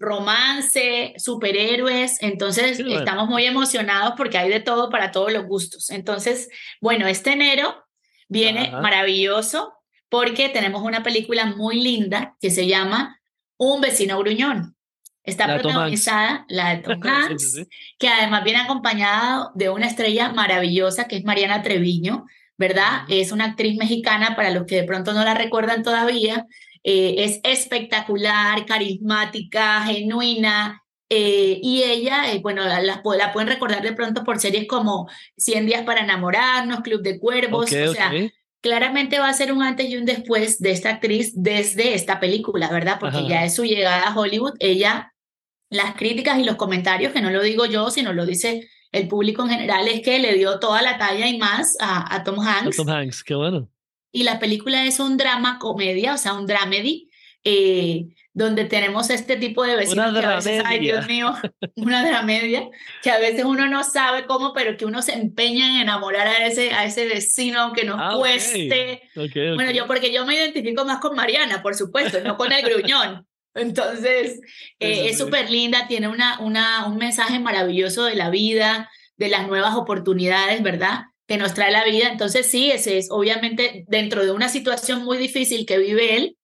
romance, superhéroes. Entonces, Qué bueno. estamos muy emocionados porque hay de todo para todos los gustos. Entonces, bueno, este enero viene Ajá. maravilloso porque tenemos una película muy linda que se llama Un vecino gruñón. Está La de Tom Hanks. protagonizada la de Tom Sí, sí, Hanks, sí. que además viene acompañado de una estrella maravillosa que es Mariana Treviño, ¿verdad? Ujú. Es una actriz mexicana, para los que de pronto no la recuerdan todavía. Eh, es espectacular, carismática, genuina. Eh, y ella, eh, bueno, la, la, la pueden recordar de pronto por series como Cien días para enamorarnos, Club de Ok, Cuervos, o ok. sea, claramente va a ser un antes y un después de esta actriz desde esta película, ¿verdad? Porque ya Ajá. es su llegada a Hollywood. Ella, las críticas y los comentarios, que no lo digo yo, sino lo dice el público en general, es que le dio toda la talla y más a, a Tom A Tom Hanks. Hanks, qué bueno. y la película es un drama comedia, o sea, un dramedy, eh, donde tenemos este tipo de vecinos Una que a veces, ay dramedia. Dios mío, una dramedia, que a veces uno no sabe cómo, pero que uno se empeña en enamorar a ese, a ese vecino, aunque nos Ah, ok. cueste. Ok, Bueno, ok. yo, porque yo me identifico más con Mariana, por supuesto, no con el gruñón. Entonces, Sí, eh, sí, es sí. súper linda, tiene una, una, un mensaje maravilloso de la vida, de las nuevas oportunidades, ¿verdad? Que nos trae la vida. Entonces, sí, ese es obviamente dentro de una situación muy difícil que vive él,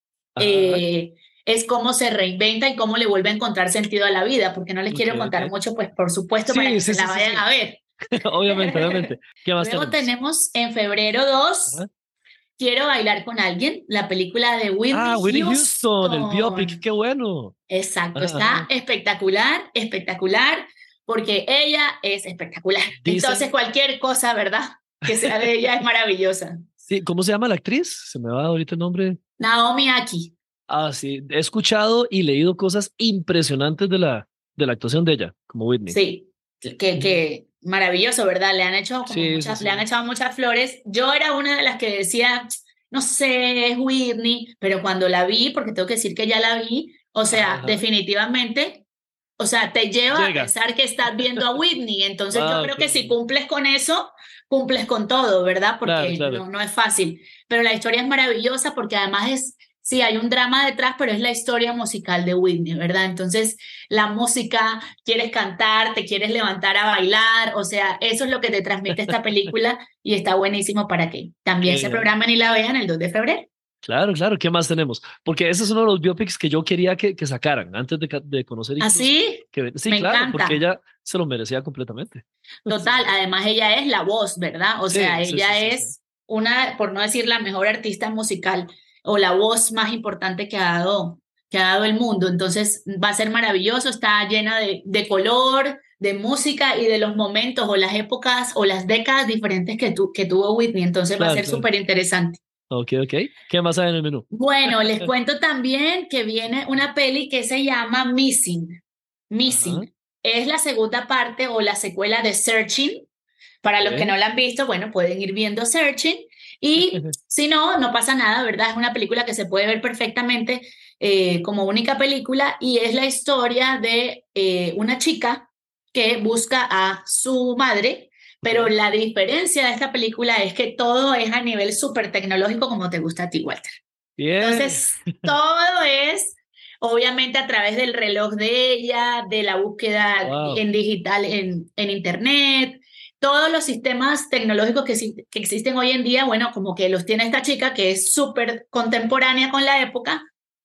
Ajá. eh, es cómo se reinventa y cómo le vuelve a encontrar sentido a la vida, porque no les Ok, quiero contar ok. mucho, pues por supuesto, para Sí, que sí, se sí, la sí, vayan sí. a ver. Obviamente, obviamente. ¿Qué más Luego tenemos? tenemos en febrero dos, Ajá. Quiero bailar con alguien, la película de Whitney Ah, Whitney Houston, el biopic, Houston. qué bueno. Exacto, Ajá, está ajá. espectacular, espectacular, porque ella es espectacular. Entonces, Dicen, cualquier cosa, ¿verdad? Que sea de ella es maravillosa. sí, ¿cómo se llama la actriz? Se me va ahorita el nombre. Naomi Aki, Ah, sí, he escuchado y leído cosas impresionantes de la, de la actuación de ella, como Whitney. sí, que, Ujú. que maravilloso, ¿verdad? Le han hecho como Sí, sí, muchas, le han sí. echado muchas flores. Yo era una de las que decía, no sé, es Whitney, pero cuando la vi, porque tengo que decir que ya la vi, o Ajá, sea, ajá. definitivamente, o sea, te lleva a Llega. pensar que estás viendo a Whitney. Entonces yo Ah, creo ok. que si cumples con eso, cumples con todo, ¿verdad? Claro, Porque claro. no, no es fácil. Pero la historia es maravillosa porque además es, sí, hay un drama detrás, pero es la historia musical de Whitney, ¿verdad? Entonces la música, quieres cantar, te quieres levantar a bailar, o sea, eso es lo que te transmite esta película y está buenísimo para que también Qué se bien. programen y la vean el dos de febrero. Claro, claro. ¿Qué más tenemos? Porque ese es uno de los biopics que yo quería que, que sacaran antes de, ca- de conocer incluso. Así, Que, sí, me claro, porque encanta. ella se lo merecía completamente. Sí, Total, además ella es la voz, ¿verdad? O sea, sí, sí, sí, ella sí. Sí. es una, por no decir la mejor artista musical o la voz más importante que ha dado, que ha dado el mundo. Entonces va a ser maravilloso, está llena de, de color, de música y de los momentos o las épocas o las décadas diferentes que, tu, que tuvo Whitney. Entonces va a Claro, ser claro. súper interesante. Ok, ok. ¿Qué más hay en el menú? Bueno, les cuento también que viene una peli que se llama Missing. Ajá. Missing. Es la segunda parte o la secuela de Searching. Para los que Ok. no la han visto, bueno, pueden ir viendo Searching. Y si no, no pasa nada, ¿verdad? Es una película que se puede ver perfectamente eh, como única película y es la historia de eh, una chica que busca a su madre, pero Ok. la diferencia de esta película es que todo es a nivel súper tecnológico como te gusta a ti, Walter. Bien. Entonces, todo es obviamente a través del reloj de ella, de la búsqueda Wow. en digital, en, en internet, todos los sistemas tecnológicos que, que existen hoy en día, bueno, como que los tiene esta chica que es súper contemporánea con la época.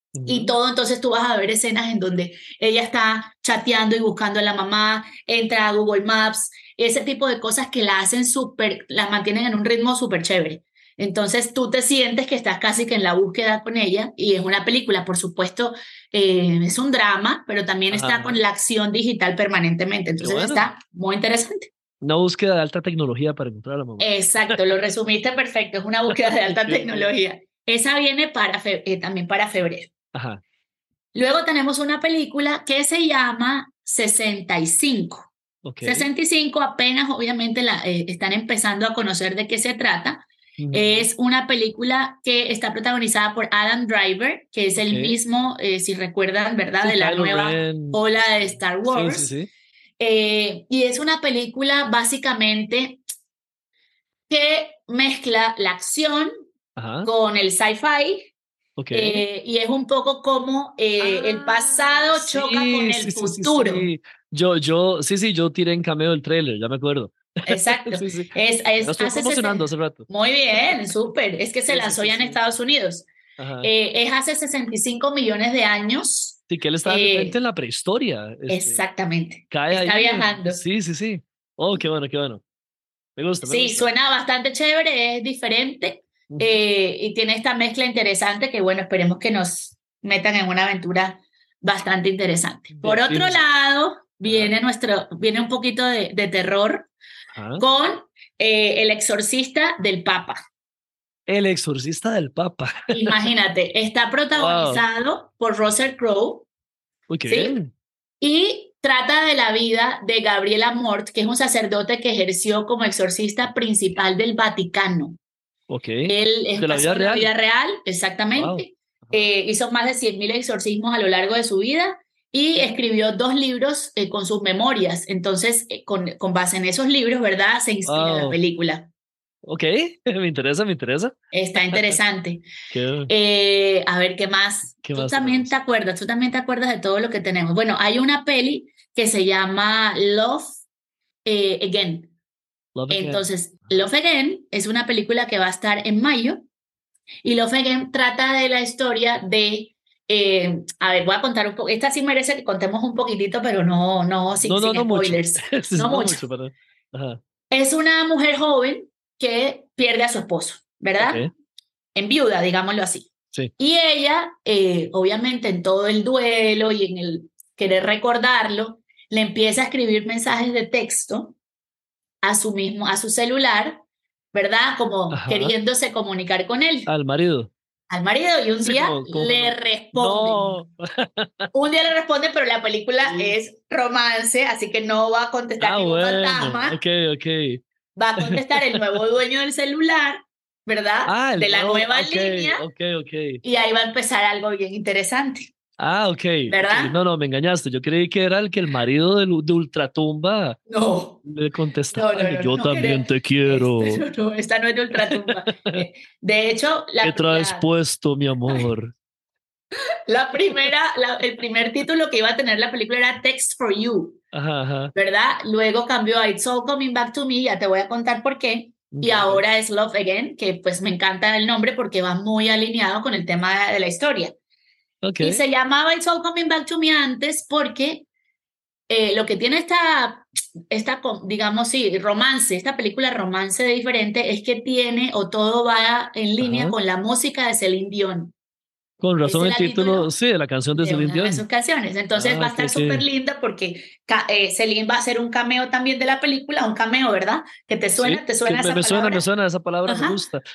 Y Ujú. todo, entonces tú vas a ver escenas en donde ella está chateando y buscando a la mamá, entra a Google Maps, ese tipo de cosas que la hacen súper, la mantienen en un ritmo súper chévere. Entonces tú te sientes que estás casi que en la búsqueda con ella y es una película, por supuesto, eh, es un drama, pero también Ajá, está con ajá. la acción digital permanentemente. Qué Entonces bueno. está muy interesante. Una búsqueda de alta tecnología para encontrar a la mamá. Exacto, lo resumiste perfecto, es una búsqueda de alta Qué bien. tecnología. Esa viene para fe- eh, también para febrero. Ajá. Luego tenemos una película que se llama sesenta y cinco. Ok. sesenta y cinco apenas obviamente la, eh, están empezando a conocer de qué se trata. Ujú. Es una película que está protagonizada por Adam Driver, que es Ok. el mismo, eh, si recuerdan, ¿verdad?, Sí, de la Kylo nueva Ren. ola de Este. Star Sí, sí, Wars. sí. Eh, y es una película básicamente que mezcla la acción Ajá. con el sci-fi. Ok. Eh, y es un poco como eh, el Ah, pasado choca con sí, el sí, sí, sí, futuro. sí. Yo, yo, sí, sí, yo tiré en cameo el trailer, ya me acuerdo. Exacto. Sí, sí. Es, Ya me es, estuve hace promocionando sesen- hace rato. Muy bien, súper. Es que se Sí, sí, lanzó sí, ya en sí. Estados Unidos. Ajá. Eh, es hace sesenta y cinco millones de años. Sí, que él está de repente Eh, en la prehistoria. Este, exactamente. cae Está ahí en. viajando. Sí, sí, sí. Oh, qué bueno, qué bueno. Me gusta, me Sí, gusta. suena bastante chévere, es diferente Ujú. eh, y tiene esta mezcla interesante que, bueno, esperemos que nos metan en una aventura bastante interesante. De Por otro fijo. lado, Ajá. viene nuestro, viene un poquito de, de terror Ajá. con eh, El exorcista del Papa. El exorcista del Papa. Imagínate, está Wow. protagonizado por Russell Crowe, Uy, qué ¿sí? bien. Y trata de la vida de Gabriel Amort, que es un sacerdote que ejerció como exorcista principal del Vaticano. Ok. Él es ¿De la vida basado en la real? vida real, Wow. exactamente. Eh, hizo más de cien mil exorcismos a lo largo de su vida y escribió dos libros eh, con sus memorias. Entonces, eh, con, con base en esos libros, ¿verdad? Se inspira la Wow. película. Ok, me interesa, me interesa. Está interesante. ¿Qué, Eh, a ver, ¿qué más? qué Tú más también te tenemos? acuerdas, tú también te acuerdas de todo lo que tenemos. Bueno, hay una peli que se llama Love eh, Again. Love Again. Entonces, Love Again es una película que va a estar en mayo y Love Again trata de la historia de, eh, a ver, voy a contar un poco, esta sí merece que contemos un poquitito, pero no, no, sin, No, no, sin no mucho. spoilers, Sí, no no mucho. mucho, pero. Ajá. Es una mujer joven que pierde a su esposo, ¿verdad? Ok, En viuda, digámoslo así. sí. Y ella, eh, obviamente en todo el duelo y en el querer recordarlo, le empieza a escribir mensajes de texto a su mismo, a su celular, ¿verdad? Como Ajá. queriéndose comunicar con él, Al marido. al marido, y un Sí, día como, como le cuando. responden. No. Un día le responden, pero la película Sí. es romance, así que no va a contestar Ah, ningún bueno. fantasma, Ok, ok. va a contestar el nuevo dueño del celular, ¿verdad? Ah, el De la nuevo. nueva Ok, línea, ok, ok. y ahí va a empezar algo bien interesante, Ah, ok, ok. ¿verdad? No, no, me engañaste. Yo creí que era el que el marido de, Lu- de Ultratumba No, le no, contestaba no, que no, yo no, también era- te esta, quiero. no, no, esta no es de ultratumba. Eh, De hecho, ¿Qué la, traes la, puesto, mi amor? la primera, la- el primer título que iba a tener la película era Text for You, Ajá, ajá. ¿verdad? Luego cambió a It's All Coming Back to Me, ya te voy a contar por qué. Ok, Y ok. ahora es Love Again, que pues me encanta el nombre porque va muy alineado con el tema de la historia. Ok. Y se llamaba It's All Coming Back to Me antes porque eh, lo que tiene esta, esta, co- digamos, sí, romance, esta película romance de diferente es que tiene o todo va en línea Ajá. con la música de Celine Dion. Con razón Ese el era el título, título sí, de la canción de de Celine una de sus Dion. canciones. Entonces Ah, va a ok, estar súper ok. linda porque ca- eh, Celine va a hacer un cameo también de la película, un cameo, ¿verdad? ¿Que te Sí, suena? ¿Te que suena me, esa me suena, me palabra? suena, esa palabra me Ajá. gusta.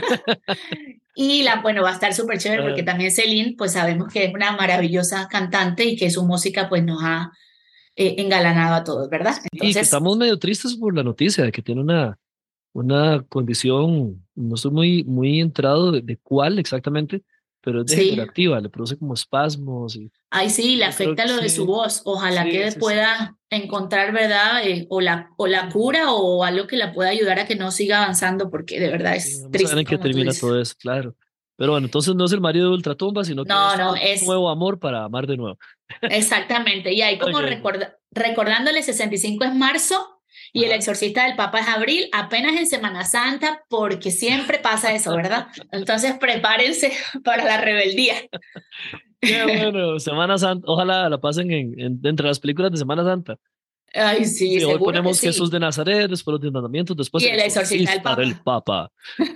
Y la, bueno, va a estar súper chévere porque Ah, también Celine, pues sabemos que es una maravillosa cantante y que su música pues nos ha eh, engalanado a todos, ¿verdad? y que Entonces, estamos medio tristes por la noticia de que tiene una, una condición, no estoy muy, muy enterado de, de cuál exactamente, pero es sí, degenerativa, le produce como espasmos y, ahí sí, y le yo creo afecta que lo de su sí, voz. Ojalá sí, que sí, sí. pueda encontrar, ¿verdad? Eh, o la, o la Ujú. cura o algo que la pueda ayudar a que no siga avanzando porque de verdad Sí, es vamos a ver triste, en qué como tú termina dices. todo eso, claro. Pero bueno, entonces no es el marido de Ultratumba, sino que No, es no, un es nuevo amor para amar de nuevo. exactamente. Y ahí como Okay, okay. recorda- recordándole, sesenta y cinco es marzo y El Ajá. Exorcista del Papa es abril, apenas en Semana Santa, porque siempre pasa eso, ¿verdad? Entonces prepárense para la rebeldía. Qué bueno, Semana Santa, ojalá la pasen en, en- entre las películas de Semana Santa. Ay, sí, Sí, hoy seguro que ponemos Jesús sí. de Nazaret, después los diez mandamientos, después Y el El Exorcista del exorcista del Papa. Papa.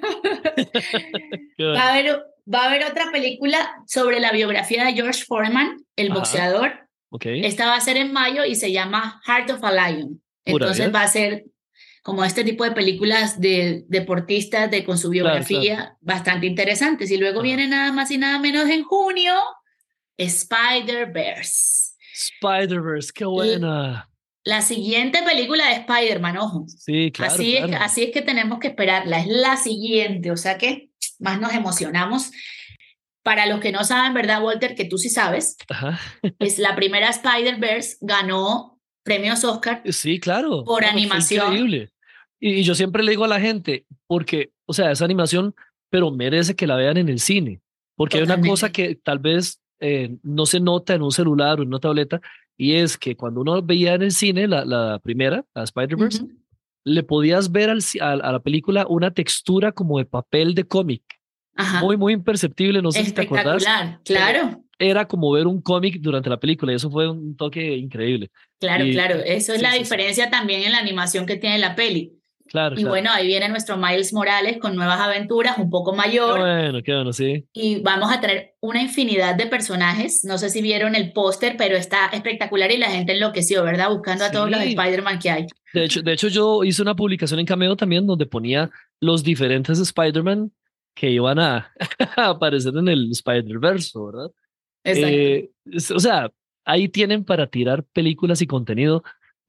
Qué Va a bueno. haber, va a haber otra película sobre la biografía de George Foreman, el Ajá, boxeador. ok. Esta va a ser en mayo y se llama Heart of a Lion. Pura Entonces vida. va a ser como este tipo de películas de deportistas de, con su Claro, claro. biografía bastante interesantes. Y luego Ajá. viene nada más y nada menos en junio, Spider-Verse. Spider-Verse, qué L- buena. La siguiente película de Spider-Man, ojo. Sí, claro, Así es, que- claro. así es que tenemos que esperarla. Es la siguiente, o sea que más nos emocionamos. Para los que no saben, ¿verdad, Walter? Que tú sí sabes, Ajá. es la primera Spider-Verse ganó premios Oscar Sí, claro, por claro, fue animación. increíble. Y, y yo siempre le digo a la gente, porque, o sea, es animación, pero merece que la vean en el cine, porque hay una cosa Totalmente. que tal vez eh, no se nota en un celular o en una tableta, y es que cuando uno veía en el cine la, la primera, la Spider-Verse, Ujú. le podías ver al, ci- a, a la película una textura como de papel de cómic, muy, Ajá. muy imperceptible, no sé si te acordás, Espectacular. pero Claro, era como ver un cómic durante la película, y eso fue un toque increíble. claro, Y claro. Eso es sí, la sí, sí, diferencia también en la animación que tiene la peli. claro, Y claro. bueno, ahí viene nuestro Miles Morales con nuevas aventuras, un poco Qué mayor. bueno, qué bueno, sí. Y vamos a tener una infinidad de personajes. No sé si vieron el póster, pero está espectacular y la gente enloqueció, ¿verdad? Buscando a todos los Sí, Spider-Man que hay. de hecho, de hecho yo hice una publicación en Cameo también donde ponía los diferentes Spider-Man que iban a, a aparecer en el Spider-Verse, ¿verdad? Exacto. Eh, es- o sea, ahí tienen para tirar películas y contenido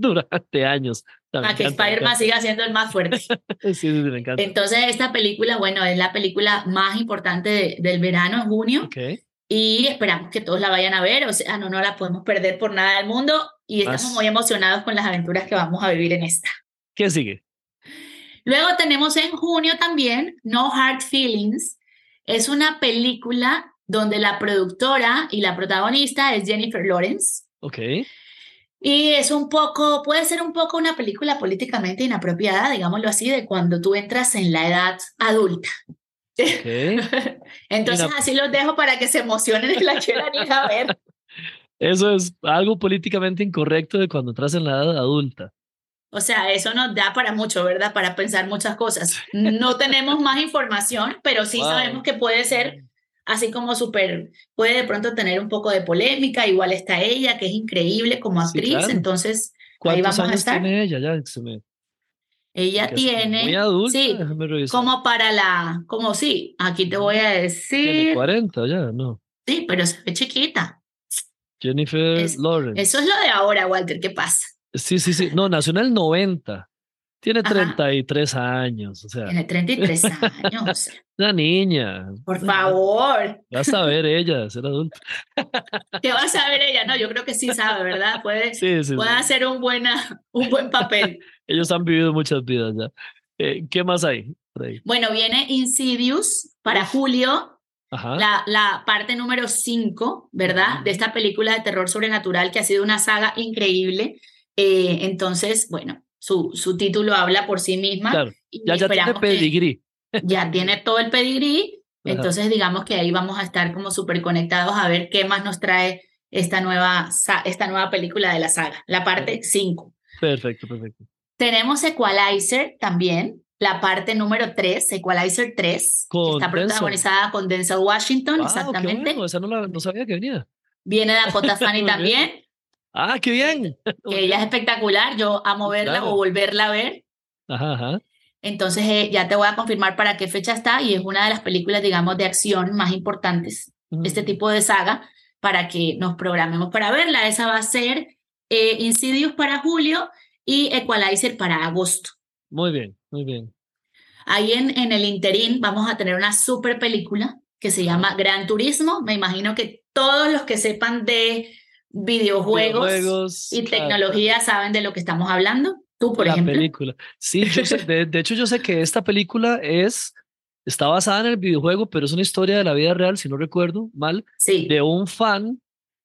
durante años. Para que Spider-Man siga siendo el más fuerte. Sí, sí, sí, me encanta. Entonces, esta película, bueno, es la película más importante de, del verano, en junio. Okay. Y esperamos que todos la vayan a ver. O sea, no, no la podemos perder por nada del mundo. Y estamos Más. muy emocionados con las aventuras que vamos a vivir en esta. ¿Qué sigue? Luego tenemos en junio también No Hard Feelings. Es una película donde la productora y la protagonista es Jennifer Lawrence. Ok. Y es un poco, puede ser un poco una película políticamente inapropiada, digámoslo así, de cuando tú entras en la edad adulta. Okay. Entonces Mira, así los dejo para que se emocionen y la quieran ir a ver. eso es algo políticamente incorrecto de cuando entras en la edad adulta. O sea, eso nos da para mucho, ¿verdad? Para pensar muchas cosas. No tenemos más información, pero sí Wow. sabemos que puede ser así como súper, puede de pronto tener un poco de polémica. Igual está ella, que es increíble como Sí, actriz. claro. Entonces, ahí ¿Cuántos vamos a años estar. tiene ella? Ya se me... Ella porque es como tiene, muy adulta, sí, déjame revisar. como para la, como sí, aquí te voy a Tiene decir, cuarenta ya, ¿no? sí, pero se ve chiquita. Jennifer Es, Lawrence. eso es lo de ahora, Walter, ¿qué pasa? Sí, sí, sí. No, nació en el noventa. Tiene Ajá, treinta y tres años, o sea, tiene treinta y tres años. una niña. Por favor, Vas a ver ella, ser adulta. ¿qué va a saber ella? No, yo creo que sí sabe, ¿verdad? Puede, Sí, sí, puede sí. hacer un, buena, un buen papel. Ellos han vivido muchas vidas ya. Eh, ¿qué más hay por ahí? Bueno, viene Insidious para Uf. julio, Ajá. la, la parte número cinco, ¿verdad? Ujú. De esta película de terror sobrenatural que ha sido una saga increíble. Eh, entonces, bueno, su, su título habla por sí misma Claro. y Ya, ya tiene esperamos que pedigrí. ya tiene todo el pedigrí. Ajá. Entonces, digamos que ahí vamos a estar como súper conectados a ver qué más nos trae esta nueva, sa- esta nueva película de la saga, la parte cinco. Perfecto, perfecto. Tenemos Equalizer también, la parte número tres, Equalizer tres, que Con está Denzel. protagonizada con Denzel Washington, Wow, qué exactamente. bueno. Esa no, la, no sabía que venía. Viene Dakota Fanning Muy bien. también, Ah, qué bien. que ella es espectacular, yo amo Sí, verla claro. o volverla a ver. Ajá, ajá. Entonces eh, ya te voy a confirmar para qué fecha está y es una de las películas, digamos, de acción más importantes, este Mm. tipo de saga, para que nos programemos para verla. Esa va a ser eh, Insidious para julio y Equalizer para agosto. Muy bien, muy bien. Ahí en, en el interín vamos a tener una super película que se Ajá. llama Gran Turismo. Me imagino que todos los que sepan de videojuegos, Videojuegos, y claro, tecnología saben de lo que estamos hablando. Tú, por la ejemplo. película. Sí, yo sé, de, de hecho yo sé que esta película es, está basada en el videojuego, pero es una historia de la vida real, si no recuerdo mal, Sí. de un fan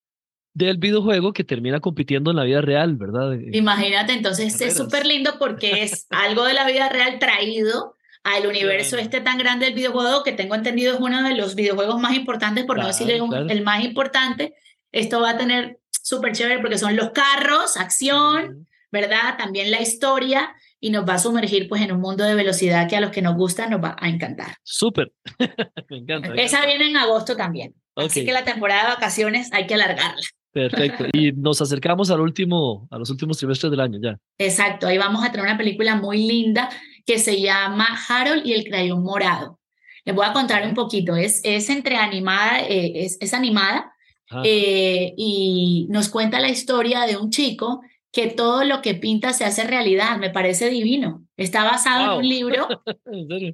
del videojuego que termina compitiendo en la vida real, ¿verdad? De- Imagínate, entonces es carreras. súper lindo porque es algo de la vida real traído al universo bueno. este tan grande del videojuego, que tengo entendido es uno de los videojuegos más importantes, por no Claro, decir un- claro. el más importante. Esto va a tener súper chévere porque son los carros, acción, Ujú. ¿verdad? También la historia, y nos va a sumergir pues en un mundo de velocidad que a los que nos gusta nos va a encantar. Súper. Me encanta. me Esa encanta. viene en agosto también, así Ok. que la temporada de vacaciones hay que alargarla. Perfecto. Y nos acercamos al último, a los últimos trimestres del año ya. Exacto, ahí vamos a tener una película muy linda que se llama Harold y el crayón morado. Les voy a contar un poquito, es, es entre animada, eh, es, es animada Ajá. eh, y nos cuenta la historia de un chico que todo lo que pinta se hace realidad. Me parece divino. Está basado en Wow. un libro ¿En serio?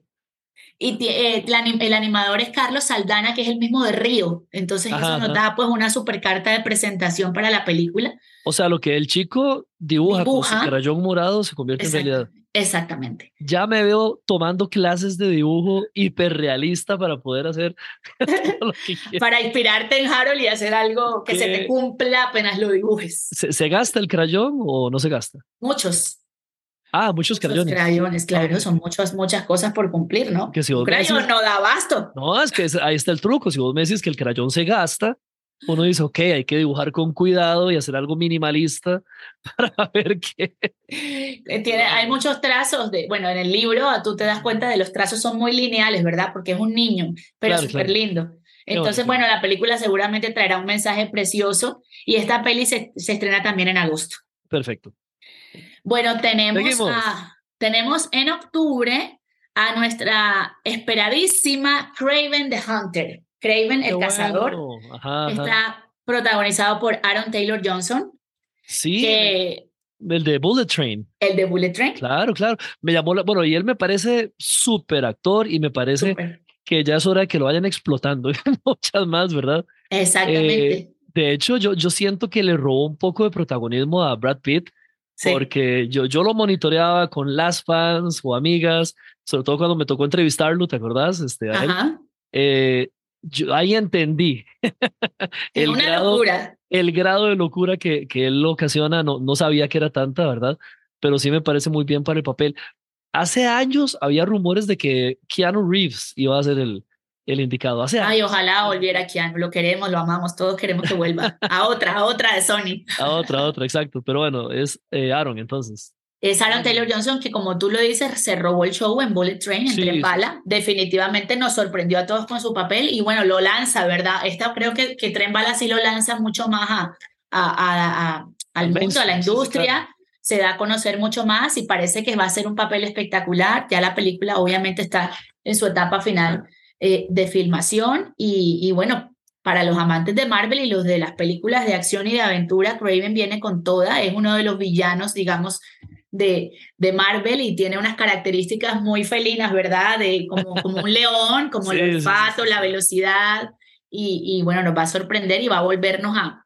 y ti- eh, el, anim- el animador es Carlos Saldana, que es el mismo de Río. Entonces Ajá, eso nos ajá. da pues una super carta de presentación para la película. O sea, lo que el chico dibuja, con su Dibuja. crayón morado se convierte en realidad. Exactamente. Exactamente. Ya me veo tomando clases de dibujo hiperrealista para poder hacer todo lo que quiero. Para inspirarte en Harold y hacer algo que se te ¿Qué? cumpla apenas lo dibujes. ¿Se, se gasta el crayón o no se gasta? Muchos, Ah, muchos muchos crayones. crayones, claro, Ah, ok. son muchas, muchas cosas por cumplir, ¿no? Que si Un vos me crayón decís- no da abasto. No, es que es- ahí está el truco. Si vos me decís que el crayón se gasta, uno dice, ok, hay que dibujar con cuidado y hacer algo minimalista para ver qué. Eh, Tiene, hay muchos trazos de, bueno, en el libro tú te das cuenta de los trazos son muy lineales, ¿verdad? Porque es un niño, pero Claro, súper claro. lindo. Qué Entonces, bonito. bueno, la película seguramente traerá un mensaje precioso y esta peli se, se estrena también en agosto. Perfecto. Bueno, tenemos, Seguimos. a, tenemos en octubre a nuestra esperadísima Craven the Hunter. Craven Qué el bueno. cazador. Ajá, ajá. Está protagonizado por Aaron Taylor Johnson, Sí, me- que El de Bullet Train. El de Bullet Train. Claro, claro. Me llamó, la, bueno, y él me parece súper actor y me parece Súper. que ya es hora de que lo vayan explotando. Muchas más, ¿verdad? Exactamente. Eh, de hecho, yo, yo siento que le robó un poco de protagonismo a Brad Pitt, Sí. porque yo, yo lo monitoreaba con las fans o amigas, sobre todo cuando me tocó entrevistarlo, ¿te acordás? Este, a él. Ajá. Eh, yo, ahí entendí Es el una grado, locura. el grado de locura que, que él ocasiona. No, no sabía que era tanta, ¿verdad? Pero sí me parece muy bien para el papel. Hace años había rumores de que Keanu Reeves iba a ser el, el indicado. Hace Ay, años. ojalá volviera Keanu. Lo queremos, lo amamos, todos queremos que vuelva. A otra, a otra de Sony. A otra, a otra, exacto. Pero bueno, es eh, Aaron entonces. Es Aaron Taylor Johnson que, como tú lo dices, se robó el show en Bullet Train, en Sí, Tren sí. Bala. Definitivamente nos sorprendió a todos con su papel y bueno, lo lanza, ¿verdad? Esta, creo que, que Tren Bala sí lo lanza mucho más a, a, a, a- al Al mundo, a la mainstream, sí, sí, industria. claro. Se da a conocer mucho más y parece que va a ser un papel espectacular. Ya la película obviamente está en su etapa final eh, de filmación y, y bueno, para los amantes de Marvel y los de las películas de acción y de aventura, Craven viene con toda. Es uno de los villanos, digamos, de, de Marvel y tiene unas características muy felinas, ¿verdad? De, como, como un león, como Sí, el sí, sí, olfato, sí, la sí. velocidad y, y bueno, nos va a sorprender y va a volvernos a,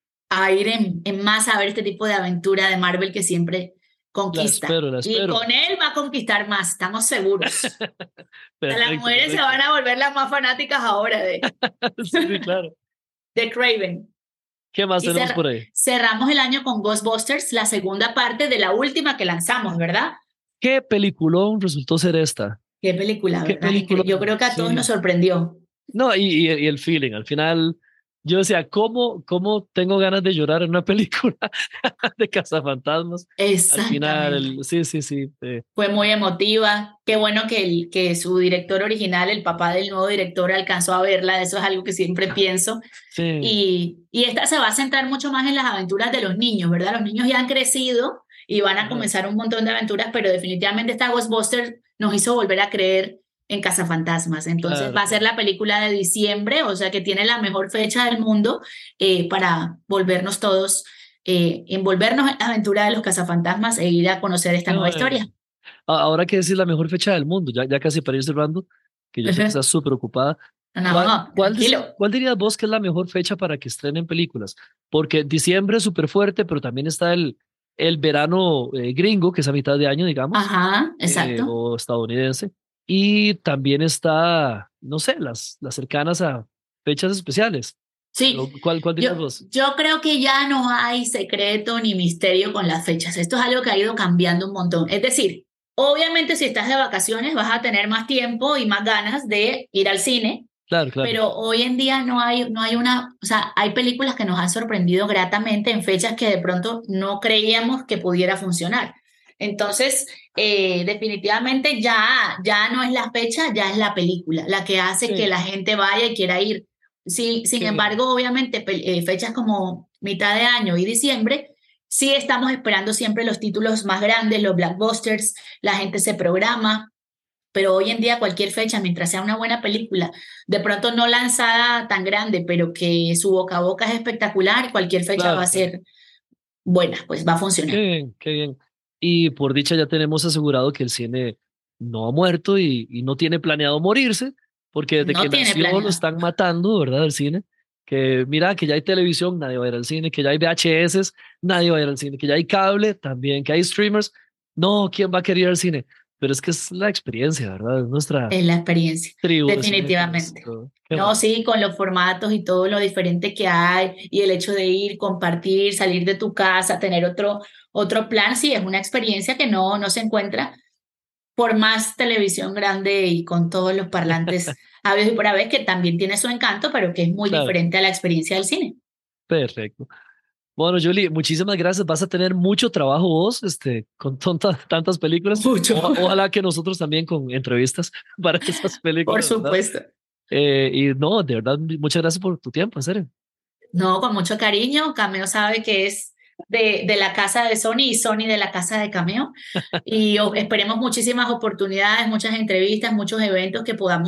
a ir en, en masa a ver este tipo de aventura de Marvel que siempre La conquista. espero, la Y espero. con él va a conquistar más, estamos seguros. O sea, las Perfecto, mujeres se perfecto. van a volver las más fanáticas ahora de, Sí, sí, claro. de Craven. ¿Qué más Y tenemos cer- por ahí? cerramos el año con Ghostbusters, la segunda parte de la última que lanzamos, ¿verdad? ¿Qué peliculón resultó ser esta? Qué película, ¿Qué ¿verdad? Incre- Yo peliculón? creo que a todos Sí. nos sorprendió. No, y, y, y el feeling. Al final, yo decía, ¿cómo, cómo tengo ganas de llorar en una película de cazafantasmas? Al final, Exactamente. el- sí, sí, sí. eh, Fue muy emotiva. Qué bueno que, el, que su director original, el papá del nuevo director, alcanzó a verla. Eso es algo que siempre pienso. sí, Y, y esta se va a centrar mucho más en las aventuras de los niños, ¿verdad? Los niños ya han crecido y van a ajá. comenzar un montón de aventuras, pero definitivamente esta Ghostbusters nos hizo volver a creer en Cazafantasmas. Entonces Claro, va a ser claro. la película de diciembre, o sea que tiene la mejor fecha del mundo eh, para volvernos todos, eh, envolvernos en la aventura de los cazafantasmas e ir a conocer esta Qué nueva bueno. historia. A- Ahora que decir la mejor fecha del mundo, ya, ya casi para ir cerrando, que yo sé que estás súper ocupada. ¿Cuál, No, cuál, dice- tranquilo. cuál dirías vos que es la mejor fecha para que estrenen películas? Porque diciembre es súper fuerte, pero también está el, el verano eh, gringo, que es a mitad de año, digamos, Ajá, eh, exacto. o estadounidense. Y también está, no sé, las, las cercanas a fechas especiales. Pero, Sí, ¿Cuál, cuál dirías yo, vos? yo creo que ya no hay secreto ni misterio con las fechas. Esto es algo que ha ido cambiando un montón. Es decir, obviamente si estás de vacaciones vas a tener más tiempo y más ganas de ir al cine, Claro, claro. pero hoy en día no hay, no hay una, o sea, hay películas que nos han sorprendido gratamente en fechas que de pronto no creíamos que pudiera funcionar. Entonces, eh, definitivamente ya, ya no es la fecha, ya es la película, la que hace que Sí, la gente vaya y quiera ir. Sí, sin qué bien. embargo, obviamente, pe- eh, fechas como mitad de año y diciembre, sí estamos esperando siempre los títulos más grandes, los blockbusters, la gente se programa, pero hoy en día cualquier fecha, mientras sea una buena película, de pronto no lanzada tan grande, pero que su boca a boca es espectacular, cualquier fecha va Claro, a claro. ser buena, pues va a Qué funcionar. bien, qué bien. Y por dicha ya tenemos asegurado que el cine no ha muerto y, y no tiene planeado morirse, porque desde que No tiene nació lo planeado. están matando, ¿verdad? El cine. Que mira, que ya hay televisión, nadie va a ir al cine, que ya hay V H S, nadie va a ir al cine, que ya hay cable también, que hay streamers. No, ¿quién va a querer ir al cine? Pero es que es la experiencia, ¿verdad? Es nuestra Es la experiencia, tribu de cinéfilos. definitivamente. Todo. Qué No, bueno. sí, con los formatos y todo lo diferente que hay y el hecho de ir, compartir, salir de tu casa, tener otro, otro plan, sí, es una experiencia que no, no se encuentra por más televisión grande y con todos los parlantes habidos y por haber, que también tiene su encanto, pero que es muy Claro, diferente a la experiencia del cine. perfecto. Bueno, Julie, muchísimas gracias. Vas a tener mucho trabajo vos, este, con tonta- tantas películas. Mucho, O- ojalá que nosotros también con entrevistas para esas por películas, ¿verdad? supuesto. Eh, y no, de verdad, muchas gracias por tu tiempo, en serio. No, con mucho cariño. Cameo sabe que es de, de la casa de Sony y Sony de la casa de Cameo. Y o- esperemos muchísimas oportunidades, muchas entrevistas, muchos eventos que podamos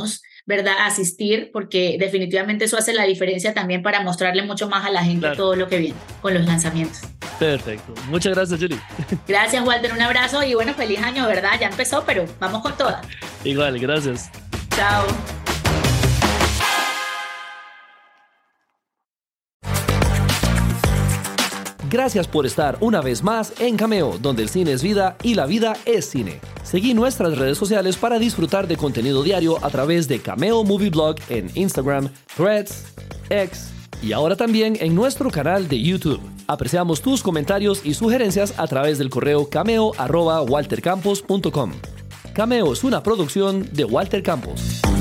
¿verdad? Asistir, porque definitivamente eso hace la diferencia también para mostrarle mucho más a la gente claro. todo lo que viene con los lanzamientos. Perfecto. Muchas gracias, Julie. Gracias, Walter. Un abrazo y bueno, feliz año, ¿verdad? Ya empezó, pero vamos con todas. Igual, gracias. Chao. Gracias por estar una vez más en Cameo, donde el cine es vida y la vida es cine. Seguí nuestras redes sociales para disfrutar de contenido diario a través de Cameo Movie Blog en Instagram, Threads, X y ahora también en nuestro canal de YouTube. Apreciamos tus comentarios y sugerencias a través del correo cameo arroba waltercampos punto com. Cameo es una producción de Walter Campos.